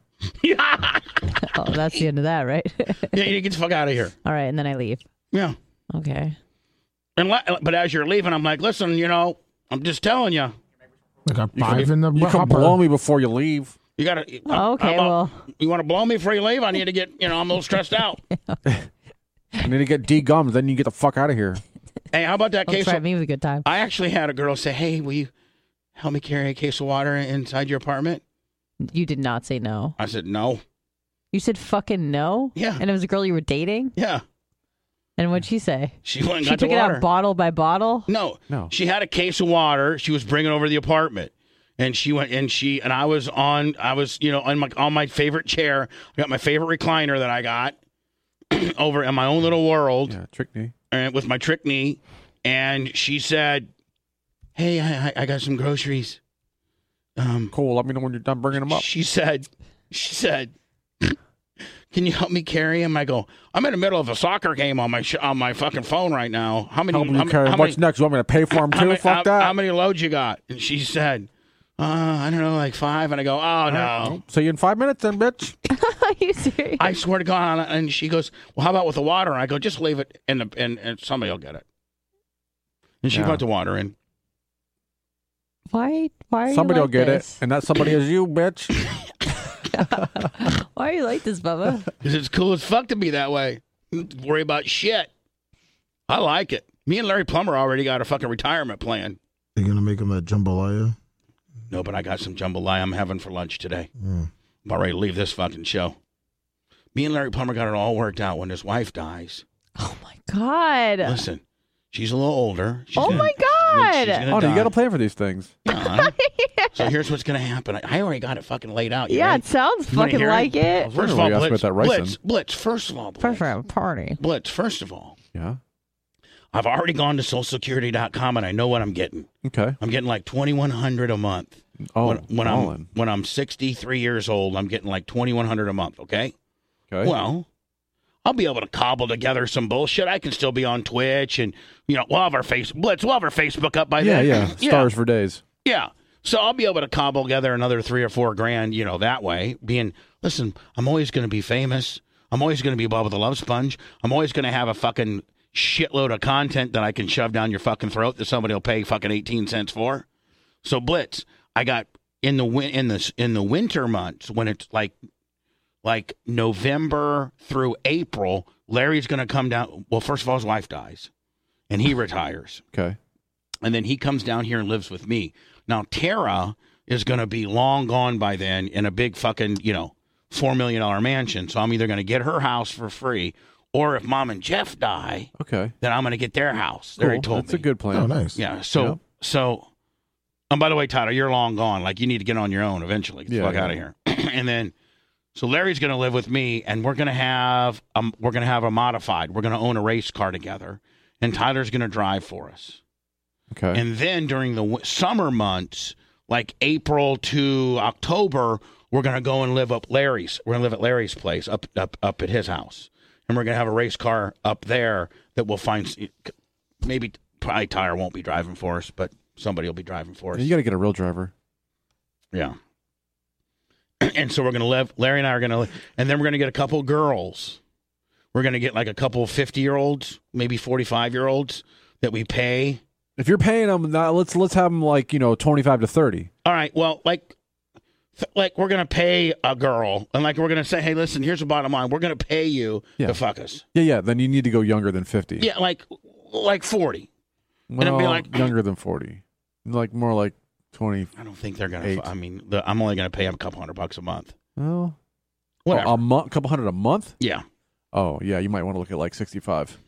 Speaker 4: Oh, that's the end of that, right?
Speaker 2: Yeah, you get the fuck out of here.
Speaker 4: All right, and then I leave.
Speaker 2: Yeah.
Speaker 4: Okay.
Speaker 2: And le- but as you're leaving, I'm like, listen, you know, I'm just telling you,
Speaker 3: I got five in the
Speaker 5: You can
Speaker 3: hopper.
Speaker 5: blow me before you leave.
Speaker 2: you gotta.
Speaker 4: Oh, okay,
Speaker 2: I'm a-
Speaker 4: well.
Speaker 2: you want to blow me before you leave? I need to get, you know, I'm a little stressed out.
Speaker 5: You need to get D-gums, then you get the fuck out of here.
Speaker 2: Hey, how about that
Speaker 4: Don't
Speaker 2: case?
Speaker 4: try
Speaker 2: Of,
Speaker 4: me with a good time.
Speaker 2: I actually had a girl say, hey, will you help me carry a case of water inside your apartment?
Speaker 4: You did not say no.
Speaker 2: I said, no.
Speaker 4: You said fucking no?
Speaker 2: Yeah.
Speaker 4: And it was a girl you were dating?
Speaker 2: Yeah.
Speaker 4: And what'd she say?
Speaker 2: She went and
Speaker 4: She
Speaker 2: got
Speaker 4: took
Speaker 2: the
Speaker 4: it
Speaker 2: water.
Speaker 4: out bottle by bottle?
Speaker 2: No,
Speaker 5: No.
Speaker 2: She had a case of water. She was bringing over to the apartment, and she went and she and I was on. I was you know on my on my favorite chair. I got my favorite recliner that I got over in my own little world,
Speaker 5: Yeah, trick me.
Speaker 2: and with my trick knee. And she said, "Hey, I, I I got some groceries." Um,
Speaker 5: Cool. Let me know when you're done bringing them up.
Speaker 2: She said, "She said." Can you help me carry him? I go, I'm in the middle of a soccer game on my sh- on my fucking phone right now. How many?
Speaker 5: Help
Speaker 2: how,
Speaker 5: you carry.
Speaker 2: how
Speaker 5: What's
Speaker 2: many,
Speaker 5: next? You want me to pay for them
Speaker 2: how
Speaker 5: too?
Speaker 2: many-
Speaker 5: Fuck
Speaker 2: how,
Speaker 5: that.
Speaker 2: How many loads you got? And she said, uh, I don't know, like five. And I go, oh, no.
Speaker 5: See you in five minutes then, bitch.
Speaker 4: Are you serious?
Speaker 2: I swear to God. And she goes, well, how about with the water? And I go, just leave it in the, and, and somebody will get it. And she
Speaker 5: Yeah.
Speaker 2: put the water in.
Speaker 4: Why? Why are
Speaker 5: Somebody
Speaker 4: you
Speaker 5: will
Speaker 4: like
Speaker 5: get
Speaker 4: this?
Speaker 5: it, and that somebody is you, bitch.
Speaker 4: Why are you like this, Bubba?
Speaker 2: Because it's cool as fuck to be that way. You don't worry about shit. I like it. Me and Larry Plummer already got a fucking retirement plan.
Speaker 3: You gonna make him that jambalaya?
Speaker 2: No, but I got some jambalaya I'm having for lunch today.
Speaker 3: Mm.
Speaker 2: I'm about ready to leave this fucking show. Me and Larry Plummer got it all worked out when his wife dies.
Speaker 4: Oh my God.
Speaker 2: Listen, she's a little older. She's
Speaker 4: Oh
Speaker 2: gonna-
Speaker 4: my
Speaker 2: she's
Speaker 4: God.
Speaker 2: gonna
Speaker 5: Oh, no, you
Speaker 2: die.
Speaker 5: got to plan for these things.
Speaker 2: Yeah. So here's what's going to happen. I, I already got it fucking laid out. You
Speaker 4: Yeah,
Speaker 2: ready?
Speaker 4: it sounds
Speaker 2: You wanna
Speaker 4: fucking
Speaker 2: hear
Speaker 4: like it.
Speaker 2: First of
Speaker 5: wondering
Speaker 2: all,
Speaker 5: why you asked
Speaker 2: Blitz,
Speaker 5: about that ricin.
Speaker 2: Blitz, Blitz, first of all, Blitz,
Speaker 4: First round party.
Speaker 2: Blitz, first of all,
Speaker 5: Yeah.
Speaker 2: I've already gone to social security dot com and I know what I'm getting.
Speaker 5: Okay.
Speaker 2: I'm getting like twenty-one hundred a month.
Speaker 5: Oh,
Speaker 2: when, when I'm
Speaker 5: Colin.
Speaker 2: when I'm sixty-three years old, I'm getting like twenty-one hundred a month, okay?
Speaker 5: Okay.
Speaker 2: Well, I'll be able to cobble together some bullshit. I can still be on Twitch and, you know, we'll have our face Blitz, we'll have our Facebook up by
Speaker 5: yeah,
Speaker 2: then.
Speaker 5: yeah. Stars for days.
Speaker 2: Yeah. So I'll be able to cobble together another three or four grand, you know, that way. Being, listen, I'm always going to be famous. I'm always going to be above the love sponge. I'm always going to have a fucking shitload of content that I can shove down your fucking throat that somebody will pay fucking eighteen cents for. So Blitz, I got in the win in the in the winter months when it's like like November through April, Larry's going to come down. Well, first of all, his wife dies, and he retires.
Speaker 5: Okay.
Speaker 2: And then he comes down here and lives with me. Now, Tara is going to be long gone by then in a big fucking, you know, four million dollars mansion. So I'm either going to get her house for free, or if Mom and Jeff die,
Speaker 5: Okay.
Speaker 2: then I'm going to get their house. They already
Speaker 5: Cool.
Speaker 2: told
Speaker 5: That's
Speaker 2: me.
Speaker 5: a good plan.
Speaker 3: Oh, nice.
Speaker 2: Yeah. So,
Speaker 5: Yeah.
Speaker 2: so, and by the way, Tyler, you're long gone. Like, you need to get on your own eventually. Get the
Speaker 5: Yeah,
Speaker 2: fuck
Speaker 5: yeah.
Speaker 2: out of here. And then, so Larry's going to live with me, and we're going to have, um, we're going to have a modified. We're going to own a race car together, and Tyler's going to drive for us.
Speaker 5: Okay.
Speaker 2: And then during the w- summer months, like April to October, we're going to go and live up Larry's. We're going to live at Larry's place, up up up at his house. And we're going to have a race car up there that we'll find. s- Maybe, probably Tyler won't be driving for us, but somebody will be driving for us.
Speaker 5: you got to get a real driver.
Speaker 2: Yeah. And so we're going to live, Larry and I are going to live, and then we're going to get a couple girls. We're going to get like a couple fifty-year-olds, maybe forty-five-year-olds that we pay
Speaker 5: If you're paying them, now let's let's have them like you know twenty-five to thirty.
Speaker 2: All right. Well, like, like we're gonna pay a girl, and like we're gonna say, hey, listen, here's the bottom line: we're gonna pay you
Speaker 5: Yeah.
Speaker 2: to fuck us.
Speaker 5: Yeah, yeah. Then you need to go younger than fifty.
Speaker 2: Yeah, like, like forty.
Speaker 5: well,
Speaker 2: and it'd be like
Speaker 5: younger than forty, like more like twenty.
Speaker 2: I don't think they're gonna. Fu- I mean, the, I'm only gonna pay them a couple hundred bucks a month.
Speaker 5: Well,
Speaker 2: Whatever.
Speaker 5: a, a month, couple hundred a month.
Speaker 2: Yeah.
Speaker 5: Oh yeah, you might want to look at like sixty-five.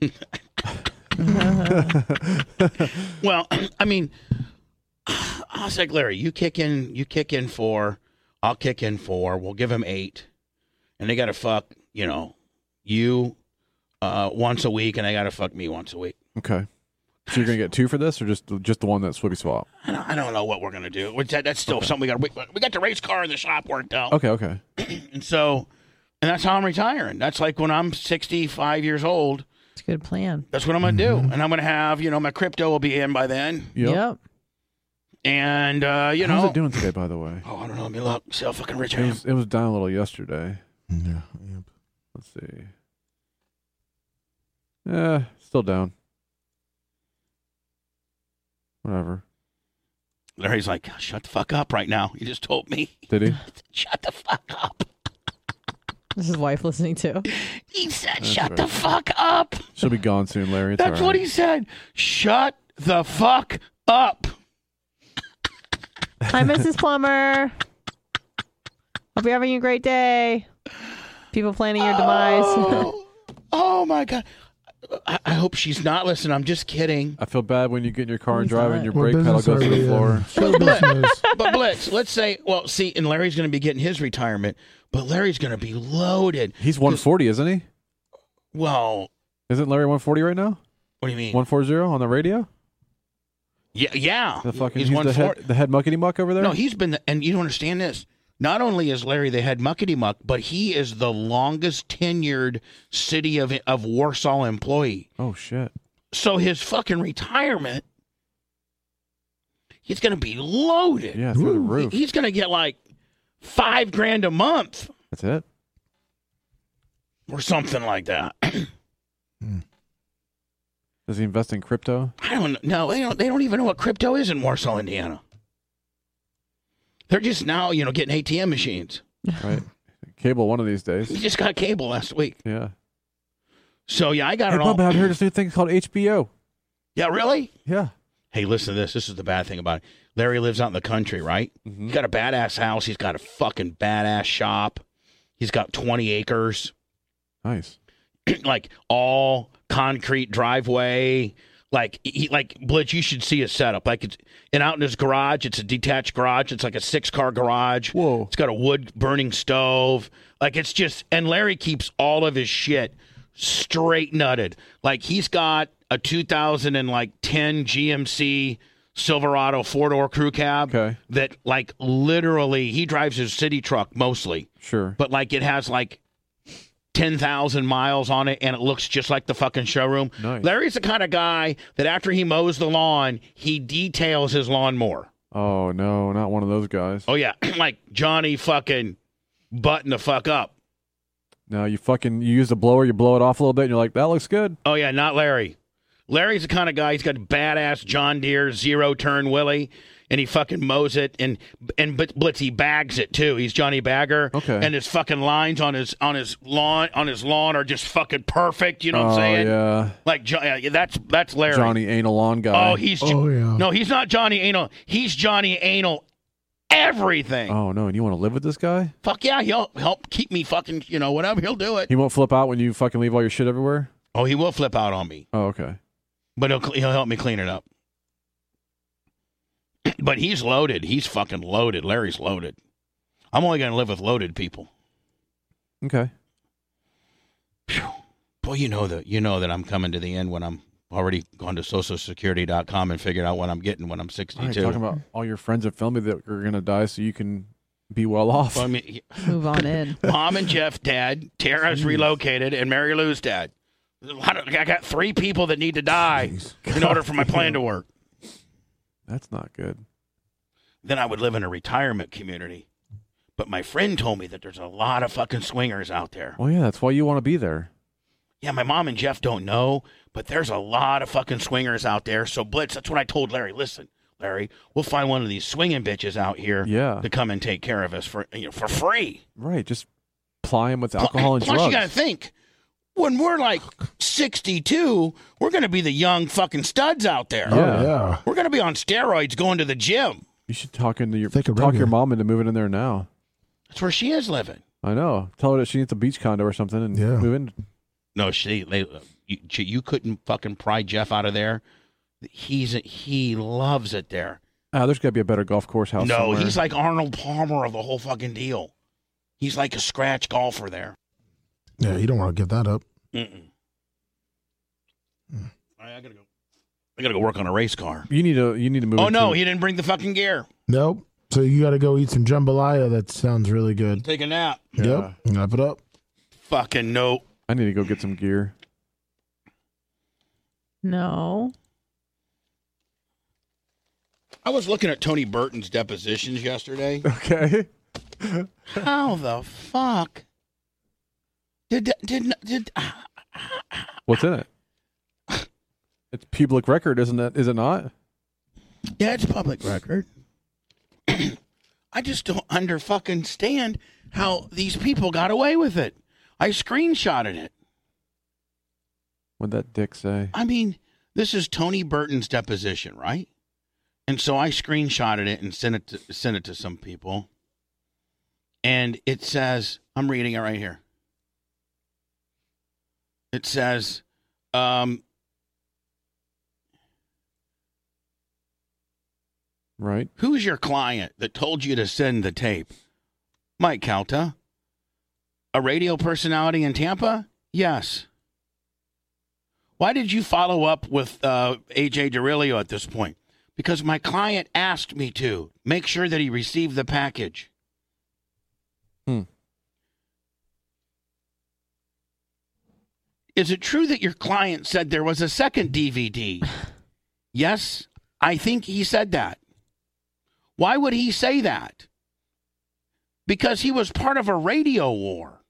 Speaker 2: Well, I mean, I was like, Larry, you kick in, you kick in four, I'll kick in four. We'll give him eight, and they got to fuck, you know, you uh, once a week, and they got to fuck me once a week.
Speaker 5: Okay. So you're gonna get two for this, or just just the one that's Swippy Swap?
Speaker 2: I don't, I don't know what we're gonna do. Which that, that's still okay. something we got. We, we got the race car in the shop worked out.
Speaker 5: Okay, okay.
Speaker 2: And so, and that's how I'm retiring. That's like when I'm sixty-five years old.
Speaker 4: It's a good plan.
Speaker 2: That's what I'm going to do. And I'm going to have, you know, my crypto will be in by then.
Speaker 5: Yep. yep.
Speaker 2: And, uh, you
Speaker 5: How's
Speaker 2: know.
Speaker 5: it doing today, by the way?
Speaker 2: Oh, I don't know. Let me look. See how fucking rich I
Speaker 5: it
Speaker 2: am.
Speaker 5: was, it was down a little yesterday.
Speaker 3: Yeah. Yep.
Speaker 5: Let's see. Yeah, still down. Whatever.
Speaker 2: Larry's like, shut the fuck up right now. You just told me.
Speaker 5: Did he?
Speaker 2: Shut the fuck up.
Speaker 4: Is his wife listening too?
Speaker 2: He said, That's shut right. the fuck up.
Speaker 5: She'll be gone soon, Larry. It's
Speaker 2: That's
Speaker 5: all right.
Speaker 2: what he said. Shut the fuck up.
Speaker 4: Hi, Missus Plummer. Hope you're having a great day. People planning your demise.
Speaker 2: Oh, oh my God. I, I hope she's not listening. I'm just kidding.
Speaker 5: I feel bad when you get in your car and
Speaker 4: Who's
Speaker 5: drive
Speaker 4: that?
Speaker 5: and your
Speaker 3: What
Speaker 5: brake pedal
Speaker 3: business
Speaker 5: goes
Speaker 3: are
Speaker 5: to the
Speaker 3: we
Speaker 5: floor.
Speaker 3: in? Show business.
Speaker 2: But Blitz, let's say, well, see, and Larry's going to be getting his retirement, but Larry's going to be loaded.
Speaker 5: He's one forty, isn't he?
Speaker 2: Well,
Speaker 5: isn't Larry one forty right now?
Speaker 2: What do you mean?
Speaker 5: one forty on the radio?
Speaker 2: Yeah, yeah.
Speaker 5: The fucking
Speaker 2: he's
Speaker 5: he's
Speaker 2: one
Speaker 5: the
Speaker 2: forty.
Speaker 5: head, the head muckety muck over there?
Speaker 2: No, he's been, the, and you don't understand this. Not only is Larry the head muckety muck, but he is the longest tenured city of of Warsaw employee.
Speaker 5: Oh shit!
Speaker 2: So his fucking retirement, he's going to be loaded.
Speaker 5: Yeah, through the roof.
Speaker 2: He's going to get like five grand a month.
Speaker 5: That's it,
Speaker 2: or something like that.
Speaker 5: Does he invest in crypto?
Speaker 2: I don't know. They don't. They don't even know what crypto is in Warsaw, Indiana. They're just now, you know, getting A T M machines.
Speaker 5: Right. Cable one of these days.
Speaker 2: He just got cable last week.
Speaker 5: Yeah.
Speaker 2: So, yeah, I got
Speaker 5: hey,
Speaker 2: it all.
Speaker 5: Bubba, I've heard this new thing called H B O.
Speaker 2: Yeah, really?
Speaker 5: Yeah.
Speaker 2: Hey, listen to this. This is the bad thing about it. Larry lives out in the country, right? Mm-hmm. He's got a badass house. He's got a fucking badass shop. He's got twenty acres.
Speaker 5: Nice.
Speaker 2: Like, all concrete driveway. Like, he, like Blitz, you should see his setup. Like, it's, and out in his garage, it's a detached garage. It's like a six-car garage.
Speaker 5: Whoa.
Speaker 2: It's got a wood-burning stove. Like, it's just, and Larry keeps all of his shit straight nutted. Like, he's got a two thousand ten G M C Silverado four-door crew cab.
Speaker 5: Okay.
Speaker 2: That, like, literally, he drives his city truck mostly.
Speaker 5: Sure.
Speaker 2: But, like, it has, like, ten thousand miles on it, and it looks just like the fucking showroom.
Speaker 5: Nice.
Speaker 2: Larry's the kind of guy that after he mows the lawn, he details his lawnmower.
Speaker 5: Oh, no, not one of those guys.
Speaker 2: Oh, yeah. Like Johnny fucking button the fuck up.
Speaker 5: No, you fucking, you use the blower, you blow it off a little bit, and you're like, that looks good.
Speaker 2: Oh, yeah, not Larry. Larry's the kind of guy, he's got a badass John Deere zero-turn Willie, and he fucking mows it, and and Blitz, he bags it too. He's Johnny Bagger.
Speaker 5: Okay.
Speaker 2: And his fucking lines on his on his lawn on his lawn are just fucking perfect. You know what
Speaker 5: oh,
Speaker 2: I'm saying?
Speaker 5: Yeah.
Speaker 2: Like yeah, that's that's Larry.
Speaker 5: Johnny Anal Lawn guy.
Speaker 2: Oh, he's
Speaker 3: Oh, yeah.
Speaker 2: no, he's not Johnny Anal. He's Johnny Anal. Everything.
Speaker 5: Oh no, and you want to live with this guy?
Speaker 2: Fuck yeah, he'll help keep me fucking. You know whatever, he'll do it.
Speaker 5: He won't flip out when you fucking leave all your shit everywhere.
Speaker 2: Oh, he will flip out on me.
Speaker 5: Oh, okay.
Speaker 2: But he'll he'll help me clean it up. But he's loaded. He's fucking loaded. Larry's loaded. I'm only going to live with loaded people.
Speaker 5: Okay.
Speaker 2: Phew. Boy, you know that you know that I'm coming to the end when I'm already gone to social security dot com and figured out what I'm getting when I'm sixty-two.
Speaker 5: All right, talking about all your friends and family that are going to die so you can be well off.
Speaker 2: Well, I mean,
Speaker 4: Move on in.
Speaker 2: Mom and Jeff dad, Tara's relocated, and Mary Lou's dad. I got three people that need to die Jeez. in order for my plan to work.
Speaker 5: That's not good.
Speaker 2: Then I would live in a retirement community. But my friend told me that there's a lot of fucking swingers out there.
Speaker 5: Well, yeah, that's why you want to be there.
Speaker 2: Yeah, my mom and Jeff don't know, but there's a lot of fucking swingers out there. So, Blitz, that's what I told Larry. Listen, Larry, we'll find one of these swinging bitches out here
Speaker 5: Yeah.
Speaker 2: to come and take care of us for you know, for free.
Speaker 5: Right. Just ply him with alcohol and
Speaker 2: Plus,
Speaker 5: drugs.
Speaker 2: you got to think, when we're like sixty-two, we're going to be the young fucking studs out there.
Speaker 5: Yeah.
Speaker 3: Oh, yeah.
Speaker 2: We're going to be on steroids going to the gym.
Speaker 5: You should talk into your
Speaker 3: Think of
Speaker 5: talk your
Speaker 3: Reagan.
Speaker 5: mom into moving in there now.
Speaker 2: That's where she is living.
Speaker 5: I know. Tell her that she needs a beach condo or something and
Speaker 3: Yeah.
Speaker 5: move in.
Speaker 2: No, she, they, you, you couldn't fucking pry Jeff out of there. He's He loves it there.
Speaker 5: Ah, there's got to be a better golf course house
Speaker 2: No,
Speaker 5: somewhere.
Speaker 2: he's like Arnold Palmer of the whole fucking deal. He's like a scratch golfer there.
Speaker 3: Yeah, you don't want to give that up.
Speaker 2: Mm-mm. I, I gotta go. I gotta go work on a race car.
Speaker 5: You need to you need to move.
Speaker 2: Oh
Speaker 5: into-
Speaker 2: no, he didn't bring the fucking gear.
Speaker 3: Nope. So you got to go eat some jambalaya. That sounds really good.
Speaker 2: Take a nap.
Speaker 3: Yep. Wrap it up.
Speaker 2: Fucking no.
Speaker 5: I need to go get some gear.
Speaker 4: No.
Speaker 2: I was looking at Tony Burton's depositions yesterday.
Speaker 5: Okay.
Speaker 2: How the fuck did did did?
Speaker 5: What's in it? It's public record, isn't it? Is it not?
Speaker 2: Yeah, it's public record. I just don't under fucking stand how these people got away with it. I screenshotted it.
Speaker 5: What'd that dick say?
Speaker 2: I mean, this is Tony Burton's deposition, right? And so I screenshotted it and sent it to, sent it to some people. And it says, I'm reading it right here. It says, um,
Speaker 5: Right.
Speaker 2: who's your client that told you to send the tape? Mike Calta. A radio personality in Tampa? Yes. Why did you follow up with uh, A J DeRilio at this point? Because my client asked me to. Make sure that he received the package.
Speaker 5: Hmm.
Speaker 2: Is it true that your client said there was a second D V D? Yes, I think he said that. Why would he say that? Because he was part of a radio war.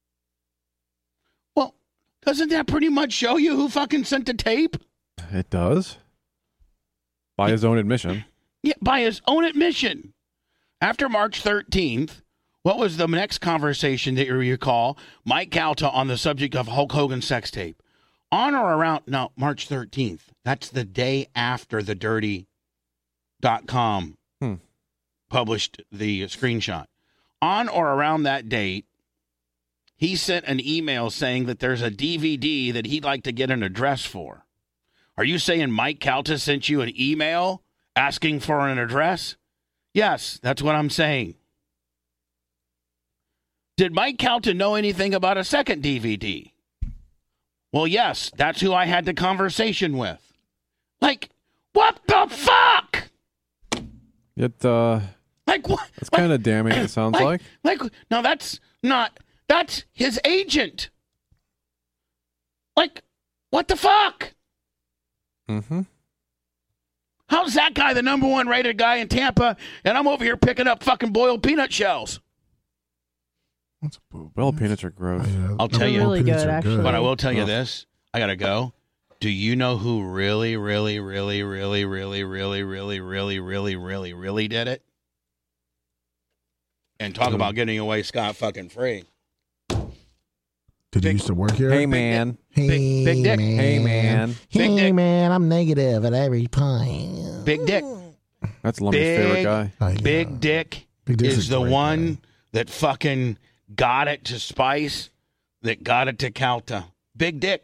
Speaker 2: Well, doesn't that pretty much show you who fucking sent the tape?
Speaker 5: It does. By his own admission.
Speaker 2: Yeah, by his own admission. After March thirteenth, what was the next conversation that you recall? Mike Calta on the subject of Hulk Hogan's sex tape. On or around, no, March thirteenth. That's the day after the dirty dot com
Speaker 5: Hmm.
Speaker 2: published the screenshot. On or around that date, he sent an email saying that there's a D V D that he'd like to get an address for. Are you saying Mike Calta sent you an email asking for an address? Yes, that's what I'm saying. Did Mike Calta know anything about a second D V D? Well, yes, that's who I had the conversation with. Like, what the fuck?
Speaker 5: It uh
Speaker 2: Like what?
Speaker 5: it's kind of damning, it sounds like.
Speaker 2: Like, no, that's not, that's his agent. Like, what the fuck?
Speaker 5: Mm-hmm.
Speaker 2: How's that guy the number one rated guy in Tampa, and I'm over here picking up fucking boiled peanut shells?
Speaker 3: What's a boob?
Speaker 5: Well, peanuts are gross.
Speaker 3: Yeah,
Speaker 2: I'll tell
Speaker 3: the
Speaker 2: you.
Speaker 4: Really
Speaker 3: peanuts
Speaker 4: good,
Speaker 3: are
Speaker 4: actually.
Speaker 2: But I will tell you
Speaker 5: Oh.
Speaker 2: this. I got to go. Do you know who really, really, really, really, really, really, really, really, really, really, really did it? And talk
Speaker 3: Who?
Speaker 2: about getting away scot fucking free.
Speaker 3: Did you
Speaker 2: Big-
Speaker 3: used to work here?
Speaker 5: Hey man.
Speaker 3: Hey,
Speaker 2: Big- big dick.
Speaker 5: Hey man.
Speaker 2: Big
Speaker 3: Hey
Speaker 2: dick.
Speaker 3: man, I'm negative at every point.
Speaker 2: Big Dick.
Speaker 5: That's Lumber's
Speaker 2: Big-
Speaker 5: favorite guy.
Speaker 3: I, uh,
Speaker 2: Big Dick
Speaker 3: Big Dick's
Speaker 2: is
Speaker 3: a
Speaker 2: the
Speaker 3: great
Speaker 2: one
Speaker 3: guy.
Speaker 2: that fucking got it to Spice, that got it to Calta. Big Dick.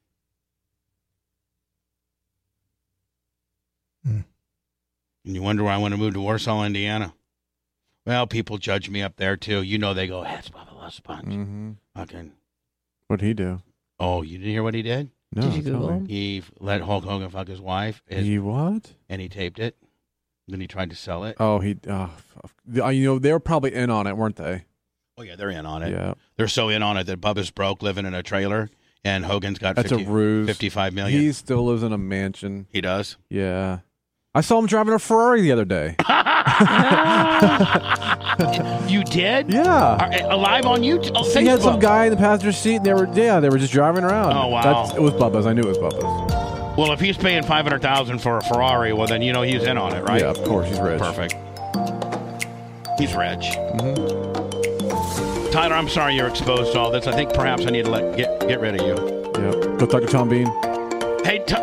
Speaker 3: Hmm.
Speaker 2: And you wonder why I want to move to Warsaw, Indiana. Well, people judge me up there too. You know they go, that's Bubba Love Sponge.
Speaker 5: Mm-hmm.
Speaker 2: Fucking.
Speaker 5: What'd he do?
Speaker 2: Oh, you didn't hear what he did?
Speaker 5: No,
Speaker 4: Did you
Speaker 5: tell
Speaker 4: Google
Speaker 5: me.
Speaker 4: him?
Speaker 2: He f- let Hulk Hogan fuck his wife, his-
Speaker 5: He what?
Speaker 2: and he taped it. Then he tried to sell it.
Speaker 5: Oh, he. Oh, f- uh, you know they were probably in on it, weren't they?
Speaker 2: Oh yeah, they're in on it.
Speaker 5: Yeah.
Speaker 2: They're so in on it that Bubba's broke, living in a trailer, and Hogan's got
Speaker 5: That's
Speaker 2: fifty,
Speaker 5: a ruse.
Speaker 2: fifty-five million.
Speaker 5: He still lives in a mansion.
Speaker 2: He does.
Speaker 5: Yeah. I saw him driving a Ferrari the other day.
Speaker 2: You did?
Speaker 5: Yeah.
Speaker 2: Are, alive on YouTube? Oh,
Speaker 5: He had some
Speaker 2: Facebook.
Speaker 5: guy in the passenger seat, and they were yeah, they were just driving around.
Speaker 2: Oh, wow.
Speaker 5: That's, it was Bubba's. I knew it was Bubba's.
Speaker 2: Well, if he's paying five hundred thousand for a Ferrari, well, then you know he's in on it, right?
Speaker 5: Yeah, of course, he's rich.
Speaker 2: Perfect. He's rich.
Speaker 5: Mm-hmm.
Speaker 2: Tyler, I'm sorry you're exposed to all this. I think perhaps I need to let get get rid of you.
Speaker 5: Yeah. Go talk to Tom Bean.
Speaker 2: Hey, t-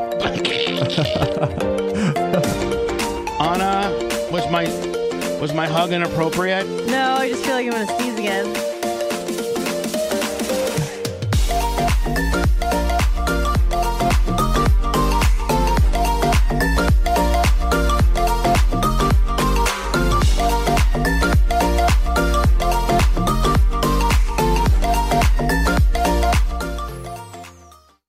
Speaker 2: Anna, was my was my hug inappropriate?
Speaker 4: No, I just feel like I'm gonna sneeze again.